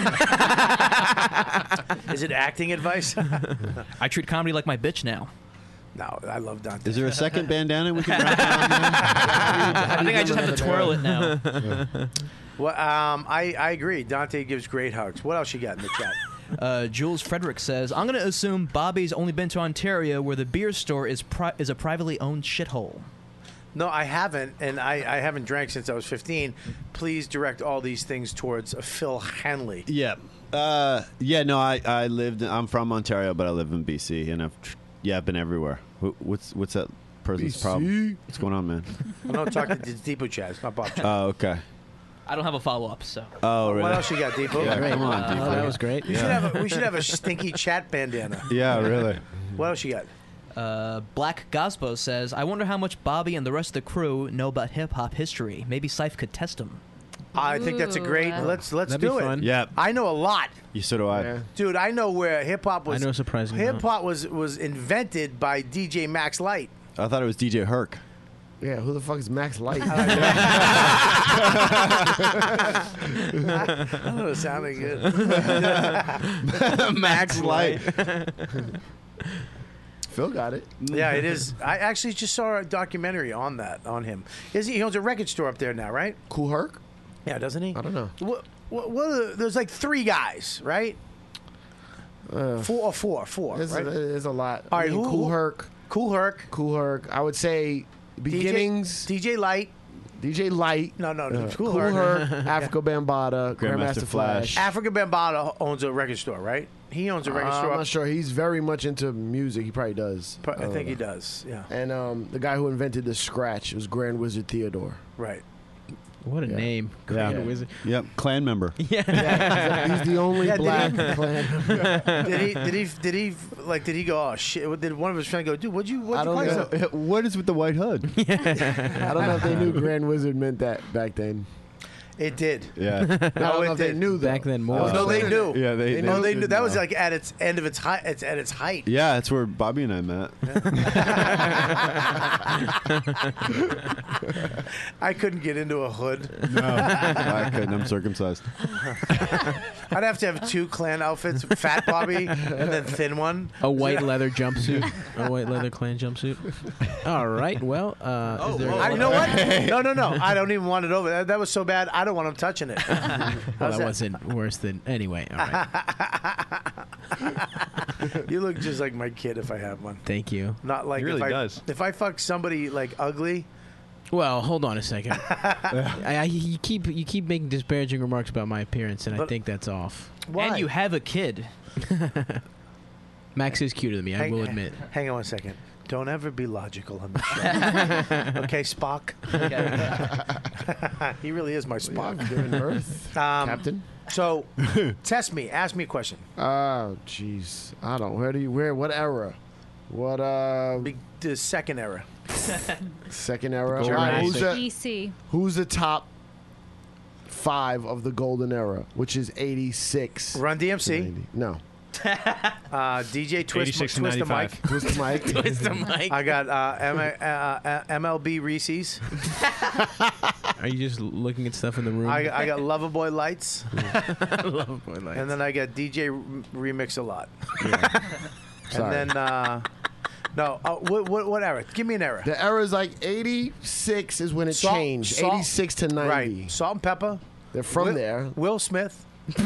Speaker 5: Is it acting advice?
Speaker 12: I treat comedy like my bitch now.
Speaker 5: No, I love Dante.
Speaker 10: Is there a second bandana we can wrap around there?
Speaker 12: I think I just have to twirl it now.
Speaker 5: Well, um, I, I agree. Dante gives great hugs. What else you got in the chat?
Speaker 12: Uh, Jules Frederick says, I'm going to assume Bobby's only been to Ontario where the beer store is pri- is a privately owned shithole.
Speaker 5: No, I haven't, and I, I haven't drank since I was fifteen. Please direct all these things towards uh, Phil Henley.
Speaker 10: Yeah. Uh, yeah, no, I, I lived, I'm from Ontario, but I live in B C, and I've, tr- yeah, I've been everywhere. Wh- What's what's that person's
Speaker 8: B C.
Speaker 10: problem. What's going on, man?
Speaker 5: I'm not talking to Deepo Chaz, not Bob Chaz.
Speaker 10: Oh, okay.
Speaker 12: I don't have a follow up, so.
Speaker 10: Oh, really?
Speaker 5: What else you got, Deepo?
Speaker 10: Yeah,
Speaker 9: Great.
Speaker 10: come on,
Speaker 9: Uh,
Speaker 10: Deepo.
Speaker 9: that was great.
Speaker 5: We, should have a, we should have a stinky chat bandana.
Speaker 10: Yeah, really.
Speaker 5: What else you got?
Speaker 12: Uh, Black Gospo says, I wonder how much Bobby and the rest of the crew know about hip hop history. Maybe Syfe could test him.
Speaker 5: I think that's a great.
Speaker 7: Ooh.
Speaker 5: Let's let's
Speaker 9: That'd be
Speaker 5: do it.
Speaker 9: fun.
Speaker 10: Yeah.
Speaker 5: I know a lot,
Speaker 10: You so do I.
Speaker 8: Yeah.
Speaker 5: dude. I know where hip hop was.
Speaker 9: I know a surprising amount.
Speaker 5: Hip hop was was invented by D J Max Light.
Speaker 10: I thought it was D J Herc.
Speaker 8: Yeah, who the fuck is Max Light?
Speaker 5: I don't know, it sounded good.
Speaker 10: Max Light.
Speaker 8: Phil got it.
Speaker 5: Yeah, it is. I actually just saw a documentary on that on him. Is he, he owns a record store up there now, right?
Speaker 8: Cool Herc?
Speaker 5: Yeah, doesn't he?
Speaker 8: I don't know.
Speaker 5: What, what, what are the, there's like three guys, right?
Speaker 8: Uh,
Speaker 5: Four or four, four,
Speaker 8: There's,
Speaker 5: right?
Speaker 8: a, there's a lot.
Speaker 5: All right,
Speaker 8: I mean,
Speaker 5: who-
Speaker 8: Cool
Speaker 5: who-
Speaker 8: Herc.
Speaker 5: Cool Herc,
Speaker 8: Cool Herc. I would say beginnings.
Speaker 5: D J Light.
Speaker 8: D J Light.
Speaker 5: No, no,
Speaker 8: uh,
Speaker 5: Cool
Speaker 8: Cool
Speaker 5: Herc.
Speaker 8: Herc. Africa Bambaataa.
Speaker 10: Grandmaster
Speaker 8: Grandmaster
Speaker 10: Flash.
Speaker 8: Flash.
Speaker 5: Africa Bambaataa owns a record store, right? He owns a record
Speaker 8: Uh,
Speaker 5: store.
Speaker 8: I'm
Speaker 5: up-
Speaker 8: not sure. He's very much into music. He probably does.
Speaker 5: Pro- I
Speaker 8: don't
Speaker 5: think he
Speaker 8: know.
Speaker 5: does. Yeah,
Speaker 8: And um, the guy who invented the scratch was Grand Wizard Theodore.
Speaker 5: right.
Speaker 9: What a
Speaker 8: Yeah.
Speaker 9: name.
Speaker 10: Yeah.
Speaker 9: Grand Wizard.
Speaker 10: Yep. Clan member.
Speaker 8: Yeah, he's the only
Speaker 5: Yeah, did
Speaker 8: black
Speaker 5: he-
Speaker 8: clan.
Speaker 5: Did he? Did he? Did he? Like, did he go? Oh shit! Did one of his friends go? Dude, what'd you? What'd
Speaker 8: I
Speaker 5: you
Speaker 8: don't
Speaker 5: call
Speaker 8: know.
Speaker 5: yourself?
Speaker 10: What is with the white hood?
Speaker 8: I don't know if they knew Grand Wizard meant that back then.
Speaker 5: It did.
Speaker 10: Yeah.
Speaker 8: I don't know
Speaker 5: it
Speaker 8: if they
Speaker 5: did.
Speaker 8: knew though.
Speaker 9: Back then, more.
Speaker 5: Oh, no, they knew.
Speaker 10: Yeah, they.
Speaker 5: Oh, they
Speaker 10: did
Speaker 5: knew. That was
Speaker 10: know.
Speaker 5: like at its end of its height. It's at its height.
Speaker 10: Yeah, that's where Bobby and I met.
Speaker 5: I couldn't get into a hood.
Speaker 10: No, I couldn't. I'm circumcised.
Speaker 5: I'd have to have two clan outfits: fat Bobby and then thin one.
Speaker 9: A white leather jumpsuit. A white leather clan jumpsuit. All right. Well, uh,
Speaker 5: Oh,
Speaker 9: is there
Speaker 5: I, you know what? No, no, no. I don't even want it over. That, that was so bad. I don't want him touching it.
Speaker 9: well,
Speaker 5: How's
Speaker 9: that
Speaker 5: that?
Speaker 9: wasn't worse than. Anyway. All right.
Speaker 5: You look just like my kid if I have one.
Speaker 9: Thank you.
Speaker 5: Not like
Speaker 11: He really
Speaker 5: if I,
Speaker 11: does.
Speaker 5: If I fuck somebody like ugly.
Speaker 9: Well, hold on a second. I, I, you keep you keep making disparaging remarks about my appearance, and I
Speaker 5: But-
Speaker 9: think that's off.
Speaker 5: Why?
Speaker 12: And you have a kid.
Speaker 9: Max is cuter than me. I
Speaker 5: Hang-
Speaker 9: will admit.
Speaker 5: Hang on one second. Don't ever be logical on the show. Okay, Spock. He really is my Spock.
Speaker 8: You're in Earth,
Speaker 5: Um,
Speaker 8: Captain.
Speaker 5: So, test me. Ask me a question.
Speaker 8: Oh, jeez. I don't. Where do you? Where? What era? What? Uh,
Speaker 5: Big, the second era.
Speaker 8: second era.
Speaker 9: Golden
Speaker 8: All right,
Speaker 9: Age.
Speaker 8: who's the
Speaker 7: B C.
Speaker 8: Who's the top five of the golden era? Which is eighty-six.
Speaker 5: Run D M C.
Speaker 8: ninety. No.
Speaker 5: Uh, D J Twist,
Speaker 11: eighty-six and
Speaker 5: Twist the Mic.
Speaker 11: ninety-five.
Speaker 8: Twist the mic.
Speaker 9: Twist the mic.
Speaker 5: I got uh, M- uh, uh, M L B Reese's.
Speaker 9: Are you just looking at stuff in the room?
Speaker 5: I, I got Loverboy Lights.
Speaker 9: love boy lights.
Speaker 5: And then I got D J R- Remix a lot.
Speaker 8: Sorry.
Speaker 5: And then, uh, no, uh, what, what, what era? Give me an era.
Speaker 8: The era is like eighty-six is when it
Speaker 5: Salt-
Speaker 8: changed.
Speaker 5: salt-
Speaker 8: eighty-six to ninety.
Speaker 5: Right. Salt and Pepper.
Speaker 8: They're from
Speaker 5: Will,
Speaker 8: there.
Speaker 5: Will Smith.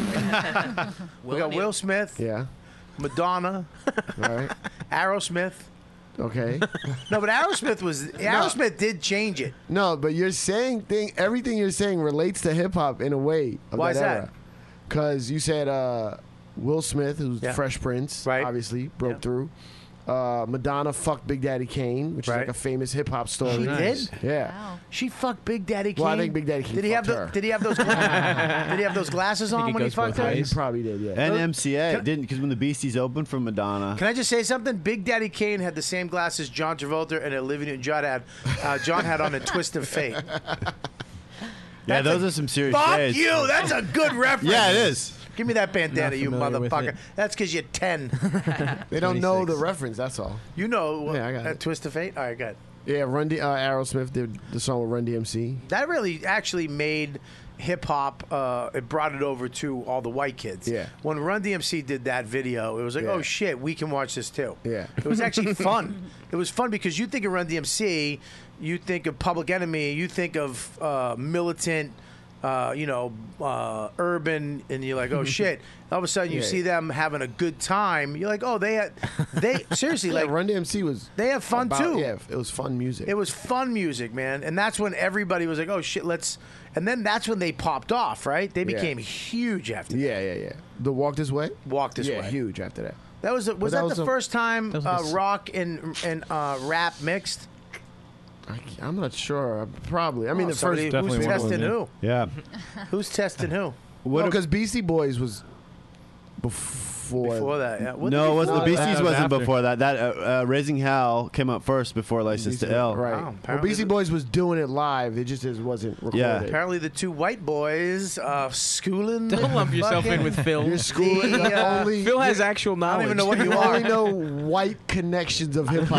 Speaker 5: we got Will Smith.
Speaker 8: Yeah.
Speaker 5: Madonna.
Speaker 8: All right.
Speaker 5: Aerosmith.
Speaker 8: Okay.
Speaker 5: No, but Aerosmith was Aerosmith did change it.
Speaker 8: No, but you're saying thing. Everything you're saying relates to hip hop in a way. Of
Speaker 5: Why
Speaker 8: that
Speaker 5: is that?
Speaker 8: era. Because you said uh, Will Smith, who's
Speaker 5: Yeah.
Speaker 8: Fresh Prince,
Speaker 5: Right.
Speaker 8: obviously broke
Speaker 5: Yeah.
Speaker 8: through. Uh, Madonna fucked Big Daddy Kane, which
Speaker 5: Right.
Speaker 8: is like a famous hip hop story.
Speaker 5: She did?
Speaker 8: Yeah.
Speaker 7: Wow.
Speaker 5: She fucked Big Daddy Kane.
Speaker 8: Well, I think Big Daddy Kane
Speaker 5: Did he have
Speaker 8: fucked
Speaker 5: the,
Speaker 8: her.
Speaker 5: Did he have those? Gla- did he have those glasses
Speaker 9: think
Speaker 5: on
Speaker 9: it
Speaker 5: when he
Speaker 9: goes
Speaker 5: fucked
Speaker 9: both
Speaker 5: her?
Speaker 9: ways.
Speaker 8: He probably did. Yeah.
Speaker 10: And M C A
Speaker 5: Can-
Speaker 10: didn't because when the Beasties opened for Madonna.
Speaker 5: Can I just say something? Big Daddy Kane had the same glasses John Travolta and Olivia Newton-John had. Uh, John had on a Twist of Fate.
Speaker 10: yeah,
Speaker 5: That's
Speaker 10: those
Speaker 5: a-
Speaker 10: are some serious
Speaker 5: Fuck
Speaker 10: shades.
Speaker 5: you! That's a good reference.
Speaker 10: Yeah, it is.
Speaker 5: Give me that bandana,
Speaker 9: Not
Speaker 5: you
Speaker 9: familiar with
Speaker 5: motherfucker.
Speaker 9: it.
Speaker 5: That's because you're ten.
Speaker 8: They don't know the
Speaker 9: twenty-six.
Speaker 8: reference. That's all.
Speaker 5: You know uh,
Speaker 8: Yeah, I got
Speaker 5: uh,
Speaker 8: it.
Speaker 5: Twist of Fate? All right, good.
Speaker 8: Yeah. Run D- uh, Aerosmith did the song with Run D M C.
Speaker 5: That really actually made hip hop. Uh, it brought it over to all the white kids.
Speaker 8: Yeah.
Speaker 5: When Run D M C did that video, it was like,
Speaker 8: Yeah.
Speaker 5: oh shit, we can watch this too.
Speaker 8: Yeah.
Speaker 5: It was actually fun. It was fun because you think of Run D M C, you think of Public Enemy, you think of uh, militant. Uh, you know, uh, urban, and you're like, oh shit! All of a sudden, you
Speaker 8: Yeah.
Speaker 5: see them having a good time. You're like, oh, they had, they seriously
Speaker 8: Yeah,
Speaker 5: like
Speaker 8: Run D M C was.
Speaker 5: they have fun
Speaker 8: about-
Speaker 5: too.
Speaker 8: Yeah, it was fun music.
Speaker 5: It was fun music, man, and that's when everybody was like, "Oh shit, let's." And then that's when they popped off, right? They
Speaker 8: Yeah.
Speaker 5: became huge after
Speaker 8: Yeah, yeah, yeah. The Walk This Way.
Speaker 5: that. Walk This
Speaker 8: yeah,
Speaker 5: Way.
Speaker 8: huge after that.
Speaker 5: That was was
Speaker 8: that
Speaker 5: that,
Speaker 8: was
Speaker 5: the
Speaker 8: a-
Speaker 5: first time
Speaker 9: that was like
Speaker 5: uh,
Speaker 9: a s-
Speaker 5: rock and and uh, rap mixed.
Speaker 8: I, I'm not sure. Probably. I mean,
Speaker 5: Oh,
Speaker 8: the
Speaker 5: somebody-
Speaker 8: first.
Speaker 5: who's testing who?
Speaker 10: Yeah.
Speaker 5: Who's testing who?
Speaker 10: What
Speaker 8: Because Beastie Boys was before.
Speaker 5: Before that, yeah. What
Speaker 10: no,
Speaker 5: did
Speaker 10: it wasn't. The
Speaker 5: before
Speaker 10: Beasties
Speaker 5: that?
Speaker 10: wasn't before that. That uh, uh, Raising Hell came out first before License to Ill.
Speaker 8: Right. well, Beastie Boys was doing it live. It just is- wasn't recorded.
Speaker 10: Yeah.
Speaker 5: Apparently, the two white boys uh, schooling.
Speaker 9: Don't
Speaker 5: the
Speaker 9: lump yourself in
Speaker 5: fucking-
Speaker 9: with Phil.
Speaker 8: You're schooling
Speaker 5: The,
Speaker 8: the
Speaker 5: uh,
Speaker 8: only.
Speaker 9: Phil has actual knowledge.
Speaker 5: I don't even know what you
Speaker 8: You
Speaker 5: are.
Speaker 8: only know white connections of hip hop.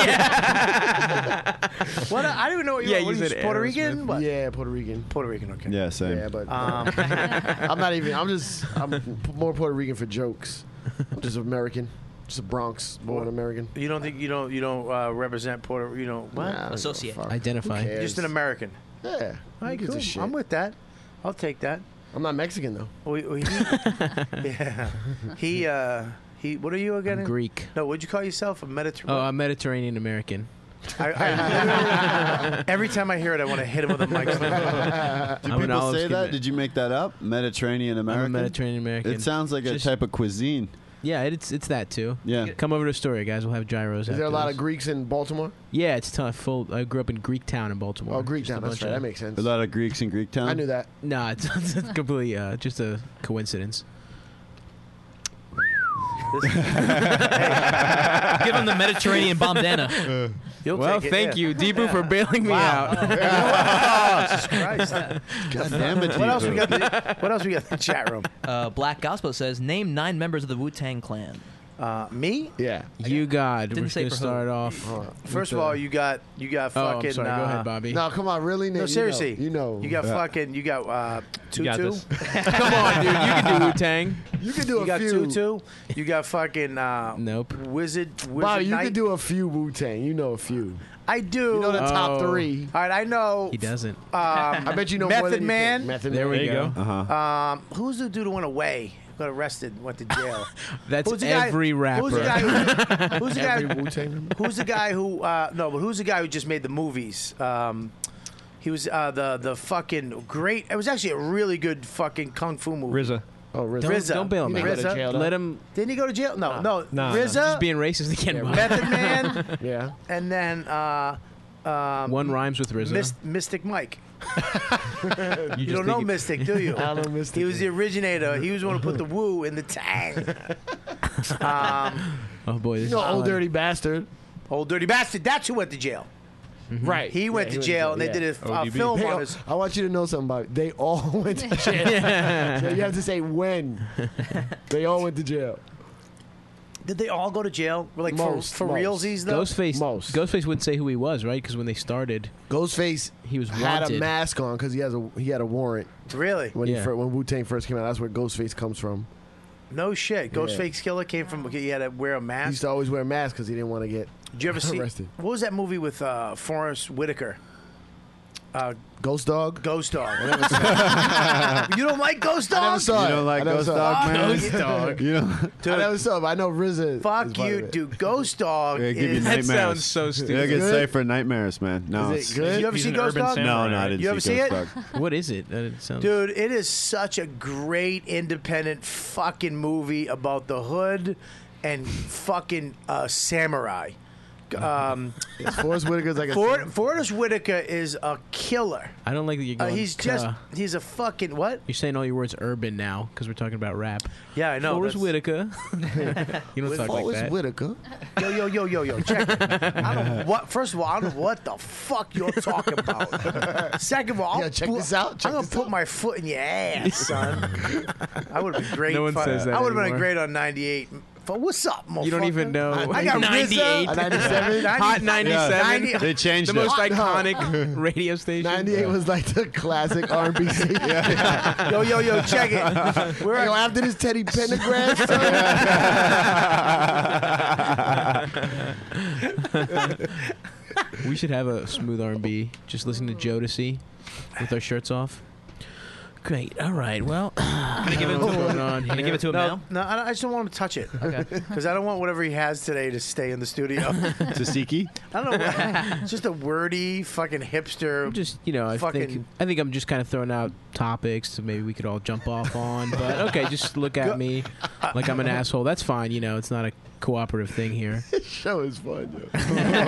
Speaker 5: What? I don't even know what you
Speaker 8: Yeah,
Speaker 5: are. What
Speaker 8: you
Speaker 5: are you,
Speaker 8: said
Speaker 5: Puerto
Speaker 8: Aerosmith.
Speaker 5: Rican? What?
Speaker 8: Yeah, Puerto Rican.
Speaker 5: Puerto Rican. Okay.
Speaker 10: Yeah, same.
Speaker 8: Yeah, but
Speaker 5: Um,
Speaker 8: I'm not even. I'm just. I'm p- more Puerto Rican for jokes. I'm just American. Just a Bronx born American.
Speaker 5: You don't think you don't you don't uh, represent Puerto? You don't what?
Speaker 8: Nah, I don't give a
Speaker 12: Associate.
Speaker 8: fuck.
Speaker 9: Identify.
Speaker 8: Who cares?
Speaker 5: Just an American.
Speaker 8: Yeah.
Speaker 5: All right,
Speaker 8: Who gives
Speaker 5: cool.
Speaker 8: a shit?
Speaker 5: I'm with that. I'll take that.
Speaker 8: I'm not Mexican though.
Speaker 5: We, we, yeah. He uh he. What are you again?
Speaker 9: I'm Greek.
Speaker 5: No, what'd you call yourself? A
Speaker 9: Oh,
Speaker 5: Mediterranean.
Speaker 9: I'm Mediterranean American.
Speaker 5: I, I literally- every time I hear it, I want to hit him with a mic.
Speaker 10: Do
Speaker 9: I'm an
Speaker 10: people
Speaker 9: olive
Speaker 10: say
Speaker 9: skin
Speaker 10: that?
Speaker 9: man.
Speaker 10: Did you make that up? Mediterranean American.
Speaker 9: I'm a Mediterranean American.
Speaker 10: It sounds like
Speaker 9: Just-
Speaker 10: a type of cuisine.
Speaker 9: Yeah, it's it's that too.
Speaker 10: Yeah.
Speaker 9: Come over to Astoria, guys. We'll have gyros.
Speaker 8: Is there a
Speaker 9: after
Speaker 8: lot
Speaker 9: this.
Speaker 8: of Greeks in Baltimore?
Speaker 9: Yeah, it's tough. Full. I grew up in Greek Town in Baltimore.
Speaker 8: Oh, Greek
Speaker 9: Just a
Speaker 8: Town. That's
Speaker 9: bunch
Speaker 8: right.
Speaker 9: of-
Speaker 8: That makes sense.
Speaker 10: A lot of Greeks in Greek town.
Speaker 8: I knew that.
Speaker 9: Nah, it's, it's completely uh, just a coincidence.
Speaker 12: Give him the Mediterranean bombdana.
Speaker 5: You'll
Speaker 9: well,
Speaker 5: take it,
Speaker 9: thank
Speaker 5: yeah.
Speaker 9: you, Deepu, for bailing me
Speaker 5: Wow.
Speaker 9: out.
Speaker 5: Jesus Christ.
Speaker 10: God damn it,
Speaker 5: What else we
Speaker 10: Deepu.
Speaker 5: got? In the, what else we got in the chat room?
Speaker 12: Uh, Black Gospel says, name nine members of the Wu-Tang Clan.
Speaker 5: Uh, me?
Speaker 8: Yeah.
Speaker 9: You God.
Speaker 12: Didn't
Speaker 9: We're
Speaker 12: say
Speaker 9: just
Speaker 12: for
Speaker 9: gonna
Speaker 12: who.
Speaker 9: start off.
Speaker 5: First of all, you got you got
Speaker 9: Oh, I'm
Speaker 5: fucking.
Speaker 9: sorry. Go
Speaker 5: uh,
Speaker 9: ahead, Bobby.
Speaker 8: No, come on, really? Nate?
Speaker 5: No,
Speaker 8: You
Speaker 5: seriously.
Speaker 8: know, You know.
Speaker 5: You got
Speaker 10: Yeah.
Speaker 5: fucking. You got uh,
Speaker 11: You got
Speaker 5: Tutu.
Speaker 11: this.
Speaker 9: Come on, dude. You can do Wu Tang.
Speaker 8: You can do
Speaker 5: You
Speaker 8: a
Speaker 5: got
Speaker 8: few.
Speaker 5: Tutu. You got fucking. Uh,
Speaker 9: Nope.
Speaker 5: Wizard. Wizard
Speaker 8: Bobby, you
Speaker 5: Knight.
Speaker 8: can do a few Wu Tang. You know a few.
Speaker 5: I do.
Speaker 8: You know the top
Speaker 9: Oh.
Speaker 8: three.
Speaker 5: All right, I know.
Speaker 9: He doesn't.
Speaker 5: Um,
Speaker 8: I bet you know more
Speaker 5: Method
Speaker 8: than you
Speaker 5: Man.
Speaker 8: think. Method
Speaker 9: There
Speaker 8: Man.
Speaker 9: we
Speaker 11: There you
Speaker 9: go.
Speaker 11: go.
Speaker 10: Uh huh.
Speaker 5: Um, who's the dude who went away? Got arrested. Went to jail.
Speaker 9: That's
Speaker 5: Who's the guy-
Speaker 9: every rapper.
Speaker 5: Who's the guy? Who, who's the guy?
Speaker 8: Every Wu Tang.
Speaker 5: Who's the guy who? Uh, no, but who's the guy who just made the movies? Um, he was uh, the the fucking great. It was actually a really good fucking kung fu movie.
Speaker 11: R Z A.
Speaker 8: Oh, RZA.
Speaker 9: Don't,
Speaker 5: R Z A.
Speaker 9: don't bail him
Speaker 8: He
Speaker 9: out.
Speaker 8: didn't go to
Speaker 5: R Z A.
Speaker 8: jail, though.
Speaker 9: Let him.
Speaker 5: Didn't he go to jail? No, no.
Speaker 11: No,
Speaker 5: R Z A,
Speaker 9: Just being racist again. Bob.
Speaker 5: Method Man,
Speaker 8: Yeah.
Speaker 5: and then uh, um,
Speaker 9: One rhymes with R Z A.
Speaker 5: Myst- Mystic Mike.
Speaker 9: you
Speaker 5: You
Speaker 9: just
Speaker 5: don't know
Speaker 9: think-
Speaker 5: Mystic, do you?
Speaker 8: I don't know Mystic.
Speaker 5: He was the originator. He was the one who put the woo in the tang. Um,
Speaker 9: Oh boy, this
Speaker 8: You know,
Speaker 9: is
Speaker 8: old
Speaker 9: fun.
Speaker 8: dirty bastard.
Speaker 5: old dirty bastard. That's who went to jail.
Speaker 8: Right.
Speaker 5: He went
Speaker 8: Yeah,
Speaker 5: to jail, and they
Speaker 8: yeah.
Speaker 5: did a uh,
Speaker 11: O D B.
Speaker 5: film
Speaker 8: They
Speaker 5: on
Speaker 8: all-
Speaker 5: his.
Speaker 8: I want you to know something about it. They all went to jail. So you have to say when. They all went to jail.
Speaker 5: Did they all go to jail? Like
Speaker 8: Most,
Speaker 5: for, for
Speaker 8: most.
Speaker 5: realsies though.
Speaker 9: Ghostface.
Speaker 8: Most.
Speaker 9: Ghostface wouldn't say who he was, right? Because when they started,
Speaker 8: Ghostface
Speaker 9: he was
Speaker 8: had
Speaker 9: wanted.
Speaker 8: a mask on because he has a he had a warrant
Speaker 5: Really?
Speaker 8: when
Speaker 9: Yeah.
Speaker 8: he fir- when Wu Tang first came out. That's where Ghostface comes from.
Speaker 5: No shit. Ghostface Killer came from. He had to wear a
Speaker 8: He
Speaker 5: mask.
Speaker 8: used to always wear a mask because he didn't want to get
Speaker 5: Did you ever see?
Speaker 8: arrested.
Speaker 5: What was that movie with uh, Forrest Whitaker? Uh,
Speaker 8: Ghost Dog.
Speaker 5: Ghost Dog. You don't like Ghost
Speaker 8: I never
Speaker 5: Dog?
Speaker 8: saw
Speaker 10: You
Speaker 8: it.
Speaker 10: don't like
Speaker 8: I never
Speaker 10: Ghost
Speaker 8: saw
Speaker 10: Dog,
Speaker 8: it.
Speaker 10: man?
Speaker 5: Ghost Dog.
Speaker 10: You know,
Speaker 8: I never saw it. But I know R Z A. is
Speaker 5: Fuck
Speaker 8: part
Speaker 5: you,
Speaker 8: of it.
Speaker 5: dude. Ghost Dog
Speaker 10: It'll give you
Speaker 5: is.
Speaker 9: That
Speaker 10: nightmares.
Speaker 9: sounds so stupid.
Speaker 10: It'll get
Speaker 8: Good?
Speaker 10: safe for nightmares, man. No,
Speaker 8: Is it
Speaker 10: it's-
Speaker 8: good?
Speaker 5: You ever
Speaker 11: He's
Speaker 5: see
Speaker 11: an
Speaker 5: Ghost
Speaker 11: urban
Speaker 5: Dog?
Speaker 11: samurai.
Speaker 10: no, no, I didn't
Speaker 5: You ever
Speaker 10: see
Speaker 5: see
Speaker 10: Ghost
Speaker 5: it?
Speaker 10: Dog.
Speaker 9: What is it? That sounds.
Speaker 5: Dude, it is such a great independent fucking movie about the hood and fucking uh, samurai. Um,
Speaker 8: Forrest Whitaker's like a.
Speaker 5: Ford, Forrest Whitaker is a killer.
Speaker 9: I don't like that you're
Speaker 5: Uh,
Speaker 9: going.
Speaker 5: he's just,
Speaker 9: "Cuh."
Speaker 5: he's a fucking, what?
Speaker 9: You're saying all your words urban now because we're talking about rap.
Speaker 5: Yeah, I know.
Speaker 9: Forrest
Speaker 5: that's-
Speaker 9: Whitaker. you don't
Speaker 5: With
Speaker 9: talk like
Speaker 8: Forrest
Speaker 9: that.
Speaker 8: Whitaker.
Speaker 5: Yo, yo, yo, yo, yo, check it. I don't know what, first of all, I don't know what the fuck you're talking about. Second of all,
Speaker 8: Yeah,
Speaker 5: I'll
Speaker 8: check
Speaker 5: pu-
Speaker 8: this out, check
Speaker 5: I'm going to
Speaker 8: this
Speaker 5: put
Speaker 8: out.
Speaker 5: my foot in your ass, son. I would have been great.
Speaker 9: No one
Speaker 5: fu-
Speaker 9: says that
Speaker 5: I would have been
Speaker 9: anymore.
Speaker 5: great on ninety-eight. F- What's up, motherfucker?
Speaker 9: You don't even know.
Speaker 5: I got
Speaker 9: ninety-eight.
Speaker 5: RZA.
Speaker 8: ninety-seven?
Speaker 9: Hot ninety-seven.
Speaker 5: ninety
Speaker 10: They changed
Speaker 9: The
Speaker 10: it.
Speaker 9: most
Speaker 8: No.
Speaker 9: iconic radio station.
Speaker 8: ninety-eight was like the classic R and B scene.
Speaker 5: Yo, yo, yo, check it. We're
Speaker 8: Yo, after this Teddy Pendergrass
Speaker 9: We should have a smooth R and B. Just listen to Jodeci with our shirts off. Great. All right. Well,
Speaker 12: Gonna give it
Speaker 9: what's
Speaker 12: to
Speaker 9: going
Speaker 12: him.
Speaker 9: on
Speaker 12: Gonna
Speaker 9: here?
Speaker 12: give it to him
Speaker 5: no,
Speaker 12: now.
Speaker 5: no, I I just don't want him to touch it.
Speaker 12: Okay.
Speaker 5: Because I don't want whatever he has today to stay in the studio.
Speaker 10: Tasiki?
Speaker 5: I don't know. What, it's just a wordy fucking hipster.
Speaker 9: Just you know, I
Speaker 5: fucking.
Speaker 9: think I think I'm just kind of throwing out topics so maybe we could all jump off on. But okay, just look at me like I'm an asshole. That's fine. You know, it's not a cooperative thing here.
Speaker 8: This show is fun. Yo.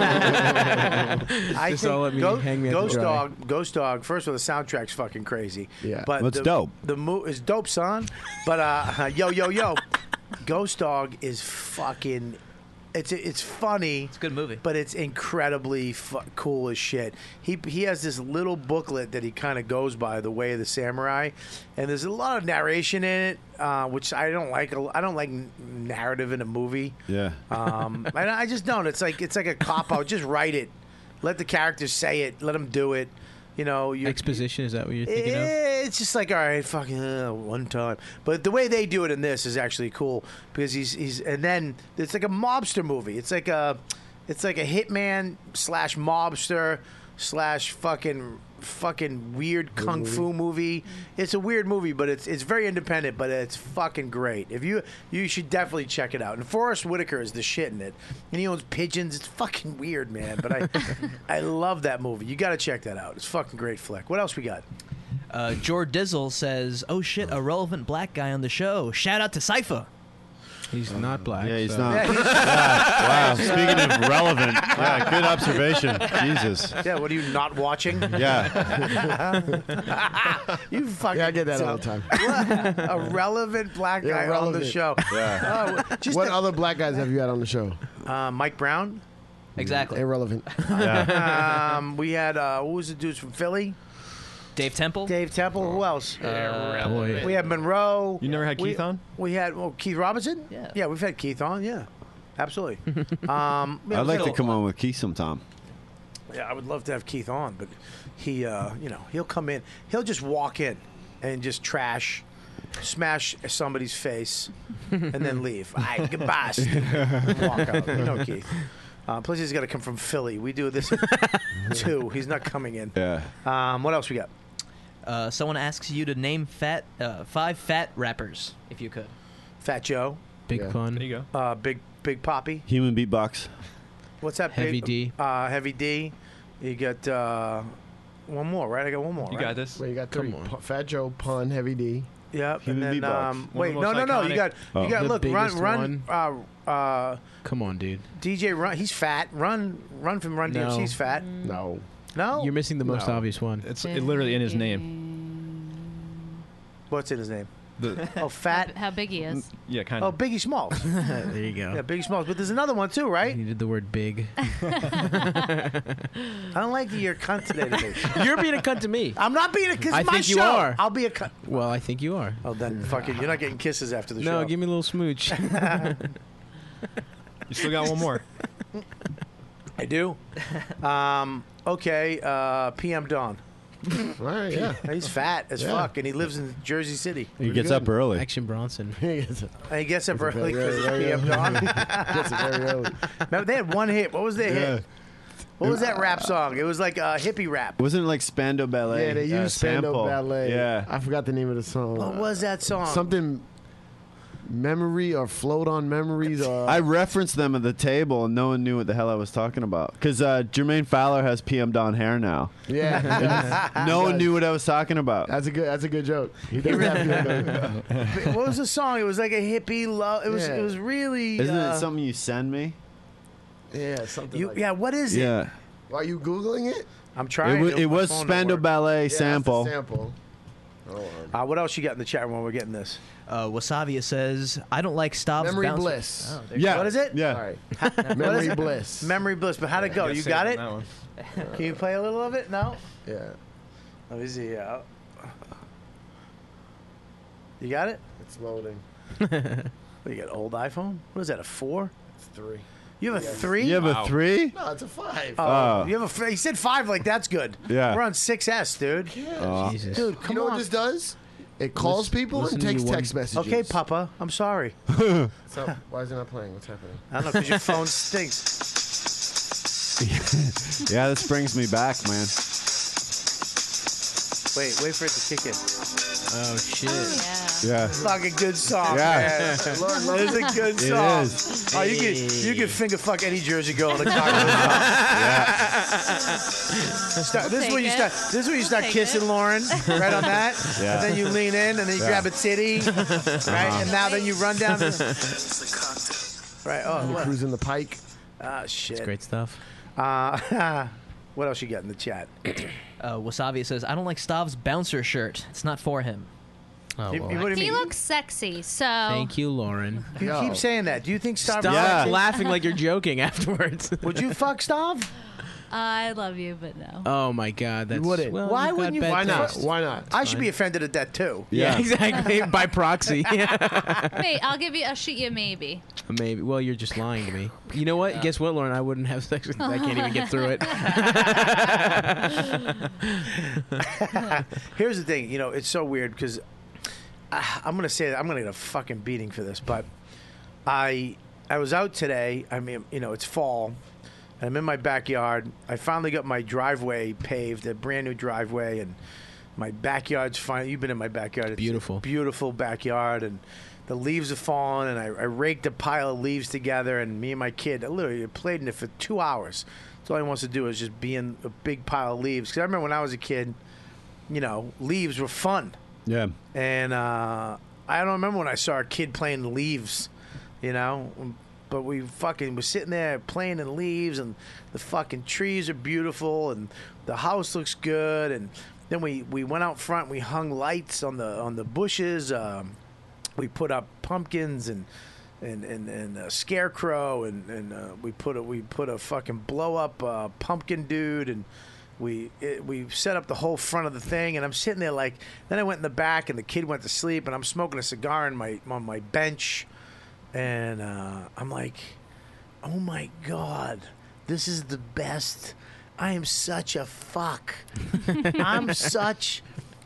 Speaker 5: I
Speaker 9: Just
Speaker 5: think
Speaker 9: all let me
Speaker 5: Go-
Speaker 9: hang me out to
Speaker 5: Ghost
Speaker 9: dry.
Speaker 5: Dog, Ghost Dog. First of all, the soundtrack's fucking crazy.
Speaker 8: Yeah.
Speaker 5: but
Speaker 10: What's
Speaker 5: the,
Speaker 10: dope?
Speaker 5: The mo- is dope, son. But uh, yo, yo, yo, Ghost Dog is fucking. It's it's funny. It's
Speaker 12: a good movie,
Speaker 5: but it's incredibly fu- cool as shit. He he has this little booklet that he kind of goes by, The Way of the Samurai, and there's a lot of narration in it, uh, which I don't like. I don't like n- narrative in a movie.
Speaker 10: Yeah.
Speaker 5: Um, I, I just don't. It's like it's like a cop out. Just write it. Let the characters say it. Let them do it. You know, you
Speaker 9: Exposition, is that what you're thinking of?
Speaker 5: it's just like, all right, fucking uh, one time. But the way they do it in this is actually cool because he's he's and then it's like a mobster movie. It's like a it's like a hitman slash mobster slash fucking fucking weird kung fu movie. It's a weird movie, but it's it's very independent, but it's fucking great. If you you should definitely check it out. And Forrest Whitaker is the shit in it, and he owns pigeons. It's fucking weird, man. But I I love that movie. You got to check that out. It's a fucking great flick. What else we got?
Speaker 12: Uh, Jord Dizzle says, "Oh shit, a relevant black guy on the show. Shout out to Cypher."
Speaker 9: He's not black.
Speaker 10: Yeah, he's
Speaker 9: so-
Speaker 10: not.
Speaker 5: Yeah, he's-
Speaker 10: Yeah, wow. Speaking of relevant, yeah, good observation. Jesus.
Speaker 5: Yeah, what are you not watching?
Speaker 10: Yeah.
Speaker 5: You fucking.
Speaker 8: Yeah, I get that all the time.
Speaker 5: What? A relevant black
Speaker 8: Yeah,
Speaker 5: guy on the
Speaker 8: relevant.
Speaker 5: show.
Speaker 10: Yeah.
Speaker 5: Oh, just
Speaker 8: What
Speaker 5: the-
Speaker 8: other black guys have you had on the show?
Speaker 5: uh, Mike Brown.
Speaker 12: Exactly.
Speaker 8: Irrelevant.
Speaker 10: Yeah.
Speaker 5: Um, we had uh, what was the dudes from Philly?
Speaker 12: Dave Temple.
Speaker 5: Dave Temple. Who else?
Speaker 12: Uh,
Speaker 9: Boy.
Speaker 5: We had Monroe.
Speaker 11: You never had
Speaker 5: we,
Speaker 11: Keith on?
Speaker 5: We had well, Keith Robinson.
Speaker 12: Yeah.
Speaker 5: Yeah, we've had Keith on. Yeah, absolutely. um, yeah,
Speaker 10: I'd like
Speaker 5: Phil-
Speaker 10: to come on with Keith sometime.
Speaker 5: Yeah, I would love to have Keith on, but he, uh, you know, he'll come in. He'll just walk in and just trash, smash somebody's face, and then leave. All right, goodbye. Steve. And walk out. You know, Keith. Uh, plus, he's got to come from Philly. We do this at two. He's not coming in.
Speaker 10: Yeah.
Speaker 5: Um, what else we got?
Speaker 12: Uh, someone asks you to name fat uh, five fat rappers, if you could.
Speaker 5: Fat Joe.
Speaker 9: Big
Speaker 8: Yeah.
Speaker 9: pun.
Speaker 11: There you go.
Speaker 5: Uh, big Big Poppy.
Speaker 10: Human beatbox.
Speaker 5: What's that?
Speaker 9: Heavy
Speaker 5: big,
Speaker 9: D.
Speaker 5: Uh, Heavy D. You got uh, one more, right? I got one more.
Speaker 11: You
Speaker 5: right?
Speaker 11: got this.
Speaker 8: Wait, you got three.
Speaker 9: Come on.
Speaker 8: P- Fat Joe, Pun, Heavy D.
Speaker 5: Yep.
Speaker 10: Human
Speaker 5: and then,
Speaker 10: beatbox.
Speaker 5: um,
Speaker 11: One of
Speaker 5: wait,
Speaker 11: the
Speaker 5: no,
Speaker 11: most
Speaker 5: no, no. You
Speaker 11: iconic-
Speaker 5: got,
Speaker 10: Oh.
Speaker 5: you got.
Speaker 9: The
Speaker 5: Look, run,
Speaker 9: biggest
Speaker 5: run. Uh, uh,
Speaker 9: Come on, dude.
Speaker 5: D J Run. He's fat. Run, run from Run D M C.
Speaker 9: No.
Speaker 5: He's fat.
Speaker 8: No.
Speaker 5: No.
Speaker 9: You're missing the most
Speaker 8: No.
Speaker 9: obvious one.
Speaker 11: It's it literally in his name.
Speaker 5: What's in his name?
Speaker 11: The,
Speaker 5: Oh, fat.
Speaker 7: How big he is.
Speaker 11: yeah, kind
Speaker 5: Oh,
Speaker 11: of.
Speaker 5: Biggie Smalls.
Speaker 9: There you go.
Speaker 5: Yeah, Biggie Smalls. But there's another one too, right?
Speaker 9: You did the word big.
Speaker 5: I don't like that you're a cunt today to me.
Speaker 9: You're being a cunt to me.
Speaker 5: I'm not being a kiss.
Speaker 9: I
Speaker 5: my
Speaker 9: think you
Speaker 5: show.
Speaker 9: are.
Speaker 5: I'll be a cunt.
Speaker 9: Well, I think you are.
Speaker 5: Oh, then fucking, you're not getting kisses after the
Speaker 9: No,
Speaker 5: show.
Speaker 9: give me a little smooch.
Speaker 11: You still got one more.
Speaker 5: I do. Um, okay, uh, P M Dawn.
Speaker 8: All right, yeah.
Speaker 5: He's fat as
Speaker 8: Yeah.
Speaker 5: fuck, and he lives in Jersey City.
Speaker 10: He gets up early.
Speaker 9: Action Bronson.
Speaker 8: Gets it
Speaker 5: And he gets up early
Speaker 8: very,
Speaker 5: because it's
Speaker 8: very
Speaker 5: P M Dawn.
Speaker 8: very early.
Speaker 5: Remember, they had one hit. What was their
Speaker 10: Yeah.
Speaker 5: hit? What was that rap song? It was like a hippie rap.
Speaker 10: Wasn't it like Spando Ballet?
Speaker 8: Yeah, they
Speaker 10: uh,
Speaker 8: used Spando
Speaker 10: sample?
Speaker 8: Ballet.
Speaker 10: Yeah.
Speaker 8: I forgot the name of the song.
Speaker 5: What was that song?
Speaker 8: Something memory or float on memories or
Speaker 10: I referenced them at the table, and no one knew what the hell I was talking about. Because uh, Jermaine Fowler has P M Dawn hair now.
Speaker 8: yeah.
Speaker 10: No one knew what I was talking about.
Speaker 8: That's a good. That's a good joke. He does have
Speaker 5: What was the song? It was like a hippie love. It was.
Speaker 8: Yeah.
Speaker 5: It was really.
Speaker 10: Isn't
Speaker 5: uh,
Speaker 10: it something you send me?
Speaker 8: Yeah, something.
Speaker 5: You,
Speaker 8: like
Speaker 5: yeah. What is it?
Speaker 10: Yeah.
Speaker 8: Are you googling it?
Speaker 5: I'm trying.
Speaker 10: It, wa-
Speaker 5: to.
Speaker 10: it
Speaker 5: My
Speaker 10: was
Speaker 5: phone don't
Speaker 10: Spando
Speaker 5: work.
Speaker 10: Ballet
Speaker 8: Yeah, that's the
Speaker 10: sample.
Speaker 8: sample. Oh, um,
Speaker 5: Uh, what else you got in the chat room while we're getting this?
Speaker 12: Uh, Wasavia says, "I don't like stops."
Speaker 8: Memory
Speaker 12: bouncing-
Speaker 8: Bliss.
Speaker 12: Oh, there you
Speaker 10: Yeah.
Speaker 5: What is it?
Speaker 10: Yeah.
Speaker 8: All right.
Speaker 5: What
Speaker 8: Memory
Speaker 5: is it?
Speaker 8: Bliss.
Speaker 5: Memory Bliss. But how'd it go? You got it?
Speaker 11: That one.
Speaker 5: Can you play a little of it? No.
Speaker 8: Yeah.
Speaker 5: Let me see. Yeah. You got it?
Speaker 8: It's loading.
Speaker 5: What, you got an old iPhone? What is that? A four?
Speaker 8: It's three.
Speaker 5: You have a three?
Speaker 10: You have a three?
Speaker 8: No, it's a five.
Speaker 5: Oh,
Speaker 10: Oh.
Speaker 5: you have a. f- He said five. Like that's good.
Speaker 10: Yeah.
Speaker 5: We're on six S, dude.
Speaker 10: Oh.
Speaker 9: Jesus.
Speaker 5: Dude,
Speaker 8: you
Speaker 5: come
Speaker 8: know
Speaker 5: on.
Speaker 8: what this does? It calls
Speaker 9: Listen-
Speaker 8: people
Speaker 9: listen
Speaker 8: and
Speaker 9: to
Speaker 8: takes
Speaker 9: you one-
Speaker 8: text messages.
Speaker 5: Okay, Papa. I'm sorry.
Speaker 8: So, why is it not playing? What's happening?
Speaker 5: I don't know because your phone stinks.
Speaker 10: Yeah, this brings me back, man.
Speaker 5: Wait, wait for it to kick in.
Speaker 9: Oh shit.
Speaker 10: Yeah.
Speaker 5: Fucking good song,
Speaker 10: Yeah.
Speaker 5: man. It's a good
Speaker 10: It
Speaker 5: song.
Speaker 10: is.
Speaker 5: Oh, you could you could finger fuck any Jersey girl in the car. Start, this is when you start. This is when you start kissing Lauren, right on that.
Speaker 10: Yeah.
Speaker 5: And then you lean in, and then you
Speaker 10: Yeah.
Speaker 5: grab a titty, right?
Speaker 10: Uh-huh.
Speaker 5: And now then you run down. The, right. Oh,
Speaker 8: You're
Speaker 5: what?
Speaker 8: cruising the pike.
Speaker 5: Ah, shit.
Speaker 9: Great stuff.
Speaker 5: Uh, what else you got in the chat?
Speaker 12: Uh, Wasabi says, I don't like Stav's bouncer shirt. It's not for him.
Speaker 9: Oh,
Speaker 5: You-
Speaker 9: well.
Speaker 5: you- what do you
Speaker 7: He
Speaker 5: mean?
Speaker 7: looks sexy, so.
Speaker 9: Thank you, Lauren.
Speaker 5: You keep saying that. Do you think Stav?
Speaker 9: Stop
Speaker 5: Yeah.
Speaker 9: laughing like you're joking afterwards.
Speaker 5: Would you fuck Stav?
Speaker 7: I love you, but no.
Speaker 9: Oh my God, that's
Speaker 8: wouldn't.
Speaker 9: well,
Speaker 5: Why
Speaker 9: you've got
Speaker 5: wouldn't you?
Speaker 9: bad
Speaker 8: Why not?
Speaker 9: taste.
Speaker 8: Why not?
Speaker 5: I should be offended at that too.
Speaker 9: Yeah,
Speaker 10: Yeah.
Speaker 9: exactly. By proxy.
Speaker 7: Wait, I'll give you. I'll shoot you a maybe.
Speaker 9: Maybe. Well, you're just lying to me. You know what? Guess what, Lauren? I wouldn't have sex with you. I can't even get through it.
Speaker 5: Here's the thing. You know, it's so weird because I'm gonna say that I'm gonna get a fucking beating for this, but I I was out today. I mean, you know, it's fall. And I'm in my backyard. I finally got my driveway paved, a brand new driveway, and my backyard's fine. You've been in my backyard. It's
Speaker 9: Beautiful.
Speaker 5: a beautiful backyard, and the leaves are falling, and I, I raked a pile of leaves together, and me and my kid, I literally played in it for two hours. That's all he wants to do is just be in a big pile of leaves. Because I remember when I was a kid, you know, leaves were fun.
Speaker 10: Yeah.
Speaker 5: And uh, I don't remember when I saw a kid playing leaves, you know. But we fucking was sitting there playing in leaves, and the fucking trees are beautiful, and the house looks good. And then we, we went out front, we hung lights on the on the bushes. Um, we put up pumpkins and and and, and a scarecrow, and and uh, we put a we put a fucking blow up uh, pumpkin dude, and we it, we set up the whole front of the thing. And I'm sitting there like. Then I went in the back, and the kid went to sleep, and I'm smoking a cigar in my on my bench. And uh, I'm like, oh my God, this is the best. I am such a fuck. I'm such.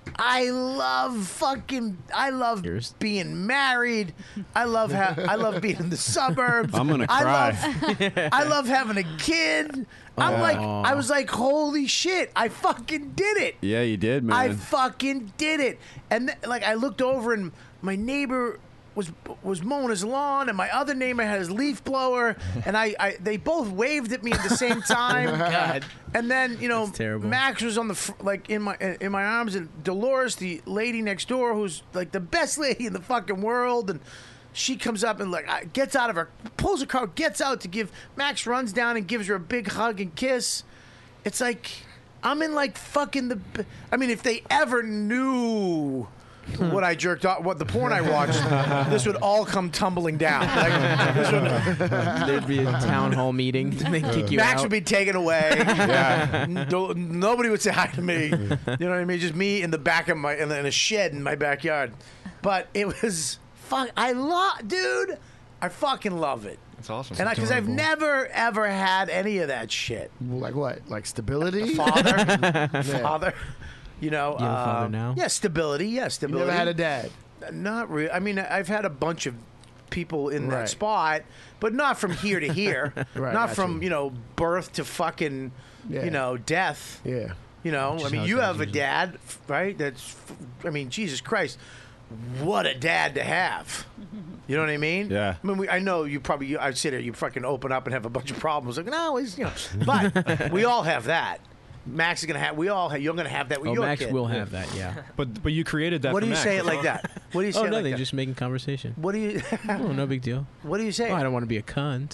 Speaker 5: I love fucking. I love being married. I love ha- I love being in the suburbs.
Speaker 10: I'm gonna
Speaker 5: I
Speaker 10: cry.
Speaker 5: love, I love having a kid. I'm
Speaker 10: Oh.
Speaker 5: like, I was like, holy shit! I fucking did it.
Speaker 10: Yeah, you did, man.
Speaker 5: I fucking did it. And th- like I looked over and my neighbor was was mowing his lawn, and my other neighbor had his leaf blower, and I, I they both waved at me at the same time.
Speaker 9: God.
Speaker 5: And then you know,
Speaker 9: That's terrible.
Speaker 5: Max was on the fr- like in my in my arms, and Dolores, the lady next door, who's like the best lady in the fucking world, and she comes up and like I- gets out of her, pulls her car, gets out to give Max, runs down and gives her a big hug and kiss. It's like I'm in like fucking the. I mean, if they ever knew what I jerked off, what the porn I watched, this would all come tumbling down. Like, this would,
Speaker 9: There'd be a town hall meeting. They kick you
Speaker 5: Max
Speaker 9: out.
Speaker 5: would be taken away.
Speaker 10: Yeah.
Speaker 5: No, nobody would say hi to me. You know what I mean? Just me in the back of my in, in a shed in my backyard. But it was fuck. I love, dude. I fucking love it.
Speaker 11: That's awesome.
Speaker 5: And because I've never ever had any of that shit.
Speaker 8: Like what? Like stability?
Speaker 5: Father,
Speaker 8: Yeah.
Speaker 5: father. You know,
Speaker 9: You have a father
Speaker 5: um,
Speaker 9: now?
Speaker 5: Yeah, stability. Yeah,
Speaker 8: You
Speaker 5: stability.
Speaker 8: never had a dad.
Speaker 5: Not really. I mean, I've had a bunch of people in that
Speaker 8: Right.
Speaker 5: spot, but not from here to here.
Speaker 8: Right,
Speaker 5: not
Speaker 8: got
Speaker 5: from
Speaker 8: you.
Speaker 5: you know birth to fucking
Speaker 8: Yeah.
Speaker 5: you know death.
Speaker 8: Yeah.
Speaker 5: You know,
Speaker 9: Which
Speaker 5: I
Speaker 9: is
Speaker 5: mean,
Speaker 9: how it
Speaker 5: you
Speaker 9: goes
Speaker 5: have a
Speaker 9: usually.
Speaker 5: dad, f- right? That's, f- I mean, Jesus Christ, what a dad to have. You know what I mean?
Speaker 10: Yeah.
Speaker 5: I mean, we, I know you probably. You, I'd sit there, you fucking open up and have a bunch of problems. Like, no, he's you know, but we all have that. Max is gonna have. We all. Have, you're gonna have that with
Speaker 9: Oh,
Speaker 5: your
Speaker 9: Max
Speaker 5: kid.
Speaker 9: will have that, yeah.
Speaker 11: But but you created that.
Speaker 5: What
Speaker 11: for
Speaker 5: do you
Speaker 11: Max.
Speaker 5: say it like that? What do you say
Speaker 9: Oh,
Speaker 5: it like
Speaker 9: nothing.
Speaker 5: that?
Speaker 9: Just making conversation.
Speaker 5: What do you?
Speaker 9: Oh, no big deal.
Speaker 5: What do you say?
Speaker 9: Oh, I don't want to be a cunt.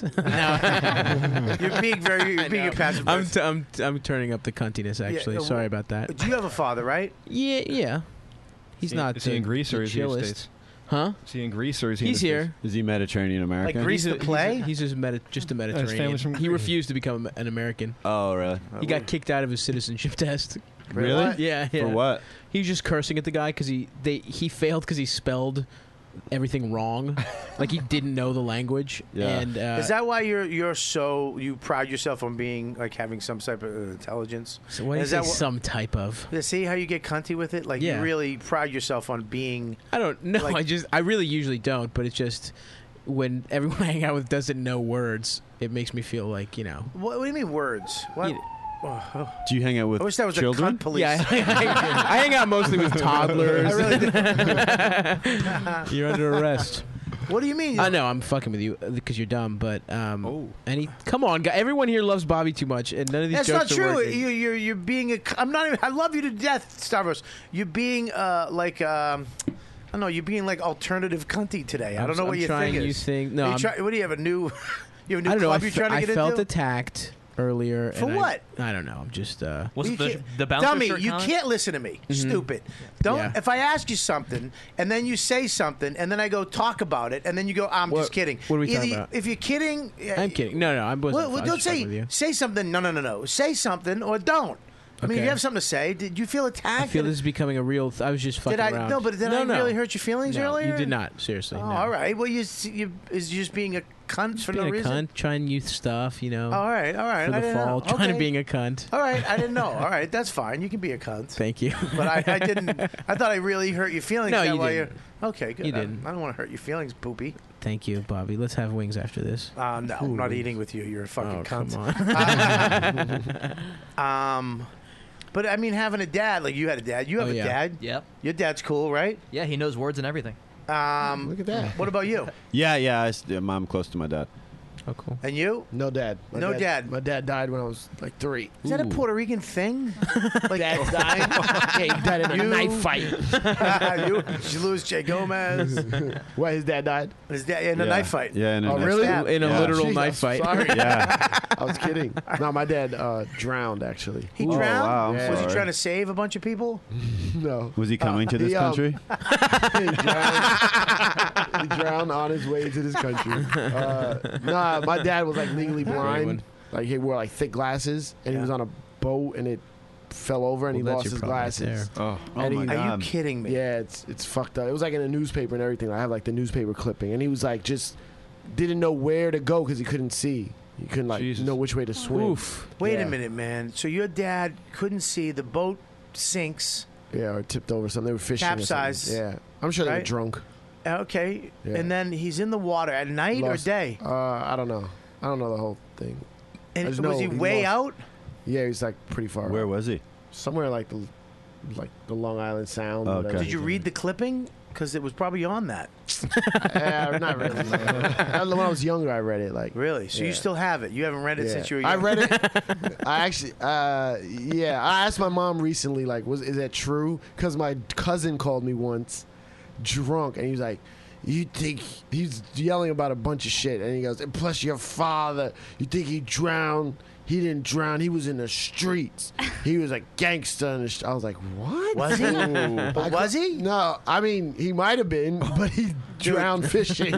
Speaker 5: You're being very. You're being a passive.
Speaker 9: I'm, t- I'm, t- I'm turning up the cuntiness, actually.
Speaker 5: uh,
Speaker 9: Sorry about that.
Speaker 5: Do you have a father, right?
Speaker 9: Yeah, yeah. He's
Speaker 11: Is he-
Speaker 9: not
Speaker 11: is he
Speaker 9: the-
Speaker 11: in Greece or
Speaker 9: the
Speaker 11: is he in the
Speaker 9: chillest.
Speaker 11: States?
Speaker 9: Huh?
Speaker 11: Is he in Greece or is he?
Speaker 9: He's
Speaker 11: in the
Speaker 9: here.
Speaker 11: States?
Speaker 10: Is he Mediterranean American?
Speaker 5: Like Greece
Speaker 9: He's
Speaker 5: the
Speaker 9: a,
Speaker 5: play?
Speaker 9: He's, a, he's just, Medi- just a Mediterranean.
Speaker 11: family's from
Speaker 9: He
Speaker 11: Greece.
Speaker 9: refused to become an American.
Speaker 10: Oh, really?
Speaker 9: He got kicked out of his citizenship test.
Speaker 10: Really?
Speaker 9: Yeah, yeah.
Speaker 10: For what?
Speaker 9: He was just cursing at the guy because he they he failed because he spelled everything wrong, like he didn't know the language.
Speaker 10: Yeah.
Speaker 9: And uh,
Speaker 5: Is that why you're you're so you pride yourself on being like having some type of intelligence?
Speaker 9: so? What do you
Speaker 5: Is
Speaker 9: say?
Speaker 5: that wha-
Speaker 9: Some type of.
Speaker 5: Yeah, see how you get cunty with it? Like
Speaker 9: Yeah.
Speaker 5: you really pride yourself on being.
Speaker 9: I don't know.
Speaker 5: Like-
Speaker 9: I just I really usually don't, but it's just when everyone I hang out with doesn't know words, it makes me feel like you know.
Speaker 5: What, what do you mean words? What?
Speaker 9: You-
Speaker 5: Oh,
Speaker 10: Do you hang out with
Speaker 5: I wish that was
Speaker 10: children?
Speaker 5: a cunt police.
Speaker 9: Yeah, I, I, I hang out mostly with toddlers.
Speaker 5: I really do.
Speaker 9: You're under arrest.
Speaker 5: What do you mean?
Speaker 9: I know I'm fucking with you because you're dumb, but um,
Speaker 5: Oh.
Speaker 9: any come on, guy, everyone here loves Bobby too much, and none of these
Speaker 5: That's
Speaker 9: jokes
Speaker 5: not
Speaker 9: are
Speaker 5: true.
Speaker 9: working.
Speaker 5: You, you're you're being a. I'm not even. I love you to death, Stavros. You're being uh like um. I don't know. You're being like alternative cunty today. I
Speaker 9: I'm-
Speaker 5: don't know what
Speaker 9: I'm
Speaker 5: your
Speaker 9: trying
Speaker 5: thing
Speaker 9: new
Speaker 5: is.
Speaker 9: thing- no,
Speaker 5: Are you
Speaker 9: I'm-
Speaker 5: try- what do you have a new? You have a new
Speaker 9: I don't know. I,
Speaker 5: club you're
Speaker 9: fe-
Speaker 5: trying to
Speaker 9: I
Speaker 5: get
Speaker 9: felt
Speaker 5: into?
Speaker 9: attacked earlier.
Speaker 5: For
Speaker 9: and I-
Speaker 5: what?
Speaker 9: I, don't know. I'm just. Uh,
Speaker 12: Was
Speaker 5: You
Speaker 12: it the,
Speaker 5: can't-
Speaker 12: the bouncer
Speaker 5: Dummy,
Speaker 12: shirt
Speaker 5: you
Speaker 12: comment?
Speaker 5: can't listen to me.
Speaker 9: Mhm.
Speaker 5: Stupid. Don't.
Speaker 9: Yeah.
Speaker 5: If I ask you something and then you say something and then I go talk about it and then you go, I'm
Speaker 9: What-
Speaker 5: just kidding.
Speaker 9: what are we
Speaker 5: Either
Speaker 9: talking
Speaker 5: you-
Speaker 9: about?
Speaker 5: If you're kidding,
Speaker 9: I'm kidding. No, no, I wasn't.
Speaker 5: well, well,
Speaker 9: I was
Speaker 5: don't
Speaker 9: just fucking with
Speaker 5: say
Speaker 9: you.
Speaker 5: say something. No, no, no, no. Say something or don't. I mean, if
Speaker 9: Okay.
Speaker 5: you have something to say, did you feel attacked?
Speaker 9: I feel
Speaker 5: Did-
Speaker 9: this is becoming a real. Th- I was just fucking
Speaker 5: Did I
Speaker 9: around.
Speaker 5: no? But did
Speaker 9: no,
Speaker 5: I
Speaker 9: no.
Speaker 5: really hurt your feelings
Speaker 9: No,
Speaker 5: earlier?
Speaker 9: You did not. Seriously.
Speaker 5: Oh,
Speaker 9: no.
Speaker 5: all right. Well, you, s- you is you just being a cunt for
Speaker 9: Being
Speaker 5: no
Speaker 9: a
Speaker 5: reason.
Speaker 9: cunt, trying youth stuff, you know.
Speaker 5: All right, all right.
Speaker 9: For
Speaker 5: I
Speaker 9: the
Speaker 5: didn't
Speaker 9: fall,
Speaker 5: know.
Speaker 9: trying to
Speaker 5: Okay.
Speaker 9: being a cunt.
Speaker 5: All right, I didn't know. All right, that's fine. You can be a cunt.
Speaker 9: Thank you.
Speaker 5: But I, I didn't. I thought I really hurt your feelings.
Speaker 9: No,
Speaker 5: that
Speaker 9: you
Speaker 5: while
Speaker 9: didn't.
Speaker 5: You're, okay, good.
Speaker 9: You
Speaker 5: I-
Speaker 9: didn't.
Speaker 5: I, don't want to hurt your feelings, poopy.
Speaker 9: Thank you, Bobby. Let's have wings after this.
Speaker 5: Uh, no, I'm not eating with you. You're a fucking
Speaker 9: Oh,
Speaker 5: cunt.
Speaker 9: come
Speaker 5: um, but I mean, having a dad like you had a dad. You have
Speaker 12: Oh,
Speaker 5: a
Speaker 12: yeah.
Speaker 5: dad.
Speaker 12: Yep.
Speaker 5: Your dad's cool, right?
Speaker 12: Yeah, he knows words and everything.
Speaker 5: Um,
Speaker 8: Look at that.
Speaker 5: What about you?
Speaker 10: Yeah, yeah. I, s- yeah, I'm close to my dad.
Speaker 9: Oh, cool.
Speaker 5: And you?
Speaker 8: No dad. My
Speaker 5: No dad.
Speaker 8: My dad died when I was like three.
Speaker 5: Is that a Puerto Rican thing? Like
Speaker 8: Dad died? Yeah, he died in a
Speaker 5: You-
Speaker 8: knife fight.
Speaker 5: you, did you lose Jay Gomez?
Speaker 8: What? His dad died?
Speaker 5: His dad in a
Speaker 10: Yeah.
Speaker 5: knife fight.
Speaker 10: Yeah, in a
Speaker 8: Oh,
Speaker 10: knife
Speaker 8: really?
Speaker 5: stab.
Speaker 9: In a
Speaker 10: Yeah.
Speaker 9: literal
Speaker 8: Jeez,
Speaker 9: knife
Speaker 8: I'm
Speaker 9: fight.
Speaker 8: Sorry.
Speaker 10: Yeah.
Speaker 8: I was kidding. No, my dad uh, drowned actually.
Speaker 5: He
Speaker 10: Oh,
Speaker 5: drowned.
Speaker 10: wow, I'm
Speaker 8: Yeah.
Speaker 5: Was he
Speaker 10: sorry.
Speaker 5: trying to save a bunch of people?
Speaker 8: No.
Speaker 10: Was he coming to this
Speaker 8: he, um,
Speaker 10: country?
Speaker 8: he, drowned, he drowned on his way to this country. Uh, nah, my dad was like legally
Speaker 9: Great
Speaker 8: blind.
Speaker 9: one.
Speaker 8: Like he wore like thick glasses, and
Speaker 5: Yeah.
Speaker 8: he was on a boat, and it fell over, and
Speaker 9: Well,
Speaker 8: he
Speaker 9: that's
Speaker 8: lost
Speaker 9: your
Speaker 8: his
Speaker 9: problem right
Speaker 8: glasses.
Speaker 9: there.
Speaker 11: Oh.
Speaker 10: Oh
Speaker 8: And
Speaker 10: my
Speaker 8: he-
Speaker 10: God.
Speaker 5: Are you kidding me?
Speaker 8: Yeah, it's it's fucked up. It was like in a newspaper and everything. I have like the newspaper clipping, and he was like just didn't know where to go because he couldn't see. He couldn't like
Speaker 11: Jesus.
Speaker 8: know which way to swim.
Speaker 9: Oof.
Speaker 5: Wait
Speaker 8: Yeah.
Speaker 5: a minute, man. So your dad couldn't see, the boat sinks.
Speaker 8: Yeah, or tipped over something. They were fishing. or something.
Speaker 5: Capsized.
Speaker 8: Yeah, I'm sure they were
Speaker 5: Right?
Speaker 8: drunk.
Speaker 5: Uh, Okay.
Speaker 8: Yeah.
Speaker 5: And then he's in the water at night
Speaker 8: Lost-
Speaker 5: or day?
Speaker 8: Uh, I don't know. I don't know the whole thing. I
Speaker 5: And
Speaker 8: just
Speaker 5: was
Speaker 8: know
Speaker 5: he
Speaker 8: he
Speaker 5: way
Speaker 8: lost-
Speaker 5: out?
Speaker 8: Yeah, he's like pretty far.
Speaker 10: Where
Speaker 8: out.
Speaker 10: was he?
Speaker 8: Somewhere like the like the Long Island Sound.
Speaker 10: Okay.
Speaker 8: whatever.
Speaker 5: Did you read the clipping? Because it was probably on that.
Speaker 8: Uh, not really. I- when I was younger, I read it. Like
Speaker 5: Really? So you
Speaker 8: Yeah.
Speaker 5: still have it? You haven't read it
Speaker 8: Yeah.
Speaker 5: since you were young?
Speaker 8: I read it. I actually, uh, yeah. I asked my mom recently, like, was is that true? Because my cousin called me once, drunk, and he was like, "You think he's yelling about a bunch of shit?" And he goes, "And plus your father, you think he drowned? He didn't drown. He was in the streets. He was a gangster." In the st-. I was like, "What?
Speaker 5: Was he?
Speaker 8: I
Speaker 5: But was he?
Speaker 8: No, I mean he might have been, but he drowned fishing.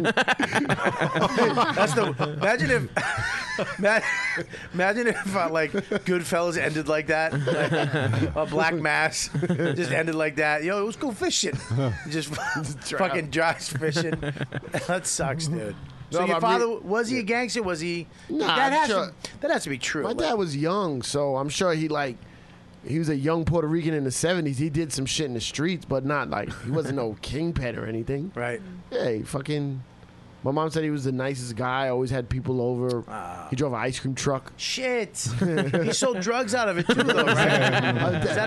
Speaker 5: That's the. Imagine if. ma- Imagine if uh, like Goodfellas ended like that. Like, a Black Mass just ended like that. Yo, let's go fishing. Just fucking dries fishing. That sucks, dude. So
Speaker 8: No,
Speaker 5: your
Speaker 8: but
Speaker 5: father
Speaker 8: re-
Speaker 5: was he a gangster? Was he?
Speaker 8: Nah,
Speaker 5: that
Speaker 8: I'm
Speaker 5: has
Speaker 8: sure-
Speaker 5: to. That has to be true.
Speaker 8: My
Speaker 5: Like,
Speaker 8: dad was young, so I'm sure he like he was a young Puerto Rican in the seventies. He did some shit in the streets, but not like he wasn't no kingpin or anything.
Speaker 5: Right.
Speaker 8: Yeah, he fucking. My mom said he was the nicest guy. Always had people over.
Speaker 5: Ah.
Speaker 8: He drove an ice cream truck.
Speaker 5: Shit. He sold drugs out of it too, though, right? Is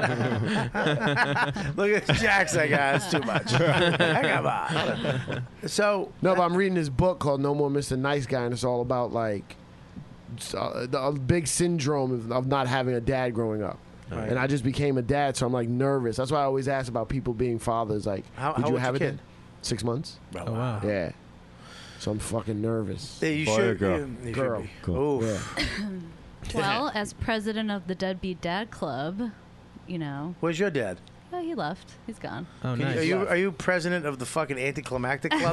Speaker 5: that- Look at Jack's like, ah, that's too much. Come on. So
Speaker 8: No, but I'm reading this book called No More Mister Nice Guy, and it's all about like uh, the a big syndrome of, of not having a dad growing up.
Speaker 5: Right.
Speaker 8: And I just became a dad, so I'm like nervous. That's why I always ask about people being fathers. Like,
Speaker 5: How-
Speaker 8: did
Speaker 5: how
Speaker 8: you
Speaker 5: old's
Speaker 8: have
Speaker 5: your
Speaker 8: a
Speaker 5: kid?
Speaker 8: dad? Six months.
Speaker 9: Oh, wow.
Speaker 8: Yeah. So I'm fucking nervous.
Speaker 5: Yeah, you
Speaker 10: Boy
Speaker 5: should,
Speaker 10: or girl?
Speaker 5: You, you
Speaker 8: Girl.
Speaker 5: Should be.
Speaker 10: Cool.
Speaker 5: Oof.
Speaker 8: Yeah.
Speaker 7: Well, as president of the Deadbeat Dad Club, you know,
Speaker 5: Where's your dad?
Speaker 7: oh, he left. He's gone.
Speaker 9: Oh,
Speaker 5: Can you-
Speaker 9: nice.
Speaker 5: Are you are you president of the fucking anticlimactic club?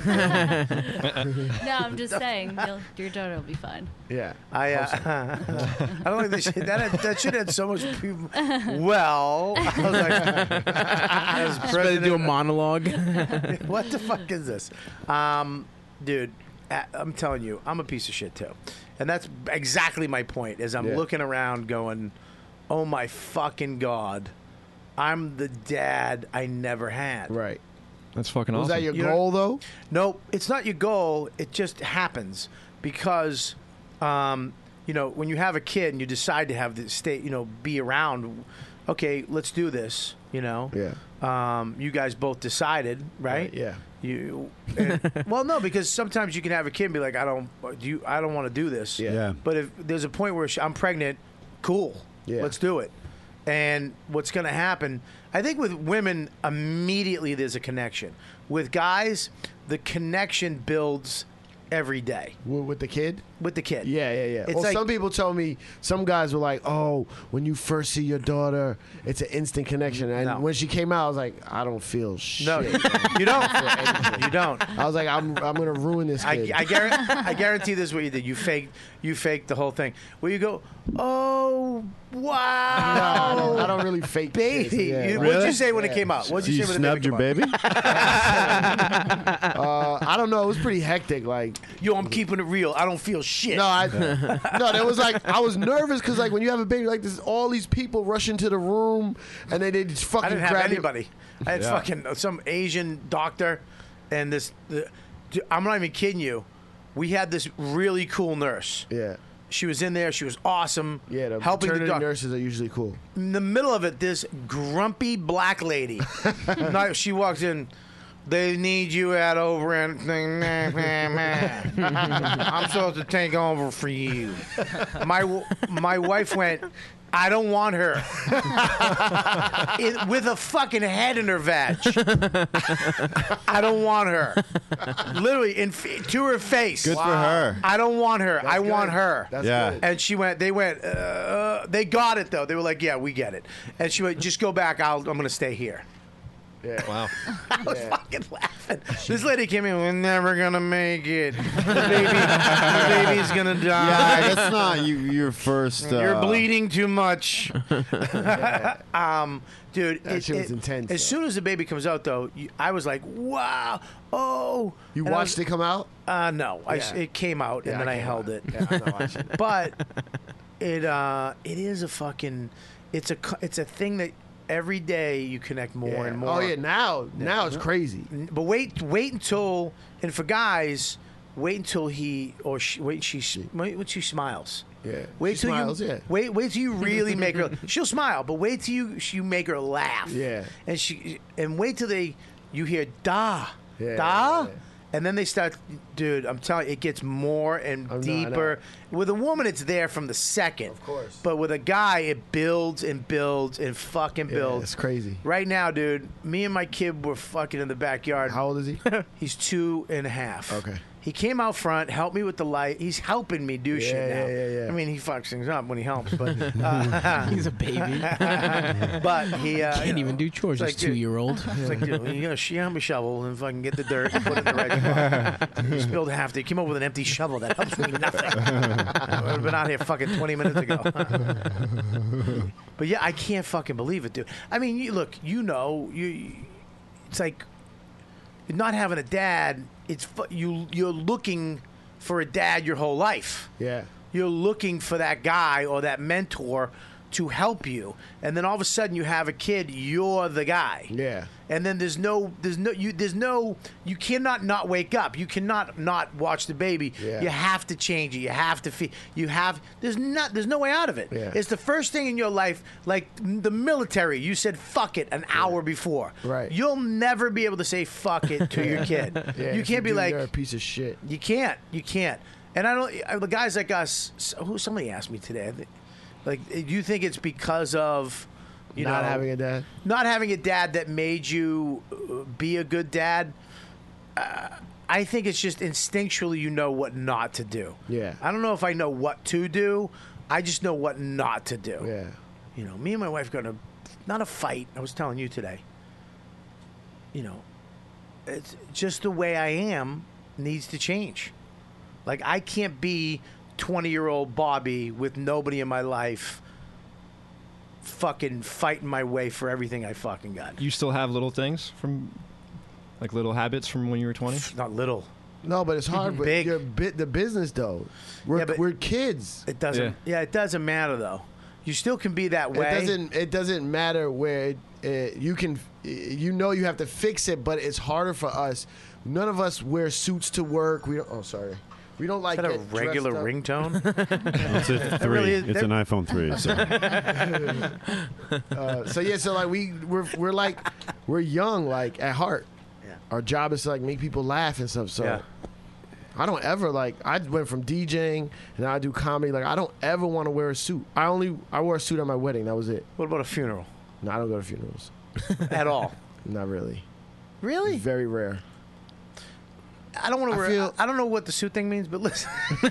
Speaker 7: No, I'm just saying, you'll, your daughter will be fine.
Speaker 8: Yeah.
Speaker 5: I uh, I don't like this shit. That had, that shit had so much people. Well, I was like, as
Speaker 9: Just better do a
Speaker 5: president,
Speaker 9: monologue.
Speaker 5: what the fuck is this, um, dude? I- I'm telling you, I'm a piece of shit too, and that's exactly my point. Is I'm
Speaker 8: Yeah.
Speaker 5: looking around, going, "Oh my fucking god, I'm the dad I never had."
Speaker 8: Right.
Speaker 11: That's fucking
Speaker 8: Was
Speaker 11: awesome.
Speaker 8: that your
Speaker 5: You know-
Speaker 8: goal though?
Speaker 5: No, it's not your goal. It just happens because, um, you know, when you have a kid and you decide to have the state, you know, be around. Okay, let's do this. You know.
Speaker 8: Yeah.
Speaker 5: Um, you guys both decided, right?
Speaker 8: Right, yeah.
Speaker 5: You, and, well, no, because sometimes you can have a kid and be like, I don't, do you, I don't want to do this.
Speaker 8: Yeah. Yeah.
Speaker 5: But if there's a point where she, I'm pregnant, cool,
Speaker 8: Yeah.
Speaker 5: let's do it. And what's going to happen? I think with women, immediately there's a connection. With guys, the connection builds every day.
Speaker 8: With, with the kid?
Speaker 5: With the kid.
Speaker 8: Yeah, yeah, yeah.
Speaker 5: It's
Speaker 8: well,
Speaker 5: like-
Speaker 8: some people told me, some guys were like, oh, when you first see your daughter, it's an instant connection. And
Speaker 5: No.
Speaker 8: when she came out, I was like, I don't feel shit.
Speaker 5: No, you don't. You don't.
Speaker 8: I was like, I'm, I'm going to ruin this
Speaker 5: I,
Speaker 8: kid.
Speaker 5: I, guarantee, I guarantee this is what you did. You faked, you faked the whole thing. Where you go, oh, wow.
Speaker 8: No, I don't, I don't really fake
Speaker 5: Baby.
Speaker 8: shit. Yeah,
Speaker 5: You-
Speaker 8: like-
Speaker 5: What'd you say when it came out? What'd you,
Speaker 10: So
Speaker 5: say
Speaker 10: you
Speaker 5: when
Speaker 10: snubbed
Speaker 5: the
Speaker 10: your
Speaker 5: baby came
Speaker 10: baby?
Speaker 5: out?
Speaker 8: uh, I don't know. It was pretty hectic. Like,
Speaker 5: Yo, I'm keeping it real. I don't feel shit.
Speaker 8: no, I, no, there was like, I was nervous because like when you have a baby, like there's all these people rush into the room and they, they just fucking
Speaker 5: I didn't have
Speaker 8: grab you.
Speaker 5: anybody. I had
Speaker 8: Yeah.
Speaker 5: fucking some Asian doctor, and this. The, dude, I'm not even kidding you. We had this really cool nurse.
Speaker 8: Yeah.
Speaker 5: She was in there. She was awesome.
Speaker 8: Yeah, the
Speaker 5: helping the
Speaker 8: maternity
Speaker 5: doc-
Speaker 8: nurses are usually cool.
Speaker 5: In the middle of it, this grumpy black lady. no, she walks in. They need you at over and I'm supposed to take over for you. My my wife went, I don't want her. It, with a fucking head in her vag. I don't want her. Literally in to her face.
Speaker 10: Good for her.
Speaker 5: I don't want her.
Speaker 8: That's
Speaker 5: I want
Speaker 8: good.
Speaker 5: her.
Speaker 8: That's
Speaker 10: Yeah.
Speaker 8: good.
Speaker 5: And she went. They went. Uh, they got it though. They were like, "Yeah, we get it." And she went, "Just go back. I'll, I'm going to stay here."
Speaker 8: Yeah.
Speaker 11: Wow.
Speaker 5: I was fucking laughing. This lady came in. We're never gonna make it. The baby, the baby's gonna die.
Speaker 10: Yeah, that's not you, your first. Uh,
Speaker 5: You're bleeding too much. um, dude,
Speaker 8: That shit was intense,
Speaker 5: As
Speaker 8: though.
Speaker 5: soon as the baby comes out, though, you, I was like, "Wow, oh!"
Speaker 8: You
Speaker 5: And I
Speaker 8: watched
Speaker 5: was-
Speaker 8: it come out?
Speaker 5: Uh, no, I s
Speaker 8: Yeah.
Speaker 5: it came out
Speaker 8: Yeah,
Speaker 5: and then
Speaker 8: I
Speaker 5: I
Speaker 8: came
Speaker 5: held
Speaker 8: out.
Speaker 5: it.
Speaker 8: Yeah, I'm not watching it.
Speaker 5: But it uh, it is a fucking it's a co- it's a thing that every day you connect more
Speaker 8: Yeah.
Speaker 5: and more.
Speaker 8: Oh yeah, now now it's crazy.
Speaker 5: But wait, wait until and for guys, wait until he or she, wait she wait when she smiles.
Speaker 8: Yeah.
Speaker 5: Wait
Speaker 8: She
Speaker 5: till
Speaker 8: smiles,
Speaker 5: you
Speaker 8: yeah.
Speaker 5: wait wait till you really make her. She'll smile, but wait till you you make her laugh.
Speaker 8: Yeah.
Speaker 5: And she and wait till they you hear da
Speaker 8: Yeah,
Speaker 5: da.
Speaker 8: yeah.
Speaker 5: And then they start, dude. I'm telling you, it gets more and
Speaker 8: I know, I
Speaker 5: deeper. With a woman, it's there from the second. Of
Speaker 8: course.
Speaker 5: But with a guy, it builds and builds and fucking
Speaker 8: Yeah,
Speaker 5: builds.
Speaker 8: it's crazy.
Speaker 5: Right now, dude, me and my kid were fucking in the backyard.
Speaker 8: How old is he?
Speaker 5: He's two and a half.
Speaker 8: Okay.
Speaker 5: He came out front, helped me with the light. He's helping me do
Speaker 8: Yeah,
Speaker 5: shit now.
Speaker 8: yeah, yeah, yeah.
Speaker 5: I mean, he fucks things up when he helps, but uh,
Speaker 9: He's a baby.
Speaker 5: but he uh,
Speaker 9: Can't
Speaker 5: you know,
Speaker 9: even do chores.
Speaker 5: it's
Speaker 9: This
Speaker 5: like, dude,
Speaker 9: two-year-old.
Speaker 5: It's like, dude, you gotta sh- have a shovel and fucking get the dirt and put it in the right spot. You spilled half. They came up with an empty shovel that helps me nothing. I would have been out here fucking twenty minutes ago. But yeah, I can't fucking believe it, dude. I mean, you, look, you know, you. It's like not having a dad. It's fu- you. You're looking for a dad your whole life.
Speaker 8: Yeah.
Speaker 5: You're looking for that guy or that mentor to help you, and then all of a sudden you have a kid. You're the guy.
Speaker 8: Yeah.
Speaker 5: And then there's no, there's no, you, there's no, you cannot not wake up. You cannot not watch the baby.
Speaker 8: Yeah.
Speaker 5: You have to change it. You have to feed. You have. There's not. There's no way out of it.
Speaker 8: Yeah.
Speaker 5: It's the first thing in your life, like the military. You said fuck it an hour before.
Speaker 8: Right.
Speaker 5: You'll never be able to say fuck it to your kid.
Speaker 8: Yeah,
Speaker 5: you
Speaker 8: if
Speaker 5: can't be
Speaker 8: do,
Speaker 5: like
Speaker 8: you're a piece of shit.
Speaker 5: you can't. You can't. And I don't. uh, The guys like us. so- Who somebody asked me today. I think, like, do you think it's because of you
Speaker 8: Not
Speaker 5: know
Speaker 8: having a dad.
Speaker 5: not having a dad that made you uh, be a good dad? Uh, I think it's just instinctually you know what not to do.
Speaker 8: Yeah.
Speaker 5: I don't know if I know what to do. I just know what not to do.
Speaker 8: Yeah.
Speaker 5: You know, me and my wife got a not a fight. I was telling you today. You know, it's just the way I am needs to change. Like I can't be twenty-year-old Bobby with nobody in my life fucking fighting my way for everything I fucking got.
Speaker 11: You still have little things from, like little habits from when you were twenty?
Speaker 5: Not little.
Speaker 8: No, but it's hard. But
Speaker 5: Big.
Speaker 8: Your bit the business though. We're
Speaker 5: Yeah, but-
Speaker 8: we're kids.
Speaker 5: It doesn't.
Speaker 11: Yeah.
Speaker 5: Yeah. it doesn't matter though. You still can be that way.
Speaker 8: It doesn't. It doesn't matter where it, it, you can. You know you have to fix it, but it's harder for us. None of us wear suits to work. We don't. Oh, sorry. We don't like
Speaker 5: Is that a
Speaker 8: get dressed
Speaker 5: regular
Speaker 8: up.
Speaker 5: ringtone?
Speaker 13: It's a three.
Speaker 5: really is-
Speaker 13: it's an iPhone three. So.
Speaker 8: uh, so yeah, so like we we're we're like we're young like at heart.
Speaker 5: Yeah.
Speaker 8: our job is to like make people laugh and stuff. So
Speaker 5: Yeah.
Speaker 8: I don't ever like. I went from DJing and now I do comedy. Like I don't ever want to wear a suit. I only I wore a suit at my wedding. That was it.
Speaker 5: What about a funeral?
Speaker 8: No, I don't go to funerals
Speaker 5: At all?
Speaker 8: Not really.
Speaker 5: Really?
Speaker 8: Very rare.
Speaker 5: I don't want to
Speaker 8: I
Speaker 5: wear.
Speaker 8: feel-
Speaker 5: I don't know what the suit thing means, but listen.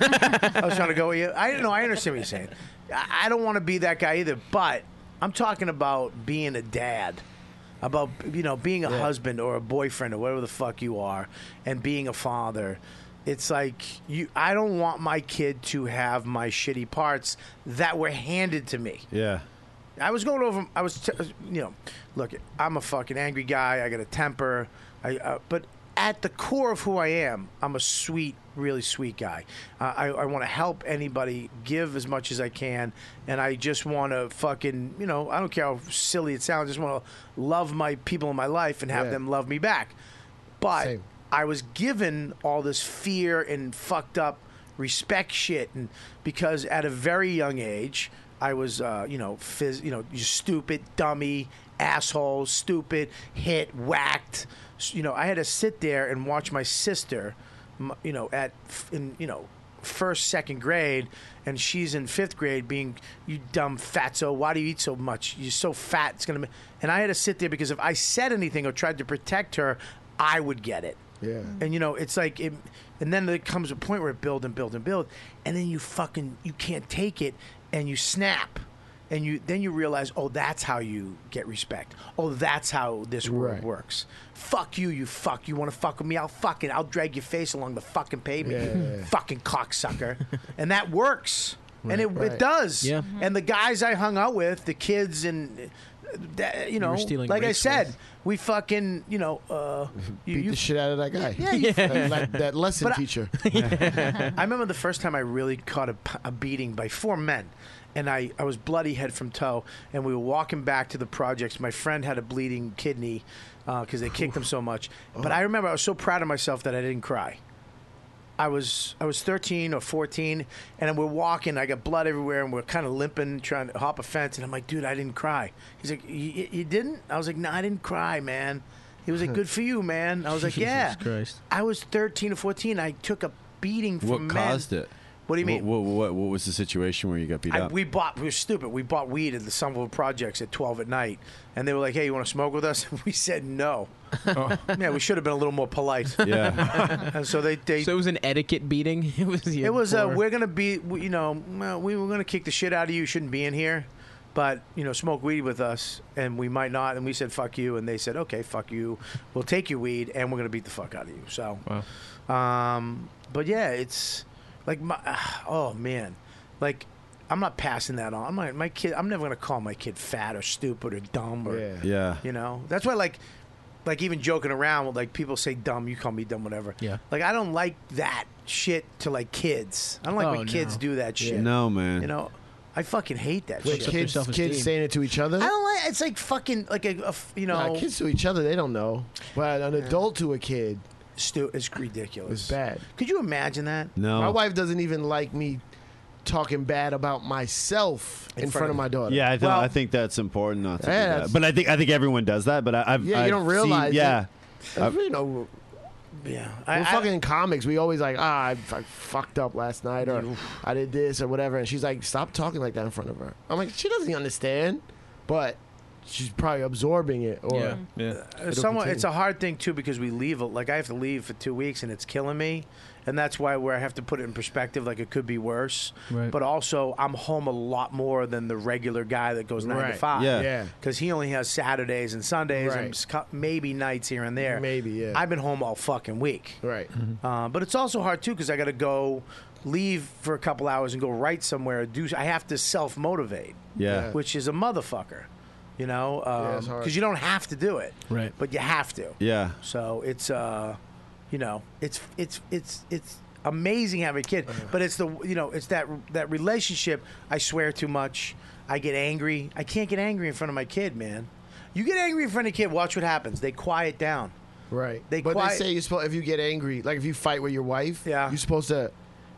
Speaker 5: I was trying to go with you. I know. I understand what you're saying. I I don't want to be that guy either. But I'm talking about being a dad, about you know being a
Speaker 8: Yeah.
Speaker 5: husband or a boyfriend or whatever the fuck you are, and being a father. It's like you. I don't want my kid to have my shitty parts that were handed to me.
Speaker 10: Yeah.
Speaker 5: I was going over. I was, t- you know, look. I'm a fucking angry guy. I got a temper. I, uh, but at the core of who I am, I'm a sweet, really sweet guy. Uh, I, I want to help anybody, give as much as I can, and I just want to fucking, you know, I don't care how silly it sounds. I just want to love my people in my life and have
Speaker 8: Yeah.
Speaker 5: them love me back. But
Speaker 8: Same.
Speaker 5: I was given all this fear and fucked up respect shit, and because at a very young age, I was, uh, you know, phys- you know, you stupid, dummy, asshole, stupid, hit, whacked. S- You know, I had to sit there and watch my sister, m- you know, at f- in you know first, second grade, and she's in fifth grade, being you dumb fatso. Why do you eat so much? You're so fat. It's gonna. Ma-. And I had to sit there because if I said anything or tried to protect her, I would get it.
Speaker 8: Yeah.
Speaker 5: And you know, it's like, it, and then there comes a point where it build and build and build, and then you fucking you can't take it, and you snap, and you then you realize, oh, that's how you get respect. Oh, that's how this world
Speaker 8: Right.
Speaker 5: works. Fuck you, you fuck. You want to fuck with me? I'll fucking I'll drag your face along the fucking pavement,
Speaker 8: Yeah,
Speaker 5: you
Speaker 8: yeah, yeah.
Speaker 5: fucking cocksucker, and that works, and it,
Speaker 8: Right.
Speaker 5: it does.
Speaker 9: Yeah.
Speaker 5: And the guys I hung out with, the kids, and uh, that, you know,
Speaker 9: were stealing
Speaker 5: like I
Speaker 9: race
Speaker 5: said,
Speaker 9: with.
Speaker 5: we fucking, you know, uh, you,
Speaker 8: Beat
Speaker 5: you
Speaker 8: the shit out of that guy.
Speaker 5: Yeah, you-
Speaker 8: that, that- that lesson
Speaker 5: But I-
Speaker 8: teacher.
Speaker 5: I remember the first time I really caught a, p- a beating by four men. And I, I was bloody head from toe. And we were walking back to the projects. My friend had a bleeding kidney because they kicked him so much. But I remember I was so proud of myself that I didn't cry. I was I was thirteen or fourteen, and we're walking. I got blood everywhere, and we're kind of limping, trying to hop a fence. And I'm like, dude, I didn't cry. He's like, you, you didn't? I was like, no, I didn't cry, man. He was like, good for you, man. I was like,
Speaker 9: Jesus
Speaker 5: yeah.
Speaker 9: Christ.
Speaker 5: I was thirteen or fourteen. I took a beating from
Speaker 10: What
Speaker 5: men.
Speaker 10: caused it?
Speaker 5: What do you mean?
Speaker 10: What, what, what, what was the situation where you got beat
Speaker 5: I,
Speaker 10: up?
Speaker 5: we bought. We were stupid. We bought weed at the Somerville Projects at twelve at night, and they were like, "Hey, you want to smoke with us?" We said no. Yeah, we should have been a little more polite.
Speaker 10: Yeah.
Speaker 5: And so they, they
Speaker 9: So it was an etiquette beating. It was.
Speaker 5: it was. Uh, we're gonna be. we- You know, well, we were gonna kick the shit out of you. You shouldn't be in here, but you know, smoke weed with us, and we might not. And we said, "Fuck you," and they said, "Okay, fuck you. We'll take your weed, and we're gonna beat the fuck out of you." So, um, but yeah, it's like my. Oh man, like. I'm not passing that on. I'm not, my kid. I'm never gonna call my kid fat or stupid or dumb or
Speaker 8: Yeah.
Speaker 10: Yeah.
Speaker 5: you know. That's why like, like even joking around with like people say dumb. You call me dumb, whatever.
Speaker 9: Yeah.
Speaker 5: Like I don't like that shit to like kids. I don't like
Speaker 9: Oh,
Speaker 5: when kids
Speaker 9: no.
Speaker 5: do that shit.
Speaker 10: No, man.
Speaker 5: You know, I fucking hate that
Speaker 8: Wait,
Speaker 5: shit.
Speaker 8: kids,
Speaker 9: self-esteem.
Speaker 8: kids saying it to each other?
Speaker 5: I don't like. It's like fucking like a, a f- you know.
Speaker 8: Nah, kids to each other, they don't know. But an adult to a kid
Speaker 5: stu- it's ridiculous.
Speaker 8: is bad.
Speaker 5: Could you imagine that?
Speaker 10: No.
Speaker 8: My wife doesn't even like me talking bad about myself in, front, of my daughter.
Speaker 10: Yeah, I, th-
Speaker 5: Well-
Speaker 10: I think that's important not to
Speaker 8: Yeah,
Speaker 10: do
Speaker 8: that's-
Speaker 10: that. But I think I think everyone does that. But I, I've
Speaker 8: Yeah, you
Speaker 10: I've
Speaker 8: don't
Speaker 10: seen-
Speaker 8: realize it.
Speaker 10: yeah,
Speaker 8: Uh, you know,
Speaker 5: Yeah.
Speaker 8: we're
Speaker 5: I, I,
Speaker 8: fucking in comics. We always like, ah, I, I fucked up last night, or I did this, or whatever. And she's like, stop talking like that in front of her. I'm like, she doesn't understand, but she's probably absorbing it. Or
Speaker 9: Yeah.
Speaker 11: Yeah.
Speaker 5: Uh, somewhat, it's a hard thing too because we leave. Like I have to leave for two weeks, and it's killing me. And that's why where I have to put it in perspective. Like it could be worse.
Speaker 9: Right.
Speaker 5: But also, I'm home a lot more than the regular guy that goes nine to
Speaker 8: Right.
Speaker 5: five.
Speaker 10: Yeah.
Speaker 8: yeah,
Speaker 5: Because he only has Saturdays and Sundays and
Speaker 8: Right.
Speaker 5: s- cou- maybe nights here and there.
Speaker 8: maybe, yeah,
Speaker 5: I've been home all fucking week.
Speaker 8: right.
Speaker 5: Uh, but it's also hard too because I got to go leave for a couple hours and go write somewhere. Do I have to self motivate,
Speaker 10: yeah.
Speaker 5: which is a motherfucker. You know,
Speaker 8: Yeah, it's
Speaker 5: because
Speaker 8: hard.
Speaker 5: you don't have to do it,
Speaker 9: Right.
Speaker 5: but you have to.
Speaker 10: Yeah.
Speaker 5: So it's uh, you know, it's it's it's it's amazing having a kid, but it's the you know it's that that relationship. I swear too much. I get angry. I can't get angry in front of my kid, man. You get angry in front of a kid, watch what happens. They quiet down.
Speaker 8: Right.
Speaker 5: They
Speaker 8: but
Speaker 5: quiet-
Speaker 8: they say you're supposed if you get angry, like if you fight with your wife,
Speaker 5: Yeah.
Speaker 8: you're supposed to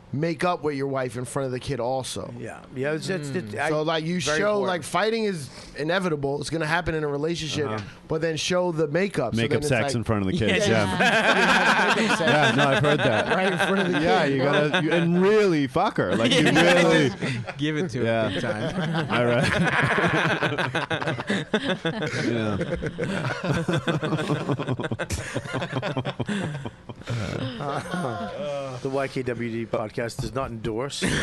Speaker 8: make up with your wife in front of the kid also.
Speaker 5: Yeah, yeah. It's, it's, it's, I-
Speaker 8: so like you
Speaker 5: very
Speaker 8: show
Speaker 5: important.
Speaker 8: like fighting is inevitable. It's gonna happen in a relationship,
Speaker 10: Uh-huh.
Speaker 8: but then show the makeup. So
Speaker 10: Make
Speaker 8: then
Speaker 10: up
Speaker 8: it's
Speaker 10: sex
Speaker 8: like-
Speaker 10: in front of the kids.
Speaker 8: Yeah.
Speaker 10: Yeah. Yeah, no, I've heard that.
Speaker 8: Right in front of the
Speaker 10: Yeah,
Speaker 8: kid.
Speaker 10: you gotta you, and really fuck her. Like you really
Speaker 9: Give it to
Speaker 10: yeah.
Speaker 9: him big time.
Speaker 10: All right.
Speaker 5: Uh, the Y K W D podcast does not endorse. Are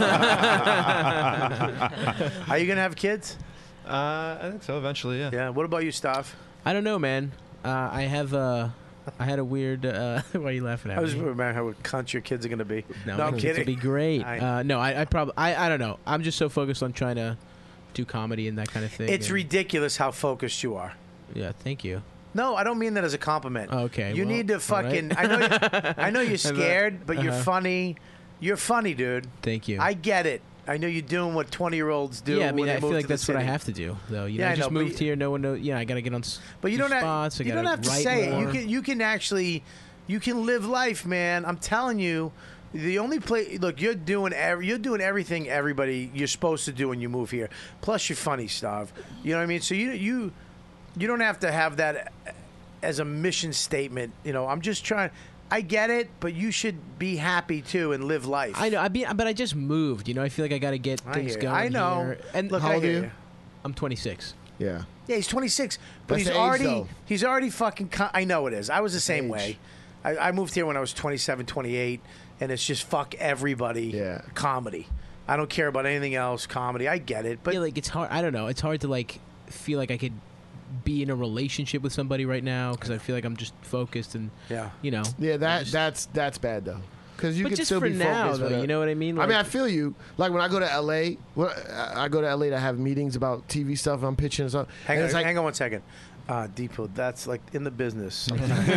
Speaker 5: you gonna have kids?
Speaker 11: Uh, I think so. Eventually, yeah.
Speaker 5: Yeah. What about you, Stav?
Speaker 9: I don't know, man. Uh, I have uh, I had a weird. Uh, why are you laughing at
Speaker 5: I was
Speaker 9: me?
Speaker 5: remembering how cunt your kids are gonna be.
Speaker 9: No,
Speaker 5: No, I'm
Speaker 9: my kids
Speaker 5: kidding.
Speaker 9: will be great.
Speaker 5: I-
Speaker 9: Uh, no, I, I probably. I, I don't know. I'm just so focused on trying to do comedy and that kind of thing.
Speaker 5: It's
Speaker 9: and-
Speaker 5: ridiculous how focused you are.
Speaker 9: Yeah, thank you.
Speaker 5: No, I don't mean that as a compliment.
Speaker 9: Okay,
Speaker 5: You
Speaker 9: well,
Speaker 5: need to
Speaker 9: all
Speaker 5: fucking.
Speaker 9: right.
Speaker 5: I know. You, I know you're scared, but you're
Speaker 9: Uh-huh.
Speaker 5: funny. You're funny, dude.
Speaker 9: Thank you.
Speaker 5: I get it. I know you're doing what twenty-year-olds do.
Speaker 9: yeah, I mean,
Speaker 5: when they
Speaker 9: I feel
Speaker 5: move
Speaker 9: like
Speaker 5: to the
Speaker 9: that's what I
Speaker 5: city.
Speaker 9: have to do, though. You know,
Speaker 5: Yeah,
Speaker 9: I
Speaker 5: I
Speaker 9: just
Speaker 5: know, but
Speaker 9: moved
Speaker 5: you-
Speaker 9: here. No one knows. Yeah, I got to get on. s-
Speaker 5: But you
Speaker 9: do
Speaker 5: don't have.
Speaker 9: spots, I
Speaker 5: You don't
Speaker 9: gotta
Speaker 5: have to
Speaker 9: write
Speaker 5: say it. You
Speaker 9: more.
Speaker 5: can. You can actually. You can live life, man. I'm telling you. The only place, look, you're doing every, you're doing everything everybody you're supposed to do when you move here. Plus, you're funny, Stav. You know what I mean? So you you you don't have to have that as a mission statement. You know, I'm just trying. I get it, but you should be happy too and live life.
Speaker 9: I know. I mean, but I just moved. You know, I feel like I got to get
Speaker 5: I
Speaker 9: things
Speaker 5: hear you.
Speaker 9: going.
Speaker 5: I know.
Speaker 9: here. And
Speaker 5: Look, How I old are hear you? you.
Speaker 9: I'm twenty-six.
Speaker 8: Yeah.
Speaker 5: Yeah, he's twenty-six, but
Speaker 8: That's
Speaker 5: he's
Speaker 8: the age,
Speaker 5: already
Speaker 8: though.
Speaker 5: he's already fucking. Co- I know it is. I was the same
Speaker 8: age.
Speaker 5: way. I, I moved here when I was twenty-seven, twenty-eight, and it's just fuck everybody.
Speaker 8: Yeah.
Speaker 5: Comedy. I don't care about anything else. Comedy. I get it, but
Speaker 9: yeah, like it's hard. I don't know. It's hard to like feel like I could be in a relationship with somebody right now because I feel like I'm just focused and
Speaker 5: yeah,
Speaker 9: you know.
Speaker 8: Yeah, that that's that's bad though. Because you
Speaker 9: But
Speaker 8: can
Speaker 9: just
Speaker 8: still
Speaker 9: for
Speaker 8: be
Speaker 9: now,
Speaker 8: focused.
Speaker 9: though,
Speaker 8: with
Speaker 9: you
Speaker 8: a-
Speaker 9: know what I mean?
Speaker 8: I mean, I
Speaker 9: Like-
Speaker 8: feel you. Like when I go to L A, well, I I go to L A to have meetings about T V stuff. I'm pitching and stuff.
Speaker 5: hang
Speaker 8: and
Speaker 5: on,
Speaker 8: it's like,
Speaker 5: hang on one second. Uh, Deepo, that's like in the business.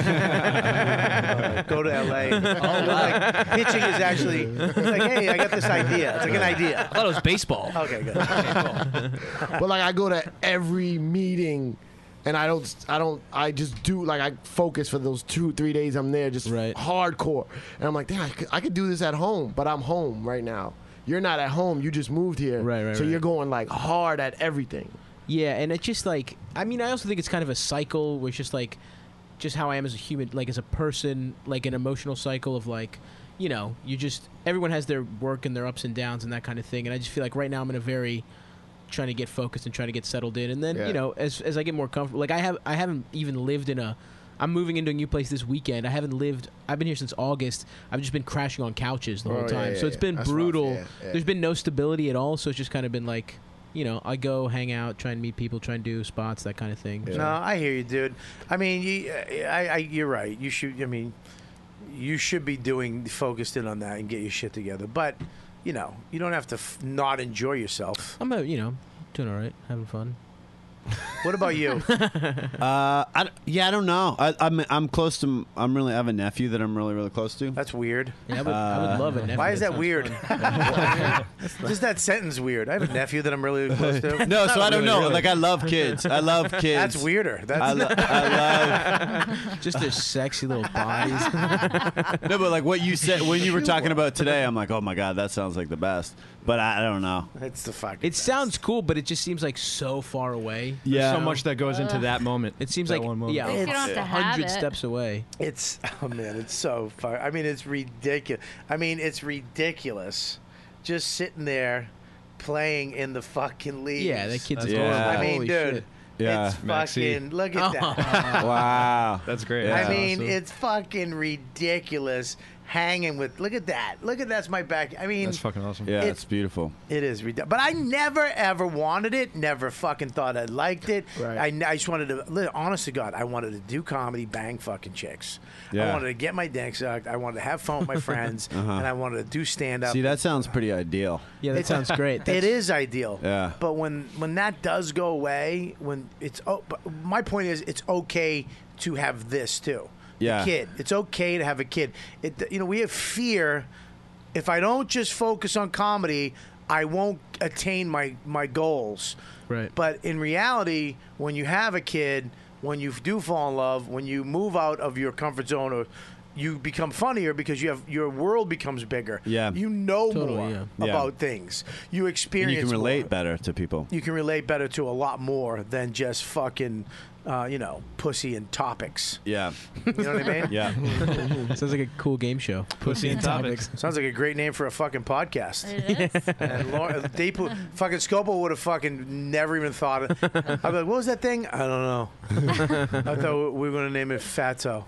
Speaker 5: Uh, go to L A. Oh, like, pitching is actually it's like, hey, I got this idea. It's like an idea.
Speaker 12: I thought it was baseball.
Speaker 5: Okay, good.
Speaker 8: but like I go to every meeting, and I don't, I don't, I just do like I focus for those two, three days I'm there, just hardcore. And I'm like, damn, I could, I could do this at home, but I'm home right now. You're not at home. You just moved here,
Speaker 9: Right, right,
Speaker 8: so
Speaker 9: right.
Speaker 8: you're going like hard at everything.
Speaker 9: Yeah, and it's just like I mean, I also think it's kind of a cycle where it's just like just how I am as a human, like as a person, like an emotional cycle of like, you know, you just everyone has their work and their ups and downs and that kind of thing. And I just feel like right now I'm in a very trying to get focused and trying to get settled in. And then
Speaker 8: Yeah.
Speaker 9: you know, as as I get more comfortable, like I have I haven't even lived in a. I'm moving into a new place this weekend. I haven't lived. I've been here since August. I've just been crashing on couches the
Speaker 8: Oh,
Speaker 9: whole
Speaker 8: yeah,
Speaker 9: time.
Speaker 8: yeah,
Speaker 9: so it's
Speaker 8: yeah.
Speaker 9: been
Speaker 8: That's rough,
Speaker 9: brutal.
Speaker 8: yeah, yeah.
Speaker 9: There's been no stability at all. So it's just kind of been like, you know, I go hang out, try and meet people, try and do spots, that kind of thing.
Speaker 5: No, I hear you, dude. I mean, you, I, I, you're right. You should. I mean, you should be doing focused in on that and get your shit together. But you know, you don't have to f- not enjoy yourself.
Speaker 9: I'm, a, you know, doing all right, having fun.
Speaker 5: What about you?
Speaker 10: Uh, I, d- yeah, I don't know. I, I'm I'm close to. I'm really. I have a nephew that I'm really really close to.
Speaker 5: That's weird.
Speaker 9: Yeah, I would, I would love it.
Speaker 5: Why is that weird? Just that sentence weird. I have a nephew that I'm really close to.
Speaker 10: No, so I don't
Speaker 5: Really,
Speaker 10: know.
Speaker 5: really.
Speaker 10: Like I love kids. I love kids.
Speaker 5: That's weirder. That's
Speaker 10: I, lo- I love.
Speaker 9: Just their sexy little bodies.
Speaker 10: No, but like what you said when you were talking about today, I'm like, oh my god, that sounds like the best. But I, I don't know.
Speaker 5: It's the fucking.
Speaker 9: It sounds cool, but it just seems like so far away.
Speaker 10: Yeah.
Speaker 11: So much that goes into that moment.
Speaker 9: It seems
Speaker 11: that
Speaker 9: like
Speaker 11: one moment.
Speaker 9: yeah,
Speaker 7: You don't have to have
Speaker 9: hundred
Speaker 7: it.
Speaker 9: steps away.
Speaker 5: It's oh man, it's so far. I mean, it's ridiculous. I mean, it's ridiculous. Just sitting there playing in the fucking leaves.
Speaker 9: Yeah, that kid's
Speaker 10: Yeah.
Speaker 9: adorable.
Speaker 5: I mean,
Speaker 9: Holy
Speaker 5: dude,
Speaker 9: shit.
Speaker 10: Yeah.
Speaker 5: it's
Speaker 11: Maxie.
Speaker 5: fucking. Look at that.
Speaker 10: Wow.
Speaker 11: That's great.
Speaker 10: Yeah.
Speaker 5: I
Speaker 11: That's
Speaker 5: mean,
Speaker 11: awesome.
Speaker 5: it's fucking ridiculous. Hanging with. Look at that. Look at that's my back. I mean,
Speaker 11: That's fucking awesome.
Speaker 10: Yeah,
Speaker 5: It-
Speaker 10: it's beautiful.
Speaker 5: it is ridiculous. But I never ever wanted it. Never fucking thought I liked it.
Speaker 8: Right.
Speaker 5: I, I just wanted to. li- Honest to God, I wanted to do comedy, bang fucking chicks. I
Speaker 10: Yeah.
Speaker 5: wanted to get my dick sucked. I wanted to have fun with my friends, and I wanted to do stand up.
Speaker 10: See, that sounds pretty ideal.
Speaker 9: Yeah, that
Speaker 5: It's-
Speaker 9: sounds great.
Speaker 5: It
Speaker 9: That's-
Speaker 5: is ideal.
Speaker 10: Yeah.
Speaker 5: But when when that does go away, when it's oh, but my point is, it's okay to have this too.
Speaker 10: Yeah.
Speaker 5: A kid. It's okay to have a kid. It, you know, we have fear. If I don't just focus on comedy, I won't attain my my goals.
Speaker 9: Right.
Speaker 5: But in reality, when you have a kid, when you do fall in love, when you move out of your comfort zone or you become funnier because you have your world becomes bigger.
Speaker 10: Yeah.
Speaker 5: You know
Speaker 10: Totally,
Speaker 5: more
Speaker 10: yeah. Yeah.
Speaker 5: about things. You experience.
Speaker 10: And you can relate
Speaker 5: more.
Speaker 10: better to people.
Speaker 5: You can relate better to a lot more than just fucking, uh, you know, pussy and topics.
Speaker 10: Yeah.
Speaker 5: You know what I mean?
Speaker 10: Yeah.
Speaker 9: Sounds like a cool game show.
Speaker 11: Pussy and topics.
Speaker 5: Sounds like a great name for a fucking podcast.
Speaker 7: It is.
Speaker 5: And Laura, they put, fucking Scopo would have fucking never even thought it. I'd be like, what was that thing? I don't know. I thought we were going to name it Fatso.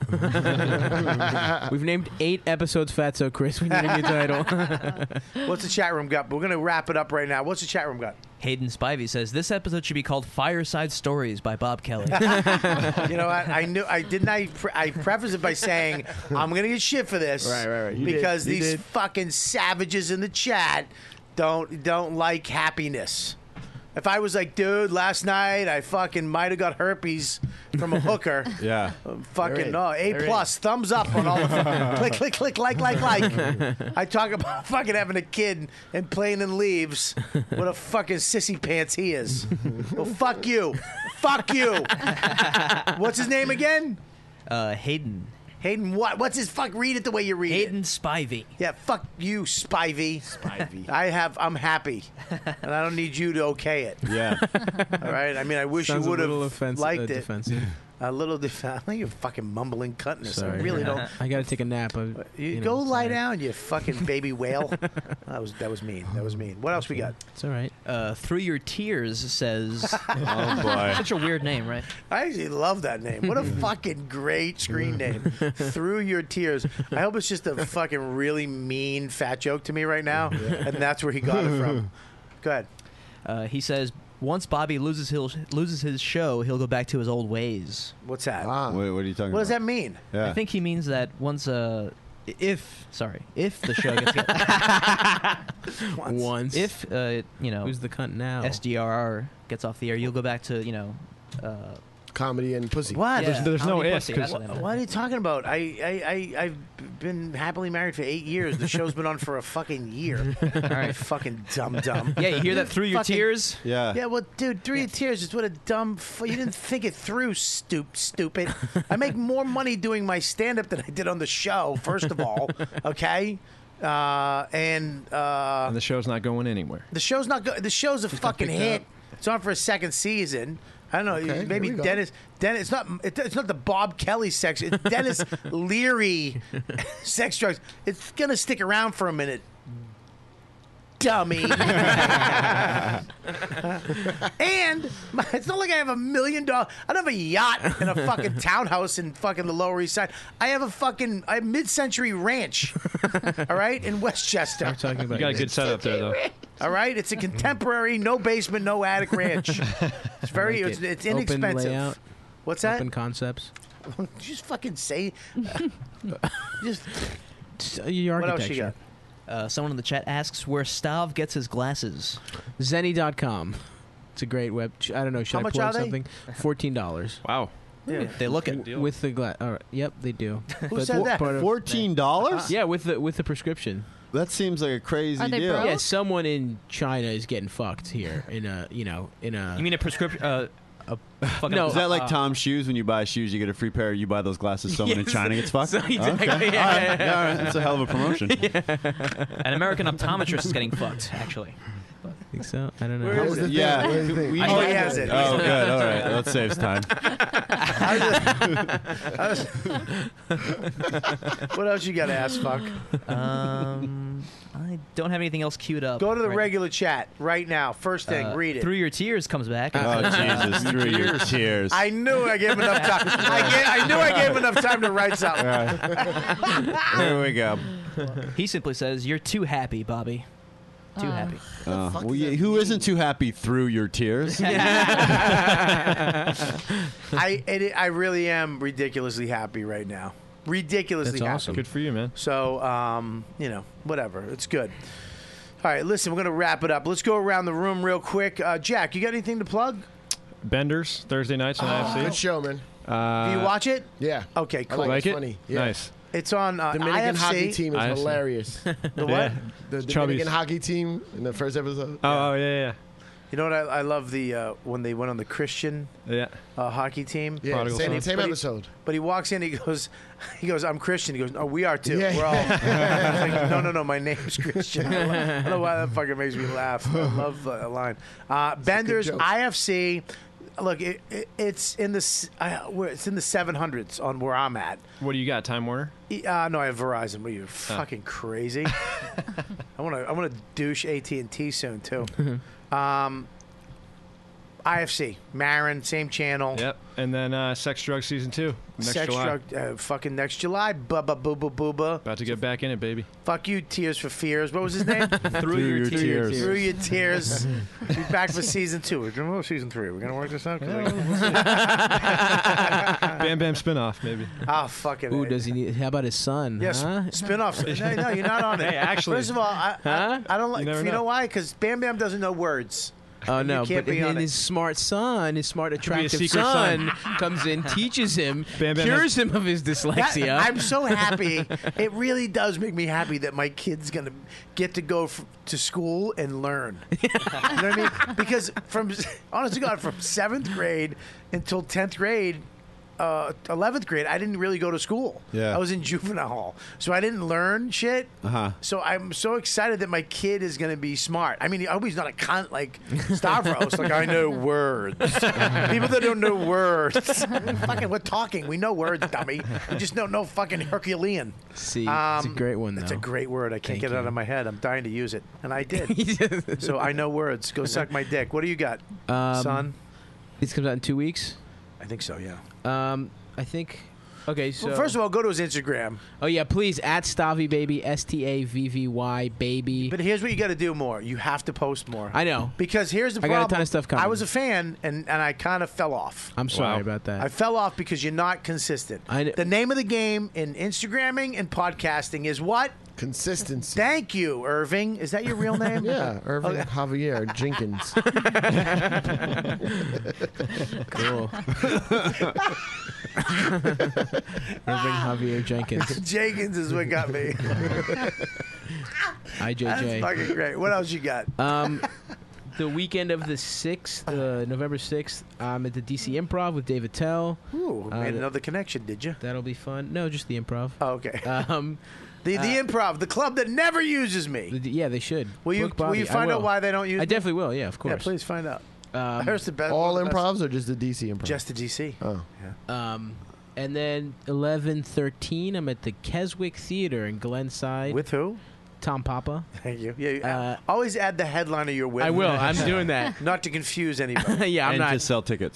Speaker 9: We've named eight episodes Fatso, Chris. We need a new title.
Speaker 5: What's the chat room got? We're going to wrap it up right now. What's the chat room got?
Speaker 12: Hayden Spivey says this episode should be called Fireside Stories by Bob Kelly.
Speaker 5: You know what? I knew I didn't. I pre- I preface it by saying I'm gonna get shit for this,
Speaker 8: Right, right, right. You
Speaker 5: because
Speaker 8: did. You
Speaker 5: these
Speaker 8: did.
Speaker 5: fucking savages in the chat don't don't like happiness. If I was like, dude, last night I fucking might have got herpes from a hooker.
Speaker 10: Yeah.
Speaker 5: Fucking
Speaker 8: in.
Speaker 5: no, A
Speaker 8: They're
Speaker 5: plus, thumbs up on all the click, click, click, like, like, like. I talk about fucking having a kid and playing in leaves. What a fucking sissy pants he is. Well, fuck you, fuck you. What's his name again?
Speaker 12: Uh, Hayden.
Speaker 5: Hayden. What? What's his fuck? Read it the way you read
Speaker 12: Hayden
Speaker 5: it.
Speaker 12: Spivey.
Speaker 5: Yeah, fuck you, Spivey.
Speaker 8: Spivey.
Speaker 5: I have. I'm happy, and I don't need you to okay it.
Speaker 10: Yeah.
Speaker 5: All right. I mean, I wish
Speaker 9: Sounds
Speaker 5: you would
Speaker 9: a little
Speaker 5: have
Speaker 9: offensive,
Speaker 5: liked
Speaker 9: uh,
Speaker 5: it.
Speaker 9: defensive.
Speaker 5: A little defensive. You're fucking mumbling cutness. I
Speaker 9: Sorry.
Speaker 5: really don't.
Speaker 9: I got to take a nap. I,
Speaker 5: You,
Speaker 9: you know,
Speaker 5: go
Speaker 9: it's
Speaker 5: lie
Speaker 9: all right.
Speaker 5: down, you fucking baby whale. That was that was mean. That was mean. What else we got?
Speaker 9: It's all right.
Speaker 12: Uh, Through Your Tears says.
Speaker 10: Oh boy.
Speaker 12: Such a weird name, right?
Speaker 5: I actually love that name. What a fucking great screen name. Through Your Tears. I hope it's just a fucking really mean fat joke to me right now, and that's where he got it from. Go ahead.
Speaker 12: Uh, he says once Bobby loses his loses his show, he'll go back to his old ways.
Speaker 5: What's that?
Speaker 8: Ah.
Speaker 10: What, what are you talking
Speaker 5: What does
Speaker 10: about?
Speaker 5: that mean?
Speaker 10: Yeah.
Speaker 12: I think he means that once uh if sorry if the show gets
Speaker 9: Once.
Speaker 12: if uh you know
Speaker 9: Who's the cunt now?
Speaker 12: S D R R gets off the air, you'll go back to you know. Uh,
Speaker 8: Comedy and pussy.
Speaker 5: What?
Speaker 12: yeah,
Speaker 11: There's- there's no
Speaker 12: comedy
Speaker 11: if,
Speaker 12: pussy,
Speaker 11: 'cause-
Speaker 12: that's what I meant.
Speaker 5: What are you talking about? I, I, I, I've been happily married for eight years. The show's been on for a fucking year. All right. Fucking dumb dumb.
Speaker 12: Yeah, you hear that through your
Speaker 5: Fucking-
Speaker 12: tears?
Speaker 10: Yeah.
Speaker 5: Yeah, well, dude, Three Tears is what a dumb. F- you didn't think it through, stoop, stupid. I make more money doing my stand up than I did on the show, first of all, okay? Uh, and uh,
Speaker 11: And the show's not going anywhere.
Speaker 5: the show's not good. The show's a fucking
Speaker 8: picked
Speaker 5: hit.
Speaker 8: up.
Speaker 5: It's on for a second season. I don't know.
Speaker 8: Okay,
Speaker 5: maybe
Speaker 8: here we go.
Speaker 5: Dennis. Dennis. It's not. It, it's not the Bob Kelly sex. It's Dennis Leary sex drugs. It's gonna stick around for a minute. Dummy. And my- it's not like I have a million dollar. I don't have a yacht and a fucking townhouse in fucking the Lower East Side. I have a fucking I have mid-century ranch. All right, in Westchester.
Speaker 9: We're talking about
Speaker 11: You got a good setup there, though.
Speaker 5: All right, it's a contemporary, no basement, no attic ranch. It's very,
Speaker 9: like
Speaker 5: it's,
Speaker 9: it.
Speaker 5: it's
Speaker 9: Open
Speaker 5: inexpensive.
Speaker 9: layout.
Speaker 5: What's that?
Speaker 9: Open concepts.
Speaker 5: Just fucking say. Just
Speaker 9: Just, uh, your
Speaker 5: what else
Speaker 9: architecture.
Speaker 5: you got?
Speaker 12: Uh, someone in the chat asks where Stav gets his glasses.
Speaker 9: Zenny dot com. It's a great web. I don't know. Should
Speaker 5: How
Speaker 9: I
Speaker 5: much
Speaker 9: plug
Speaker 5: are they?
Speaker 9: something? Fourteen dollars.
Speaker 11: Wow.
Speaker 5: Yeah.
Speaker 12: They look it.
Speaker 11: deal.
Speaker 9: With the glass. All right. Yep, they do.
Speaker 5: Who
Speaker 9: But
Speaker 5: said
Speaker 9: what
Speaker 5: that?
Speaker 9: part of-
Speaker 10: Fourteen dollars?
Speaker 9: Yeah, with the with the prescription.
Speaker 10: That seems like a crazy
Speaker 7: Are they
Speaker 10: deal.
Speaker 7: broke?
Speaker 9: Yeah, someone in China is getting fucked here in a you know in a.
Speaker 12: You mean a prescription? Uh, a fucking
Speaker 9: No,
Speaker 10: Is that like
Speaker 9: uh,
Speaker 10: Tom's shoes? When you buy shoes, you get a free pair. You buy those glasses, someone in
Speaker 9: Yes.
Speaker 10: China gets fucked.
Speaker 9: So exactly,
Speaker 10: Okay.
Speaker 9: yeah,
Speaker 10: All right.
Speaker 9: yeah,
Speaker 10: Yeah, all right. That's a hell of a promotion.
Speaker 12: An American optometrist is getting fucked, actually.
Speaker 9: I think so. I don't know.
Speaker 5: Where
Speaker 8: What
Speaker 5: is
Speaker 8: was
Speaker 5: it?
Speaker 8: the thing?
Speaker 10: Yeah.
Speaker 8: What was the thing?
Speaker 10: We-
Speaker 5: Oh, he has it.
Speaker 10: Oh, good. All right. That saves time.
Speaker 5: What else you got to ask, fuck?
Speaker 12: Um, I don't have anything else queued up.
Speaker 5: Go to the
Speaker 12: right-
Speaker 5: regular chat right now. First thing,
Speaker 12: uh,
Speaker 5: read it.
Speaker 12: Through Your Tears comes back.
Speaker 10: Oh, Jesus. Through your tears.
Speaker 5: I knew I gave him enough time. I, gave, I knew I gave him enough time to write something.
Speaker 10: There we go.
Speaker 12: He simply says, "You're too happy, Bobby. Too
Speaker 7: Oh.
Speaker 12: happy."
Speaker 10: Uh, well, yeah, who isn't too happy through your tears?
Speaker 5: I it, I really am ridiculously happy right now. Ridiculously
Speaker 9: That's
Speaker 5: happy.
Speaker 9: awesome.
Speaker 11: Good for you, man.
Speaker 5: So, um, you know, whatever. It's good. All right, listen, we're going to wrap it up. Let's go around the room real quick. Uh, Jack, you got anything to plug?
Speaker 11: Benders Thursday nights on I F C.
Speaker 8: Good show, man.
Speaker 11: Uh,
Speaker 5: Do you watch it?
Speaker 8: Yeah.
Speaker 5: Okay,
Speaker 8: I
Speaker 5: cool.
Speaker 8: like,
Speaker 11: like
Speaker 8: it's
Speaker 11: it?
Speaker 8: funny. Yeah.
Speaker 11: Nice.
Speaker 5: It's on uh,
Speaker 8: Dominican
Speaker 5: I F C.
Speaker 8: hockey team is
Speaker 11: I F C.
Speaker 8: hilarious.
Speaker 5: The what?
Speaker 11: Yeah.
Speaker 8: The
Speaker 11: Chubby's.
Speaker 8: Dominican hockey team in the first episode.
Speaker 11: Oh, oh, yeah, yeah.
Speaker 5: You know what? I, I love the uh, when they went on the Christian
Speaker 11: Yeah.
Speaker 5: uh, hockey team.
Speaker 8: Yeah, Prodigal same- son. same
Speaker 5: But he-
Speaker 8: episode.
Speaker 5: But he walks in. He goes, he goes. I'm Christian. He goes. Oh, we are too.
Speaker 8: Yeah.
Speaker 5: We're all. I was like, no, no, no. My name's Christian. I, love, I don't know why that fucking makes me laugh. I love that line. Uh, Benders,
Speaker 8: joke.
Speaker 5: I F C. Look, it, it, it's in the s- I, we're- it's in the seven hundreds on where I'm at.
Speaker 11: What do you got? Time Warner?
Speaker 5: E- Uh, no, I have Verizon. What are you fucking crazy? I want to. I want to douche A T and T soon too. um, I F C, Marin, same channel.
Speaker 11: Yep. And then uh, Sex Drug Season two. Next
Speaker 5: Sex
Speaker 11: July.
Speaker 5: drug, uh, fucking next July. Bubba booba booba.
Speaker 11: About to get back in it, baby.
Speaker 5: Fuck you, Tears for Fears. What was his name?
Speaker 11: Through Your Your Tears. Tears.
Speaker 5: Through your tears. Be back for season two. We're doing well, season three. We're gonna work this out.
Speaker 11: Bam Bam spinoff, maybe.
Speaker 5: Ah, fucking.
Speaker 9: Ooh, does he need? How about his son?
Speaker 5: Yes,
Speaker 9: huh?
Speaker 5: spin-offs. No, no, you're not on it.
Speaker 11: Hey, actually-
Speaker 5: First of all, I,
Speaker 9: Huh?
Speaker 5: I, I don't like.
Speaker 11: You
Speaker 5: You,
Speaker 11: never
Speaker 5: know.
Speaker 11: know.
Speaker 5: why? Because Bam Bam doesn't know words.
Speaker 9: Oh no!
Speaker 5: You can't
Speaker 9: But
Speaker 5: be
Speaker 9: then
Speaker 5: on it.
Speaker 9: his smart son, his smart,
Speaker 11: be a
Speaker 9: attractive
Speaker 11: secret
Speaker 9: son,
Speaker 11: son.
Speaker 9: comes in, teaches him,
Speaker 11: Bam Bam
Speaker 9: cures him of his
Speaker 5: That-
Speaker 9: dyslexia.
Speaker 5: I'm so happy. It really does make me happy that my kid's gonna get to go f- to school and learn. You know what I mean? Because from honest to God, from seventh grade until tenth grade. Uh, eleventh grade, I didn't really go to school.
Speaker 10: Yeah.
Speaker 5: I was in juvenile hall, so I didn't learn shit.
Speaker 10: Uh huh.
Speaker 5: So I'm so excited that my kid is going to be smart. I mean, I hope he's not a cunt like Stavros. Like, I know words. People that don't know words. Fucking, we're talking. We know words, dummy. We just don't know fucking Herculean.
Speaker 9: See, it's a
Speaker 5: Um,
Speaker 9: great one though.
Speaker 5: It's a great word. I can't
Speaker 9: Thank
Speaker 5: get it out
Speaker 9: you.
Speaker 5: of my head. I'm dying to use it, and I did. So I know words. Go suck my dick. What do you got,
Speaker 9: Um,
Speaker 5: son?
Speaker 9: This comes out in two weeks.
Speaker 5: I think so. Yeah.
Speaker 9: Um, I think. Okay, so
Speaker 5: Well, first of all, go to his Instagram.
Speaker 9: oh yeah, please at Stavy Baby, S T A V V Y Baby.
Speaker 5: But here's what you got to do more. You have to post more.
Speaker 9: I know.
Speaker 5: Because here's the
Speaker 9: I got a
Speaker 5: problem.
Speaker 9: ton of stuff coming.
Speaker 5: I was a fan, and, and I kind of fell off.
Speaker 9: I'm sorry
Speaker 11: Wow.
Speaker 9: about that.
Speaker 5: I fell off because you're not consistent.
Speaker 9: I kn-
Speaker 5: the name of the game in Instagramming and podcasting is what?
Speaker 8: Consistency.
Speaker 5: Thank you, Irving. Is that your real name?
Speaker 8: Yeah, Irving
Speaker 5: Okay.
Speaker 8: Javier Jenkins.
Speaker 9: Cool. Irving Javier Jenkins.
Speaker 5: Jenkins is what got me.
Speaker 9: I J
Speaker 5: That's
Speaker 9: J.
Speaker 5: fucking great. What else you got?
Speaker 9: Um, the weekend of the sixth, uh, November sixth, I'm at the D C Improv with David Tell.
Speaker 5: Ooh,
Speaker 9: Uh,
Speaker 5: made another connection, did you?
Speaker 9: That'll be fun. No, just the Improv.
Speaker 5: Oh, okay.
Speaker 9: Um,
Speaker 5: the the improv, the club that never uses me.
Speaker 9: the- yeah, they should.
Speaker 5: Will you
Speaker 9: Book
Speaker 5: will
Speaker 9: Bobby.
Speaker 5: you
Speaker 9: I
Speaker 5: find out
Speaker 9: will.
Speaker 5: why they don't use
Speaker 9: I
Speaker 5: me?
Speaker 9: definitely will. Yeah, of course.
Speaker 5: Yeah, please find out. I
Speaker 9: Um,
Speaker 5: heard it's the best.
Speaker 8: All
Speaker 5: one of the best-
Speaker 8: improvs or just the D C improv?
Speaker 5: Just the D C.
Speaker 8: Oh.
Speaker 9: um, and then eleven thirteen, I'm at the Keswick Theater in Glenside.
Speaker 5: With who?
Speaker 9: Tom Papa.
Speaker 5: Thank you. Yeah, you-
Speaker 9: Uh,
Speaker 5: always add the headliner you're with.
Speaker 9: I will. I'm doing that.
Speaker 5: Not to confuse anybody.
Speaker 9: yeah, I'm
Speaker 10: and
Speaker 9: not.
Speaker 10: to sell tickets.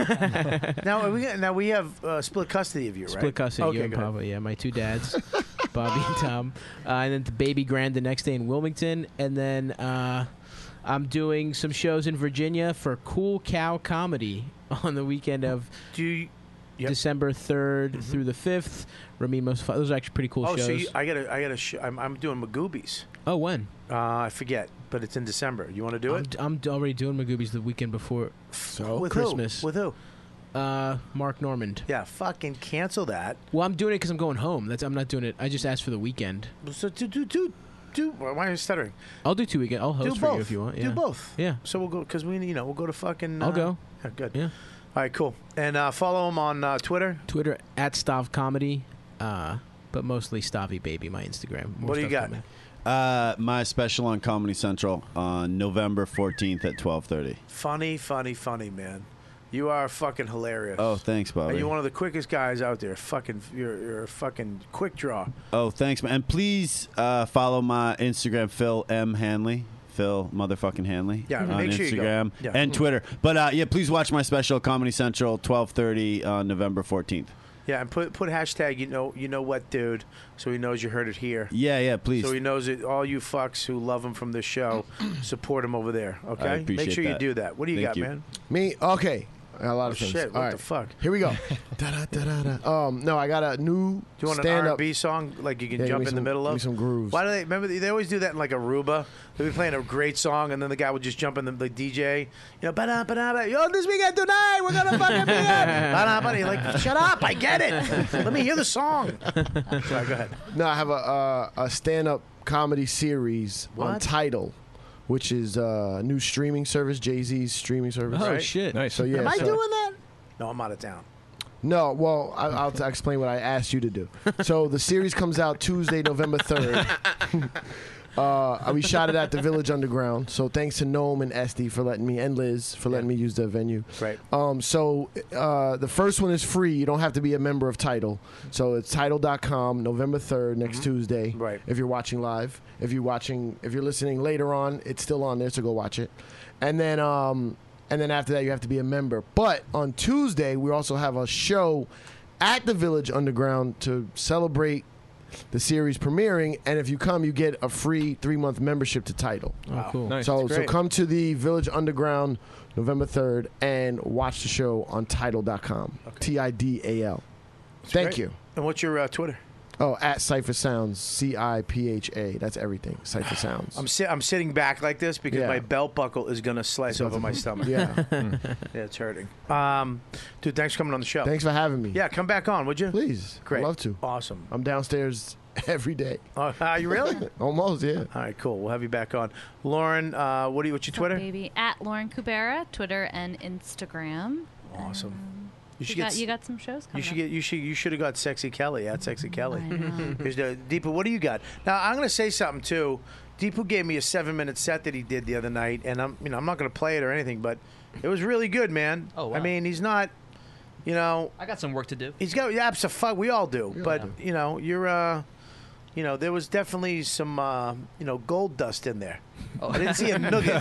Speaker 9: Yeah.
Speaker 5: now are we now we have uh, split custody of you, right?
Speaker 9: Split custody,
Speaker 5: Okay,
Speaker 9: you and
Speaker 5: go ahead.
Speaker 9: Papa. Yeah, my two dads, Bobby and Tom. Uh, and then the baby grand the next day in Wilmington. And then uh, I'm doing some shows in Virginia for Cool Cow Comedy on the weekend of
Speaker 5: Do you? Yep.
Speaker 9: December third through the fifth. Ramin Most Fun. Those are actually pretty cool
Speaker 5: Oh,
Speaker 9: shows.
Speaker 5: so you, I gotta, I gotta. Sh- I'm, I'm doing Magoobies.
Speaker 9: oh, when?
Speaker 5: Uh, I forget, but it's in December. You want to do
Speaker 9: I'm,
Speaker 5: it?
Speaker 9: I'm already doing Magoobies the weekend before
Speaker 8: So
Speaker 5: With
Speaker 9: Christmas.
Speaker 5: Who? With who?
Speaker 9: uh, Mark Normand.
Speaker 5: Yeah, fucking cancel that.
Speaker 9: Well, I'm doing it because I'm going home. That's I'm not doing it. I just asked for the weekend.
Speaker 5: So do do do do. Why are you stuttering?
Speaker 9: I'll do two weekend. I'll host
Speaker 5: do
Speaker 9: for
Speaker 5: both.
Speaker 9: you if you want.
Speaker 5: Do
Speaker 9: Yeah.
Speaker 5: both.
Speaker 9: Yeah.
Speaker 5: So we'll go because we, you know, we'll go to fucking.
Speaker 9: I'll
Speaker 5: uh,
Speaker 9: go.
Speaker 5: Yeah, good.
Speaker 9: Yeah.
Speaker 5: All right, cool. And uh, follow him on uh, Twitter.
Speaker 9: Twitter at Stav Comedy, uh, but mostly Stavy Baby, my Instagram. More
Speaker 5: What do you
Speaker 9: stuff
Speaker 5: got?
Speaker 9: coming.
Speaker 10: Uh, my special on Comedy Central on November fourteenth at twelve thirty.
Speaker 5: Funny, funny, funny, man. You are fucking hilarious.
Speaker 10: Oh, thanks,
Speaker 5: And
Speaker 10: Bobby.
Speaker 5: you're one of the quickest guys out there. Fucking, you're, you're a fucking quick draw.
Speaker 10: Oh, thanks, man. And please uh, follow my Instagram, Phil M. Hanley. Phil motherfucking Hanley.
Speaker 5: Yeah,
Speaker 10: on
Speaker 5: make sure you go.
Speaker 10: Instagram
Speaker 5: Yeah.
Speaker 10: and Twitter. But uh, yeah, please watch my special Comedy Central, twelve thirty on November fourteenth.
Speaker 5: Yeah, and put put hashtag you know you know what, dude, so he knows you heard it here.
Speaker 10: Yeah, yeah, please.
Speaker 5: So he knows it. All you fucks who love him from this show, support him over there. Okay,
Speaker 10: I
Speaker 5: make
Speaker 10: appreciate
Speaker 5: sure you
Speaker 10: that.
Speaker 5: do that. What do you
Speaker 10: Thank
Speaker 5: got,
Speaker 10: you.
Speaker 5: man?
Speaker 8: Me? Okay. I got a lot
Speaker 5: Oh,
Speaker 8: of things.
Speaker 5: shit,
Speaker 8: All
Speaker 5: what
Speaker 8: right.
Speaker 5: the fuck?
Speaker 8: Here we go. da, da, da, da, da. Um, no, I got a new
Speaker 5: Do you want an
Speaker 8: stand
Speaker 5: R and
Speaker 8: up.
Speaker 5: B song like you can
Speaker 8: Yeah, give
Speaker 5: jump
Speaker 8: me
Speaker 5: in the
Speaker 8: some-
Speaker 5: middle
Speaker 8: give
Speaker 5: of?
Speaker 8: me some grooves.
Speaker 5: Why do they remember? They always do that in like Aruba. They'll be playing a great song, and then the guy would just jump in the, the D J. You know, ba-da, ba-da, ba, yo, this weekend tonight we're gonna fucking be at. Ba-da, ba-da. You're like, shut up! I get it. Let me hear the song. Sorry, go ahead.
Speaker 8: No, I have a uh, a stand up comedy series on
Speaker 5: What?
Speaker 8: Tidal which is a new streaming service, Jay-Z's streaming service.
Speaker 9: Oh, Right. shit.
Speaker 11: Nice.
Speaker 8: So yeah,
Speaker 5: Am I
Speaker 8: so-
Speaker 5: doing that? No, I'm out of town.
Speaker 8: No, well, I, I'll t- explain what I asked you to do. So the series comes out Tuesday, November third. uh, we shot it at the Village Underground. So thanks to Noam and Esty for letting me, and Liz for letting me use the venue.
Speaker 5: Right.
Speaker 8: Um, so uh, the first one is free. You don't have to be a member of Tidal. So it's tidal dot com, November third, next Tuesday.
Speaker 5: Right.
Speaker 8: If you're watching live. If you're watching, if you're listening later on, it's still on there, so go watch it. And then... Um, And then after that, you have to be a member. But on Tuesday, we also have a show at the Village Underground to celebrate the series premiering. And if you come, you get a free three-month membership to Tidal.
Speaker 9: Oh, cool.
Speaker 11: Nice.
Speaker 8: So,
Speaker 5: That's
Speaker 8: so
Speaker 5: great.
Speaker 8: come to the Village Underground November third and watch the show on tidal dot com. T I D A L. Thank
Speaker 5: Great.
Speaker 8: you.
Speaker 5: And what's your uh, Twitter?
Speaker 8: Oh, at Cypher Sounds, C I P H A. That's everything. Cypher Sounds.
Speaker 5: I'm si- I'm sitting back like this because
Speaker 8: Yeah.
Speaker 5: my belt buckle is gonna slice over my stomach.
Speaker 8: Yeah.
Speaker 5: Yeah, it's hurting. Um, dude, thanks for coming on the show.
Speaker 8: Thanks for having me.
Speaker 5: Yeah, come back on, would you?
Speaker 8: Please.
Speaker 5: Great.
Speaker 8: I'd love to.
Speaker 5: Awesome.
Speaker 8: I'm downstairs every day.
Speaker 5: Uh, are you really?
Speaker 8: Almost, yeah.
Speaker 5: All right, cool. We'll have you back on. Lauren, uh, what do you? What's your
Speaker 7: What's up,
Speaker 5: Twitter?
Speaker 7: baby? At Lauren Kubera, Twitter and Instagram.
Speaker 5: Awesome. You
Speaker 7: You,
Speaker 5: should
Speaker 7: got,
Speaker 5: get.
Speaker 7: you got some shows coming
Speaker 5: You should
Speaker 7: up.
Speaker 5: get. You should. You should have got Sexy Kelly at Sexy Kelly.
Speaker 7: I know.
Speaker 5: Here's the Deepu. What do you got? Now I'm going to say something too. Deepu gave me a seven-minute set that he did the other night, and I'm, you know, I'm not going to play it or anything, but it was really good, man.
Speaker 12: Oh, wow.
Speaker 5: I mean, he's not, you know,
Speaker 12: I got some work to do.
Speaker 5: he's got yeah, absolutely. We all do,
Speaker 8: all
Speaker 5: but
Speaker 8: do.
Speaker 5: you know, you're, uh, you know, there was definitely some, uh, you know, gold dust in there.
Speaker 12: Oh.
Speaker 5: I didn't see a nugget.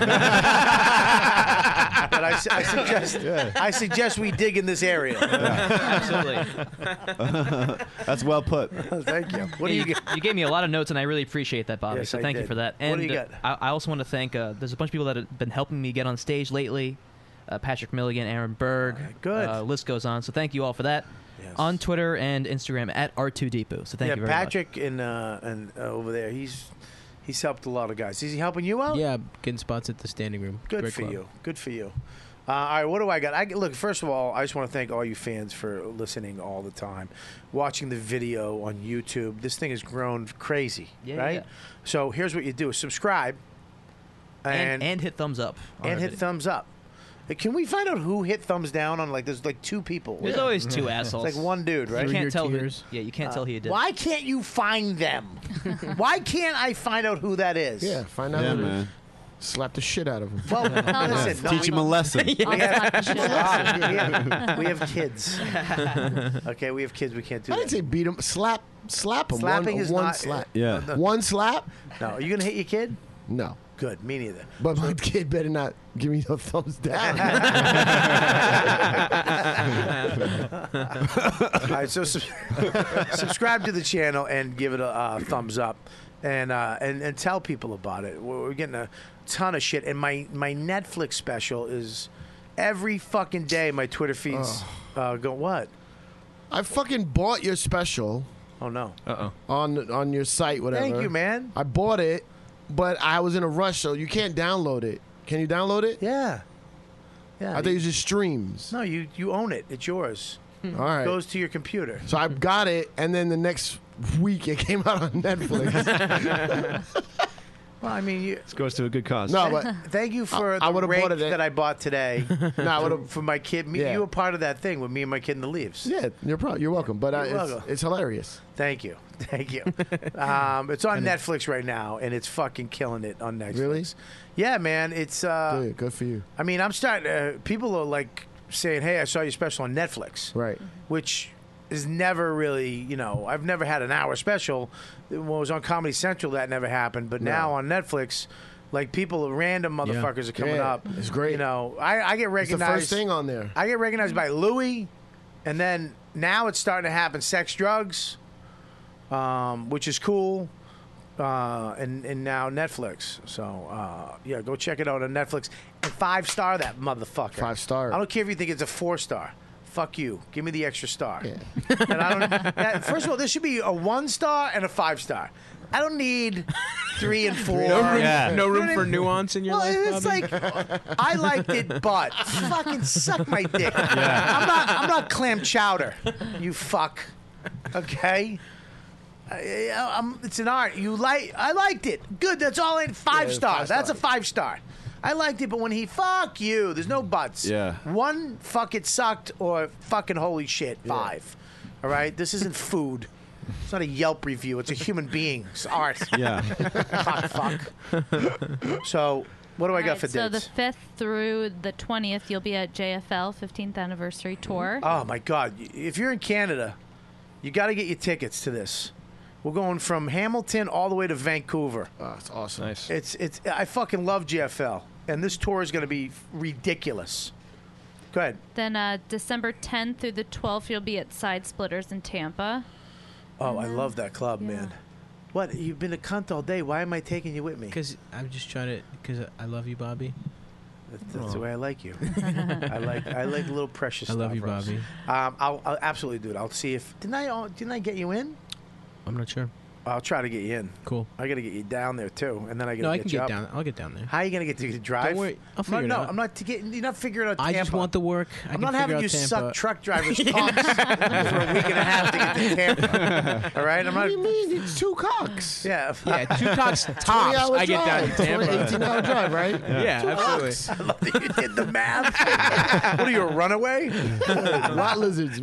Speaker 5: But I, su- I suggest I suggest we dig in this area.
Speaker 12: Absolutely.
Speaker 10: That's well put.
Speaker 5: Thank you. What do you get?
Speaker 12: You gave me a lot of notes, and I really appreciate that, Bobby.
Speaker 5: Yes,
Speaker 12: so
Speaker 5: I
Speaker 12: thank you
Speaker 5: did.
Speaker 12: for that.
Speaker 5: What
Speaker 12: And
Speaker 5: do you
Speaker 12: uh,
Speaker 5: got?
Speaker 12: I, I also want to thank. Uh, there's a bunch of people that have been helping me get on stage lately. Uh, Patrick Milligan, Aaron Berg.
Speaker 5: good.
Speaker 12: Uh, list goes on. So thank you all for that.
Speaker 5: Yes.
Speaker 12: On Twitter and Instagram at R two Deepu. So thank
Speaker 5: yeah,
Speaker 12: you very much.
Speaker 5: Patrick and uh, and uh, over there, he's he's helped a lot of guys. Is he helping you out?
Speaker 9: Yeah, getting spots at the standing room.
Speaker 5: Good
Speaker 9: Great
Speaker 5: for
Speaker 9: club.
Speaker 5: you. Good for you. Uh, all right, what do I got? I look. First of all, I just want to thank all you fans for listening all the time, watching the video on YouTube. This thing has grown crazy,
Speaker 12: Yeah,
Speaker 5: right?
Speaker 12: yeah.
Speaker 5: So here's what you do: subscribe,
Speaker 12: And,
Speaker 5: and
Speaker 12: and hit thumbs up. on
Speaker 5: and
Speaker 12: our
Speaker 5: hit
Speaker 12: video.
Speaker 5: thumbs up. Hey, can we find out who hit thumbs down on like? There's like two people.
Speaker 12: There's always two assholes.
Speaker 5: It's like one dude, right?
Speaker 12: You
Speaker 9: Through
Speaker 12: can't
Speaker 9: your
Speaker 12: tell who.
Speaker 9: tears.
Speaker 12: Yeah, you can't tell who you did.
Speaker 5: Why can't you find them? Why can't I find out who that is?
Speaker 8: Yeah, find out.
Speaker 10: Yeah,
Speaker 8: who it is.
Speaker 10: man.
Speaker 8: Slap the shit out of him.
Speaker 5: Well,
Speaker 7: Tell
Speaker 5: listen,
Speaker 7: us.
Speaker 5: no,
Speaker 10: Teach
Speaker 5: we-
Speaker 10: him a lesson.
Speaker 5: We
Speaker 7: I'll
Speaker 5: have,
Speaker 7: slap the shit out of
Speaker 5: we, have, we have kids. Okay, we have kids. We can't do
Speaker 8: I
Speaker 5: that.
Speaker 8: didn't say beat him. Slap, slap him.
Speaker 5: Slapping
Speaker 8: one,
Speaker 5: is
Speaker 8: one
Speaker 5: not-
Speaker 8: slap.
Speaker 10: Yeah.
Speaker 8: One slap.
Speaker 5: No, are you gonna hit your kid?
Speaker 8: No,
Speaker 5: Good, me neither.
Speaker 8: but my kid better not give me no thumbs down.
Speaker 5: All right, so sub- subscribe to the channel and give it a uh, thumbs up, and, uh, and and tell people about it. We're, we're getting a ton of shit, and my my Netflix special is every fucking day. My Twitter feeds uh, go what?
Speaker 8: I fucking bought your special
Speaker 5: Oh no!
Speaker 11: Uh oh.
Speaker 8: on on your site, whatever.
Speaker 5: Thank you, man.
Speaker 8: I bought it, but I was in a rush, so you can't download it. Can you download it?
Speaker 5: Yeah, yeah.
Speaker 8: I thought it was just streams.
Speaker 5: no, you you own it. It's yours.
Speaker 8: All right.
Speaker 5: It goes to your computer.
Speaker 8: So I got it, and then the next week it came out on Netflix.
Speaker 5: Well, I mean, you,
Speaker 11: This goes to a good cause.
Speaker 8: no, but
Speaker 5: thank you for
Speaker 8: I- I
Speaker 5: the
Speaker 8: would've
Speaker 5: rake
Speaker 8: bought it at-
Speaker 5: that I bought today.
Speaker 8: no, I would
Speaker 5: for,
Speaker 8: have.
Speaker 5: for my kid. Me,
Speaker 8: Yeah.
Speaker 5: You were part of that thing with me and my kid in the leaves.
Speaker 8: Yeah, you're pro- you're welcome. But uh,
Speaker 5: You're
Speaker 8: it's,
Speaker 5: welcome.
Speaker 8: it's hilarious.
Speaker 5: Thank you. Thank you. um, it's on Netflix right now, and it's fucking killing it on Netflix.
Speaker 8: Really?
Speaker 5: Yeah, man. It's. Uh,
Speaker 8: Good, good for you.
Speaker 5: I mean, I'm starting. Uh, people are like saying, "Hey, I saw your special on Netflix,"
Speaker 8: Right.
Speaker 5: which is never really. You know, I've never had an hour special. When it was on Comedy Central, that never happened. But
Speaker 8: No.
Speaker 5: now on Netflix. Like people, random motherfuckers are coming
Speaker 8: Yeah,
Speaker 5: up.
Speaker 8: it's great.
Speaker 5: You know, I, I get
Speaker 8: It's the
Speaker 5: recognized.
Speaker 8: first thing on there.
Speaker 5: I get recognized by Louis, and then now it's starting to happen. Sex, drugs, um, which is cool, uh, and and now Netflix. So uh, yeah, go check it out on Netflix and five star that motherfucker.
Speaker 8: Five star.
Speaker 5: I don't care if you think it's a four star. Fuck you. Give me the extra star.
Speaker 8: Yeah.
Speaker 5: And I don't, that, first of all, there should be a one star and a five star. I don't need three and four.
Speaker 9: No room,
Speaker 10: Yeah.
Speaker 9: no
Speaker 5: You
Speaker 9: room
Speaker 5: know
Speaker 9: for
Speaker 5: what I mean?
Speaker 9: nuance in your
Speaker 5: Well,
Speaker 9: life.
Speaker 5: it's
Speaker 9: Bobby?
Speaker 5: like I liked it, but fucking suck my dick. I'm not. I'm not clam chowder. You fuck. Okay. I, I, I'm, it's an art. You like? I liked it. Good. That's all in five
Speaker 8: Yeah,
Speaker 5: star.
Speaker 8: five
Speaker 5: That's a
Speaker 8: star.
Speaker 5: five star. I liked it, but when he fuck you, there's no buts.
Speaker 10: Yeah.
Speaker 5: One fuck it sucked or fucking holy shit five. All right. This isn't food. It's not a Yelp review. It's a human being. It's art.
Speaker 10: Yeah.
Speaker 5: Fuck. Fuck. So what do I got
Speaker 7: Alright,
Speaker 5: for
Speaker 7: so the
Speaker 5: dates?
Speaker 7: fifth through the twentieth, you'll be at J F L fifteenth anniversary tour.
Speaker 5: Oh my God! If you're in Canada, you got to get your tickets to this. We're going from Hamilton all the way to Vancouver.
Speaker 8: Oh, it's awesome.
Speaker 11: Nice.
Speaker 5: It's it's. I fucking love G F L, and this tour is going to be ridiculous. Go ahead.
Speaker 7: Then uh, December tenth through the twelfth, you'll be at Side Splitters in Tampa.
Speaker 5: Oh, I love that club, man. What? You've been a cunt all day. Why am I taking you with me?
Speaker 9: Because I'm just trying to. Because I love you, Bobby.
Speaker 5: That's, that's the way I like you. I like I like little precious
Speaker 9: I
Speaker 5: stuff.
Speaker 9: love you,
Speaker 5: Russ.
Speaker 9: Bobby.
Speaker 5: Um, I'll, I'll absolutely do it. I'll see if didn't I uh, didn't I get you in?
Speaker 9: I'm not sure.
Speaker 5: I'll try to get you in.
Speaker 9: Cool.
Speaker 5: I got to get you down there too, and then I got to
Speaker 9: No, I
Speaker 5: get
Speaker 9: can
Speaker 5: you
Speaker 9: get
Speaker 5: up.
Speaker 9: down. I'll get down there.
Speaker 5: How are you gonna get to, to drive?
Speaker 9: Don't worry, I'll
Speaker 5: I'm
Speaker 9: figure
Speaker 5: not,
Speaker 9: it
Speaker 5: no,
Speaker 9: out.
Speaker 5: I'm not to get. You're not figuring out.
Speaker 9: I
Speaker 5: Tampa.
Speaker 9: just want the work. I
Speaker 5: I'm
Speaker 9: can
Speaker 5: not
Speaker 9: figure
Speaker 5: having
Speaker 9: out
Speaker 5: you
Speaker 9: Tampa.
Speaker 5: suck truck drivers' cocks for a week and a half to get to Tampa. All right, I'm
Speaker 8: What
Speaker 5: not.
Speaker 8: do you mean? It's two cocks.
Speaker 5: Yeah,
Speaker 9: Yeah, two cocks
Speaker 8: twenty
Speaker 9: tops.
Speaker 8: hour
Speaker 9: I get down to
Speaker 8: drive.
Speaker 9: Tampa.
Speaker 8: eighteen hour drive, right?
Speaker 9: Yeah,
Speaker 8: Two
Speaker 9: absolutely.
Speaker 8: cocks.
Speaker 5: I love that you did the math. What are you, a runaway?
Speaker 8: Lot lizards,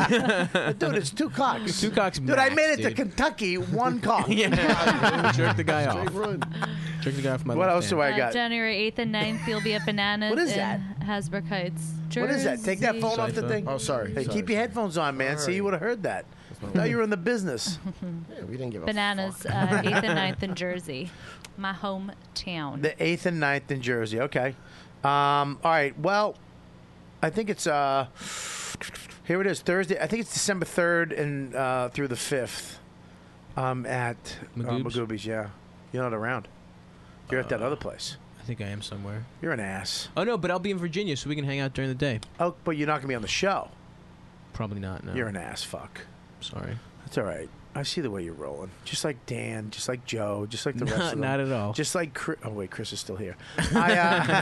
Speaker 8: man.
Speaker 5: Dude, it's two cocks.
Speaker 9: Two cocks.
Speaker 5: Dude, I
Speaker 9: max,
Speaker 5: made it to
Speaker 9: dude.
Speaker 5: Kentucky, one cock.
Speaker 9: Yeah. Jerk the guy off.
Speaker 8: Straight run.
Speaker 9: Jerk the guy off my
Speaker 5: What
Speaker 9: left
Speaker 5: else do
Speaker 9: hand.
Speaker 5: I
Speaker 7: Uh,
Speaker 5: got?
Speaker 7: January eighth and ninth, you'll be at Bananas
Speaker 5: What is
Speaker 7: in
Speaker 5: that?
Speaker 7: Hasbrook Heights, Jersey.
Speaker 5: What is that? Take that phone off the
Speaker 9: Cypher.
Speaker 5: thing.
Speaker 8: Oh, sorry.
Speaker 5: Hey,
Speaker 8: sorry.
Speaker 5: keep your headphones on, man. See, you would have heard that. I thought you were in the business.
Speaker 8: Yeah, we didn't give a
Speaker 7: Bananas,
Speaker 8: fuck.
Speaker 7: uh, eighth and ninth in Jersey, my hometown.
Speaker 5: The eighth and ninth in Jersey. Okay. Um, all right. Well, I think it's uh, here it is Thursday. I think it's December third and uh, through the fifth. Um, at uh,
Speaker 9: Magoob's?
Speaker 5: Magoobies. Yeah, you're not around. You're at that other place.
Speaker 9: I think I am somewhere.
Speaker 5: You're an ass.
Speaker 9: Oh no, but I'll be in Virginia, so we can hang out during the day.
Speaker 5: Oh, but you're not gonna be on the show.
Speaker 9: Probably not. No.
Speaker 5: You're an ass. Fuck.
Speaker 9: Sorry.
Speaker 5: That's all right. I see the way you're rolling. Just like Dan, just like Joe, just like the rest
Speaker 9: Not-
Speaker 5: of them.
Speaker 9: not at all.
Speaker 5: Just like Chris. Oh, wait, Chris is still here. I,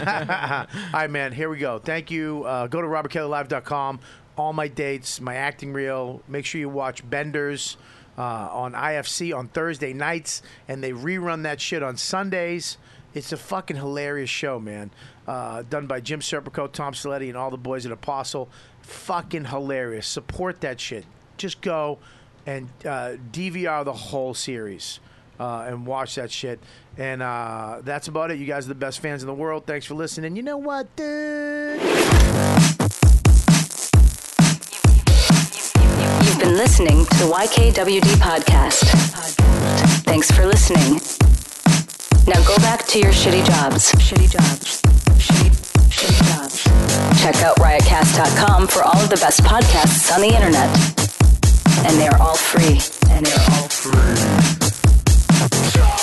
Speaker 5: uh, all right, man, here we go. Thank you. Uh, go to robert kelly live dot com. All my dates, my acting reel. Make sure you watch Benders uh, on I F C on Thursday nights, and they rerun that shit on Sundays. It's a fucking hilarious show, man. Uh, done by Jim Serpico, Tom Saletti, and all the boys at Apostle. Fucking hilarious. Support that shit. Just go and uh, D V R the whole series uh, and watch that shit. And uh, that's about it. You guys are the best fans in the world. Thanks for listening. You know what, dude?
Speaker 13: You've been listening to the Y K W D podcast. Thanks for listening. Now go back to your shitty jobs. Shitty jobs. Shitty, shitty jobs. Check out riotcast dot com for all of the best podcasts on the internet. And they are all free. And they are all free.